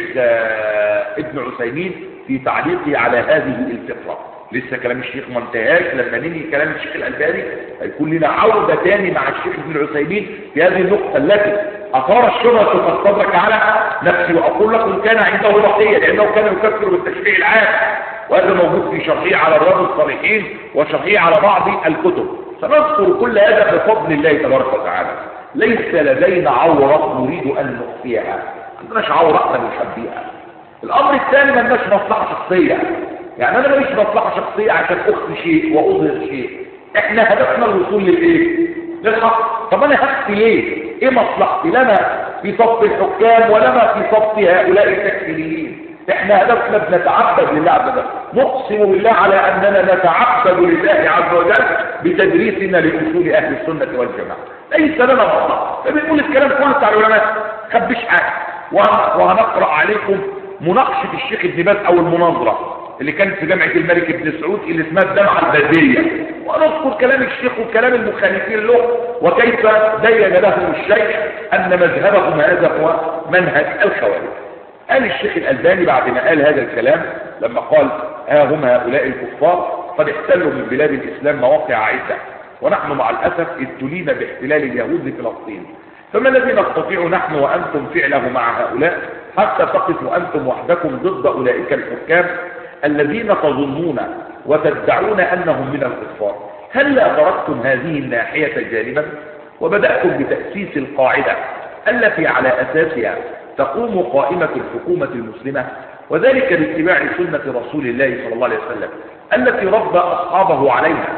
Speaker 1: ابن عثيمين في تعليقه على هذه الفقره. لسه كلام الشيخ ما انتهاش، لما ننهي كلام الشيخ الألباني هيكون لنا عوده تاني مع الشيخ ابن عثيمين في هذه النقطه التي اثار الشبهه فاستدرك على نفسي. واقول لكم كان عنده بقيه لانه كان يكفر بالتشريع العام، وهذا موجود في شرحه على الرجل الصالحين وشرحه على بعض الكتب. سنذكر كل هذا بفضل الله تبارك وتعالى. ليس لدينا عوره نريد ان نخفيها، ما عندناش عوره احنا بنخبيها. الامر الثاني ما لناش مصلحه شخصيه، يعني انا ماليش مصلحه شخصيه عشان اخفي شيء واظهر شيء. احنا هدفنا الوصول للايه؟ للحق. طب انا هخفي ليه؟ ايه مصلحتي؟ لنا في صف الحكام ولنا في صف هؤلاء التكفيريين. احنا هدفنا بنتعبد لله عز وجل، نقسم بالله على اننا نتعبد لله عز وجل بتدريسنا لاصول اهل السنه والجماعه. ليس لنا مصلحه. فبنقول الكلام كله بتاع العلماء، خبيش حاجه. وهنقرا عليكم مناقشه الشيخ ابن باز او المناظره اللي كانت في جامعه الملك ابن سعود اللي اسمها الدمعه البازيه، ونذكر كلام الشيخ وكلام المخالفين له وكيف بين لهم الشيخ ان مذهبهم هذا هو منهج الخوارج. قال الشيخ الألباني بعد ما قال هذا الكلام لما قال ها هم هؤلاء الكفار قد احتلوا من بلاد الإسلام مواقع عدة، ونحن مع الأسف ابتلينا باحتلال اليهود لفلسطين، فما الذي نستطيع نحن وأنتم فعله مع هؤلاء حتى تقفوا أنتم وحدكم ضد أولئك الحكام الذين تظنون وتدعون أنهم من الكفار؟ هل تركتم هذه الناحية جانبا وبدأتم بتأسيس القاعدة التي على أساسها تقوم قائمة الحكومة المسلمة، وذلك باتباع سنة رسول الله صلى الله عليه وسلم التي ربى أصحابه عليها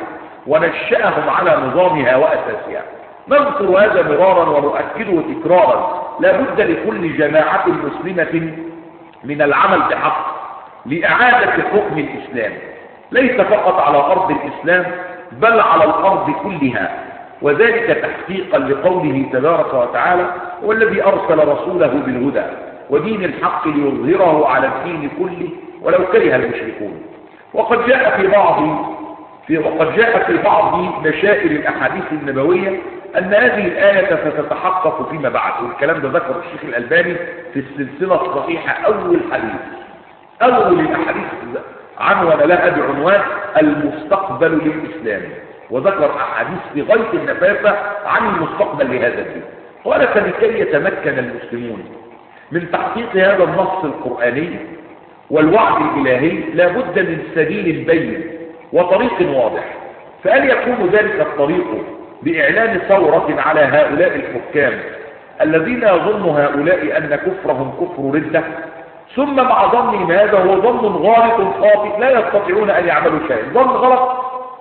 Speaker 1: ونشأهم على نظامها وأساسها. نذكر هذا مرارا ونؤكده تكرارا. لا بد لكل جماعة مسلمة من العمل بحق لإعادة حكم الإسلام، ليس فقط على أرض الإسلام بل على الأرض كلها، وذلك تحقيقا لقوله تبارك وتعالى والذي أرسل رسوله بالهدى ودين الحق ليظهره على الدين كله ولو كره المشركون. وقد جاء في بعض في وقد جاء في بعض نشائر الأحاديث النبوية أن هذه الآية ستتحقق فيما بعد، والكلام ده ذكر الشيخ الألباني في السلسلة الصحيحة أول حديث، أول الأحاديث عنوان لها بعنوان المستقبل للإسلام، وذكر أحاديث في غاية النفاسة عن المستقبل لهذا الدين. قال فلكي يتمكن المسلمون من تحقيق هذا النص القرآني والوعد الإلهي لا بد من سبيل بين وطريق واضح، فهل يكون ذلك الطريق بإعلان ثورة على هؤلاء الحكام الذين يظن هؤلاء أن كفرهم كفر ردة، ثم مع ظنهم هذا هو ظن غالط خاطئ لا يستطيعون أن يعملوا شيئا، ظن غلط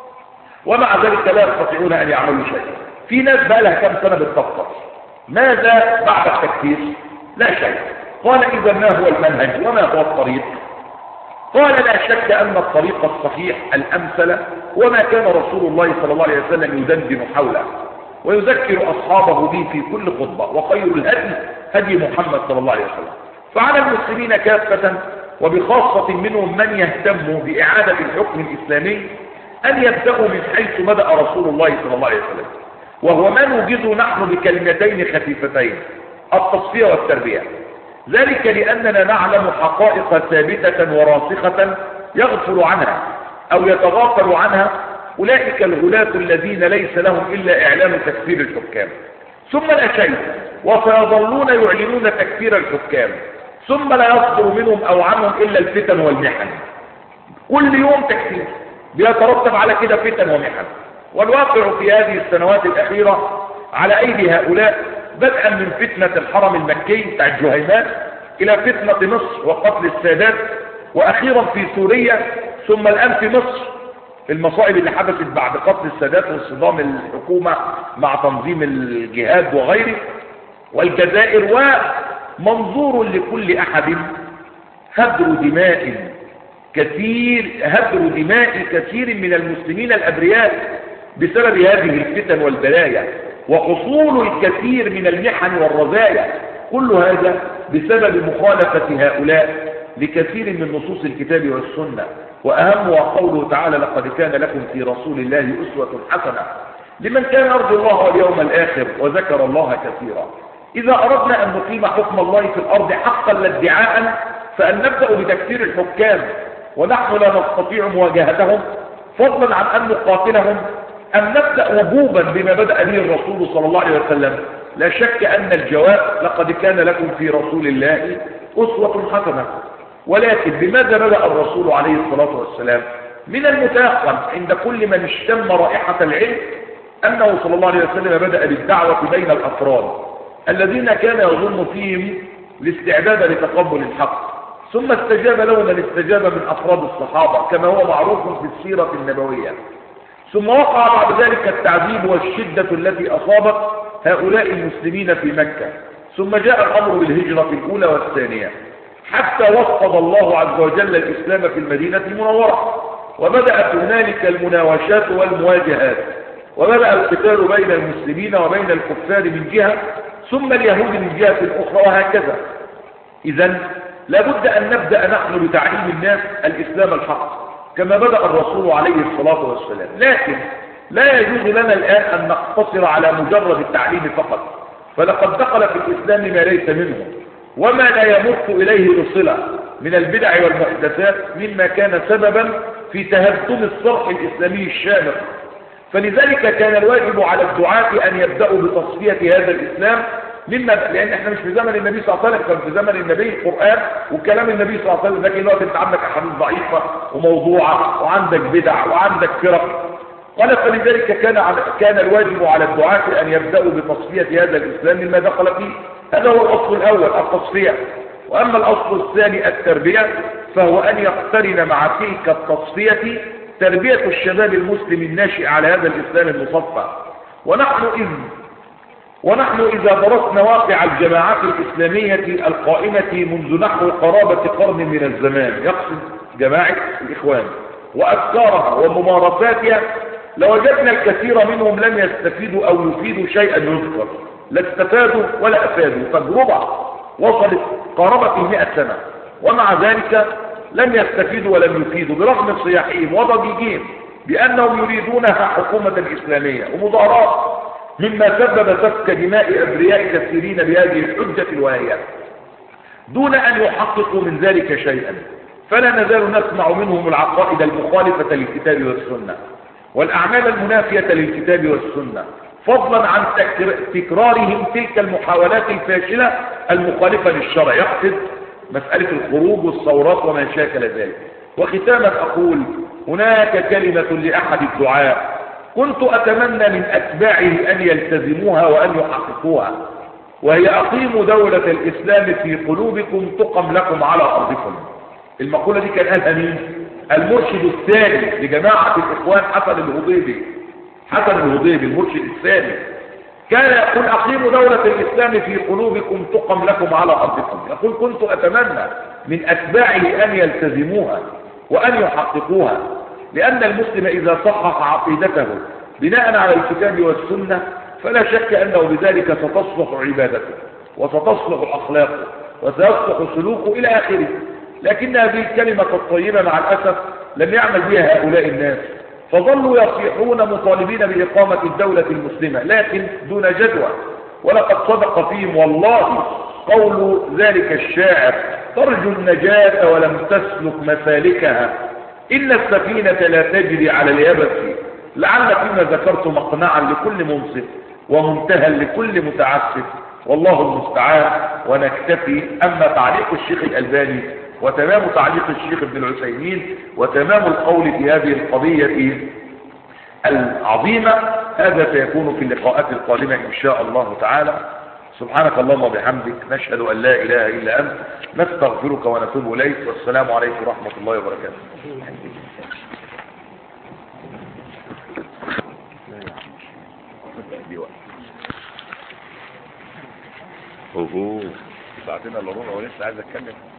Speaker 1: ومع ذلك لا يستطيعون أن يعملوا شيئا. في ناس بقى لها كم سنة بتفكر ماذا بعد التكفير؟ لا شيء. قال إذا ما هو المنهج وما هو الطريق؟ قال لا شك أن الطريق الصحيح الأمثل وما كان رسول الله صلى الله عليه وسلم يدندن حوله ويذكر أصحابه به في كل خطبة، وخير الهدي هدي محمد صلى الله عليه وسلم. فعلى المسلمين كافة وبخاصة منهم من يهتم بإعادة الحكم الإسلامي أن يبدأوا من حيث بدأ رسول الله صلى الله عليه وسلم، وهو ما نوجده نحن بكلمتين خفيفتين: التصفية والتربية. ذلك لأننا نعلم حقائق ثابتة وراسخة يغفل عنها أو يتغافل عنها أولئك الغلاة الذين ليس لهم إلا إعلان تكفير الحكام، ثم لا شيء، وسيظلون يعلنون تكفير الحكام، ثم لا يصدر منهم أو عنهم إلا الفتن والمحن. كل يوم تكفير بيترتب على كده فتن ومحن. والواقع في هذه السنوات الأخيرة على أيدي هؤلاء بدءا من فتنة الحرم المكي بتاع الجهيمات إلى فتنة مصر وقتل السادات، وأخيرا في سوريا، ثم الآن في مصر المصائب اللي حدثت بعد قتل السادات واصطدام الحكومة مع تنظيم الجهاد وغيره، والجزائر. ومنظور لكل أحد هدر دماء كثير هدر دماء كثير من المسلمين الأبرياء بسبب هذه الفتن والبلايا، وحصول الكثير من المحن والرذايا، كل هذا بسبب مخالفة هؤلاء لكثير من نصوص الكتاب والسنة، وأهمها قوله تعالى: لقد كان لكم في رسول الله أسوة حسنة لمن كان يرجو الله واليوم الآخر وذكر الله كثيرا. إذا أردنا أن نقيم حكم الله في الأرض حقا لا ادعاء، فأن نبدأ بتكفير الحكام ونحن لا نستطيع مواجهتهم، فضلا عن أن نقاتلهم، أم نبدأ وجوبا بما بدأ به الرسول صلى الله عليه وسلم؟ لا شك أن الجواب: لقد كان لكم في رسول الله أسوة حسنة. ولكن بماذا بدأ الرسول عليه الصلاة والسلام؟ من المتيقن عند كل من اشتم رائحة العلم أنه صلى الله عليه وسلم بدأ بالدعوة بين الأفراد الذين كان يظن فيهم الاستعداد لتقبل الحق، ثم استجاب له من استجاب من أفراد الصحابة كما هو معروف في السيرة النبوية، ثم وقع بعد ذلك التعذيب والشدة التي أصابت هؤلاء المسلمين في مكة، ثم جاء الأمر بالهجرة الأولى والثانية، حتى وصل الله عز وجل الإسلام في المدينة المنورة، وبدأت هنالك المناوشات والمواجهات، وبدأ القتال بين المسلمين وبين الكفار من جهة، ثم اليهود من جهة أخرى، وهكذا. إذن لابد أن نبدأ نحن بتعليم الناس الإسلام الحق كما بدأ الرسول عليه الصلاة والسلام، لكن لا يجوز لنا الآن أن نقتصر على مجرد التعليم فقط، فلقد دخل في الإسلام ما ليس منه وما لا يمت إليه بصلة من البدع والمحدثات، مما كان سببا في تهدم الصرح الإسلامي الشامخ. فلذلك كان الواجب على الدعاة أن يبدأوا بتصفية هذا الإسلام، مما لأن احنا مش في زمن النبي صلى الله عليه وسلم، كان في زمن النبي القرآن وكلام النبي صلى الله عليه وسلم، لكن دلوقتي انت عندك أحاديث ضعيفة وموضوعة وعندك بدع وعندك فرق. قال فلذلك كان كان الواجب على الدعاة أن يبدأوا بتصفية هذا الإسلام مما دخل فيه. هذا هو الأصل الأول، التصفية. وأما الأصل الثاني التربية، فهو أن يقترن مع تلك التصفية تربية الشباب المسلم الناشئ على هذا الإسلام المصفى. ونحن إذ ونحن إذا درسنا واقع الجماعات الإسلامية القائمة منذ نحو قرابة قرن من الزمان، يقصد جماعة الإخوان وأفكارها وممارساتها، لوجدنا الكثير منهم لم يستفيدوا أو يفيدوا شيئا يذكر، لا استفادوا ولا أفادوا. تجربة وصلت قرابة المئة سنة، ومع ذلك لم يستفيدوا ولم يفيدوا برغم صياحهم وضجيجهم بأنهم يريدونها حكومة إسلامية ومظاهرات، مما سبب سفك دماء أبرياء كثيرين بهذه الحجة الواهية دون أن يحققوا من ذلك شيئا. فلا نزال نسمع منهم العقائد المخالفة للكتاب والسنة والأعمال المنافية للكتاب والسنة، فضلا عن تكرارهم تلك المحاولات الفاشلة المخالفة للشرع، يقصد مسألة الخروج والثورات وما شاكل ذلك. وختاما أقول هناك كلمة لأحد الدعاء كنت أتمنى من أتباعه أن يلتزموها وأن يحققوها، وهي أقيموا دولة الإسلام في قلوبكم تقم لكم على أرضكم. المقولة دي كان قالها مين؟ المرشد الثاني لجماعة الإخوان حسن الهضيبي. حسن الهضيبي المرشد الثاني كان يقول أقيموا دولة الإسلام في قلوبكم تقم لكم على أرضكم. يقول كنت أتمنى من أتباعه أن يلتزموها وأن يحققوها، لأن المسلم إذا صحح عقيدته بناء على الكتاب والسنة فلا شك أنه بذلك ستصلح عبادته وستصلح أخلاقه وسيصلح سلوكه إلى آخره. لكن هذه الكلمة الطيبة مع الأسف لم يعمل بها هؤلاء الناس، فظلوا يصيحون مطالبين بإقامة الدولة المسلمة لكن دون جدوى. ولقد صدق فيهم والله قول ذلك الشاعر: ترجو النجاة ولم تسلك مسالكها، إن السفينة لا تجري على اليبس، لعل فيما ذكرت مقنعا لكل منصف ومنتهى لكل متعسف، والله المستعان. ونكتفي. أما تعليق الشيخ الألباني وتمام تعليق الشيخ ابن العثيمين وتمام القول في هذه القضية العظيمة هذا سيكون في اللقاءات القادمة إن شاء الله تعالى. سبحانك اللهم وبحمدك، نشهد أن لا إله إلا أنت، نستغفرك ونتوب إليك، والسلام عليكم ورحمة الله وبركاته. اوه ساعتين الا ربع ولسه عايز اتكلم.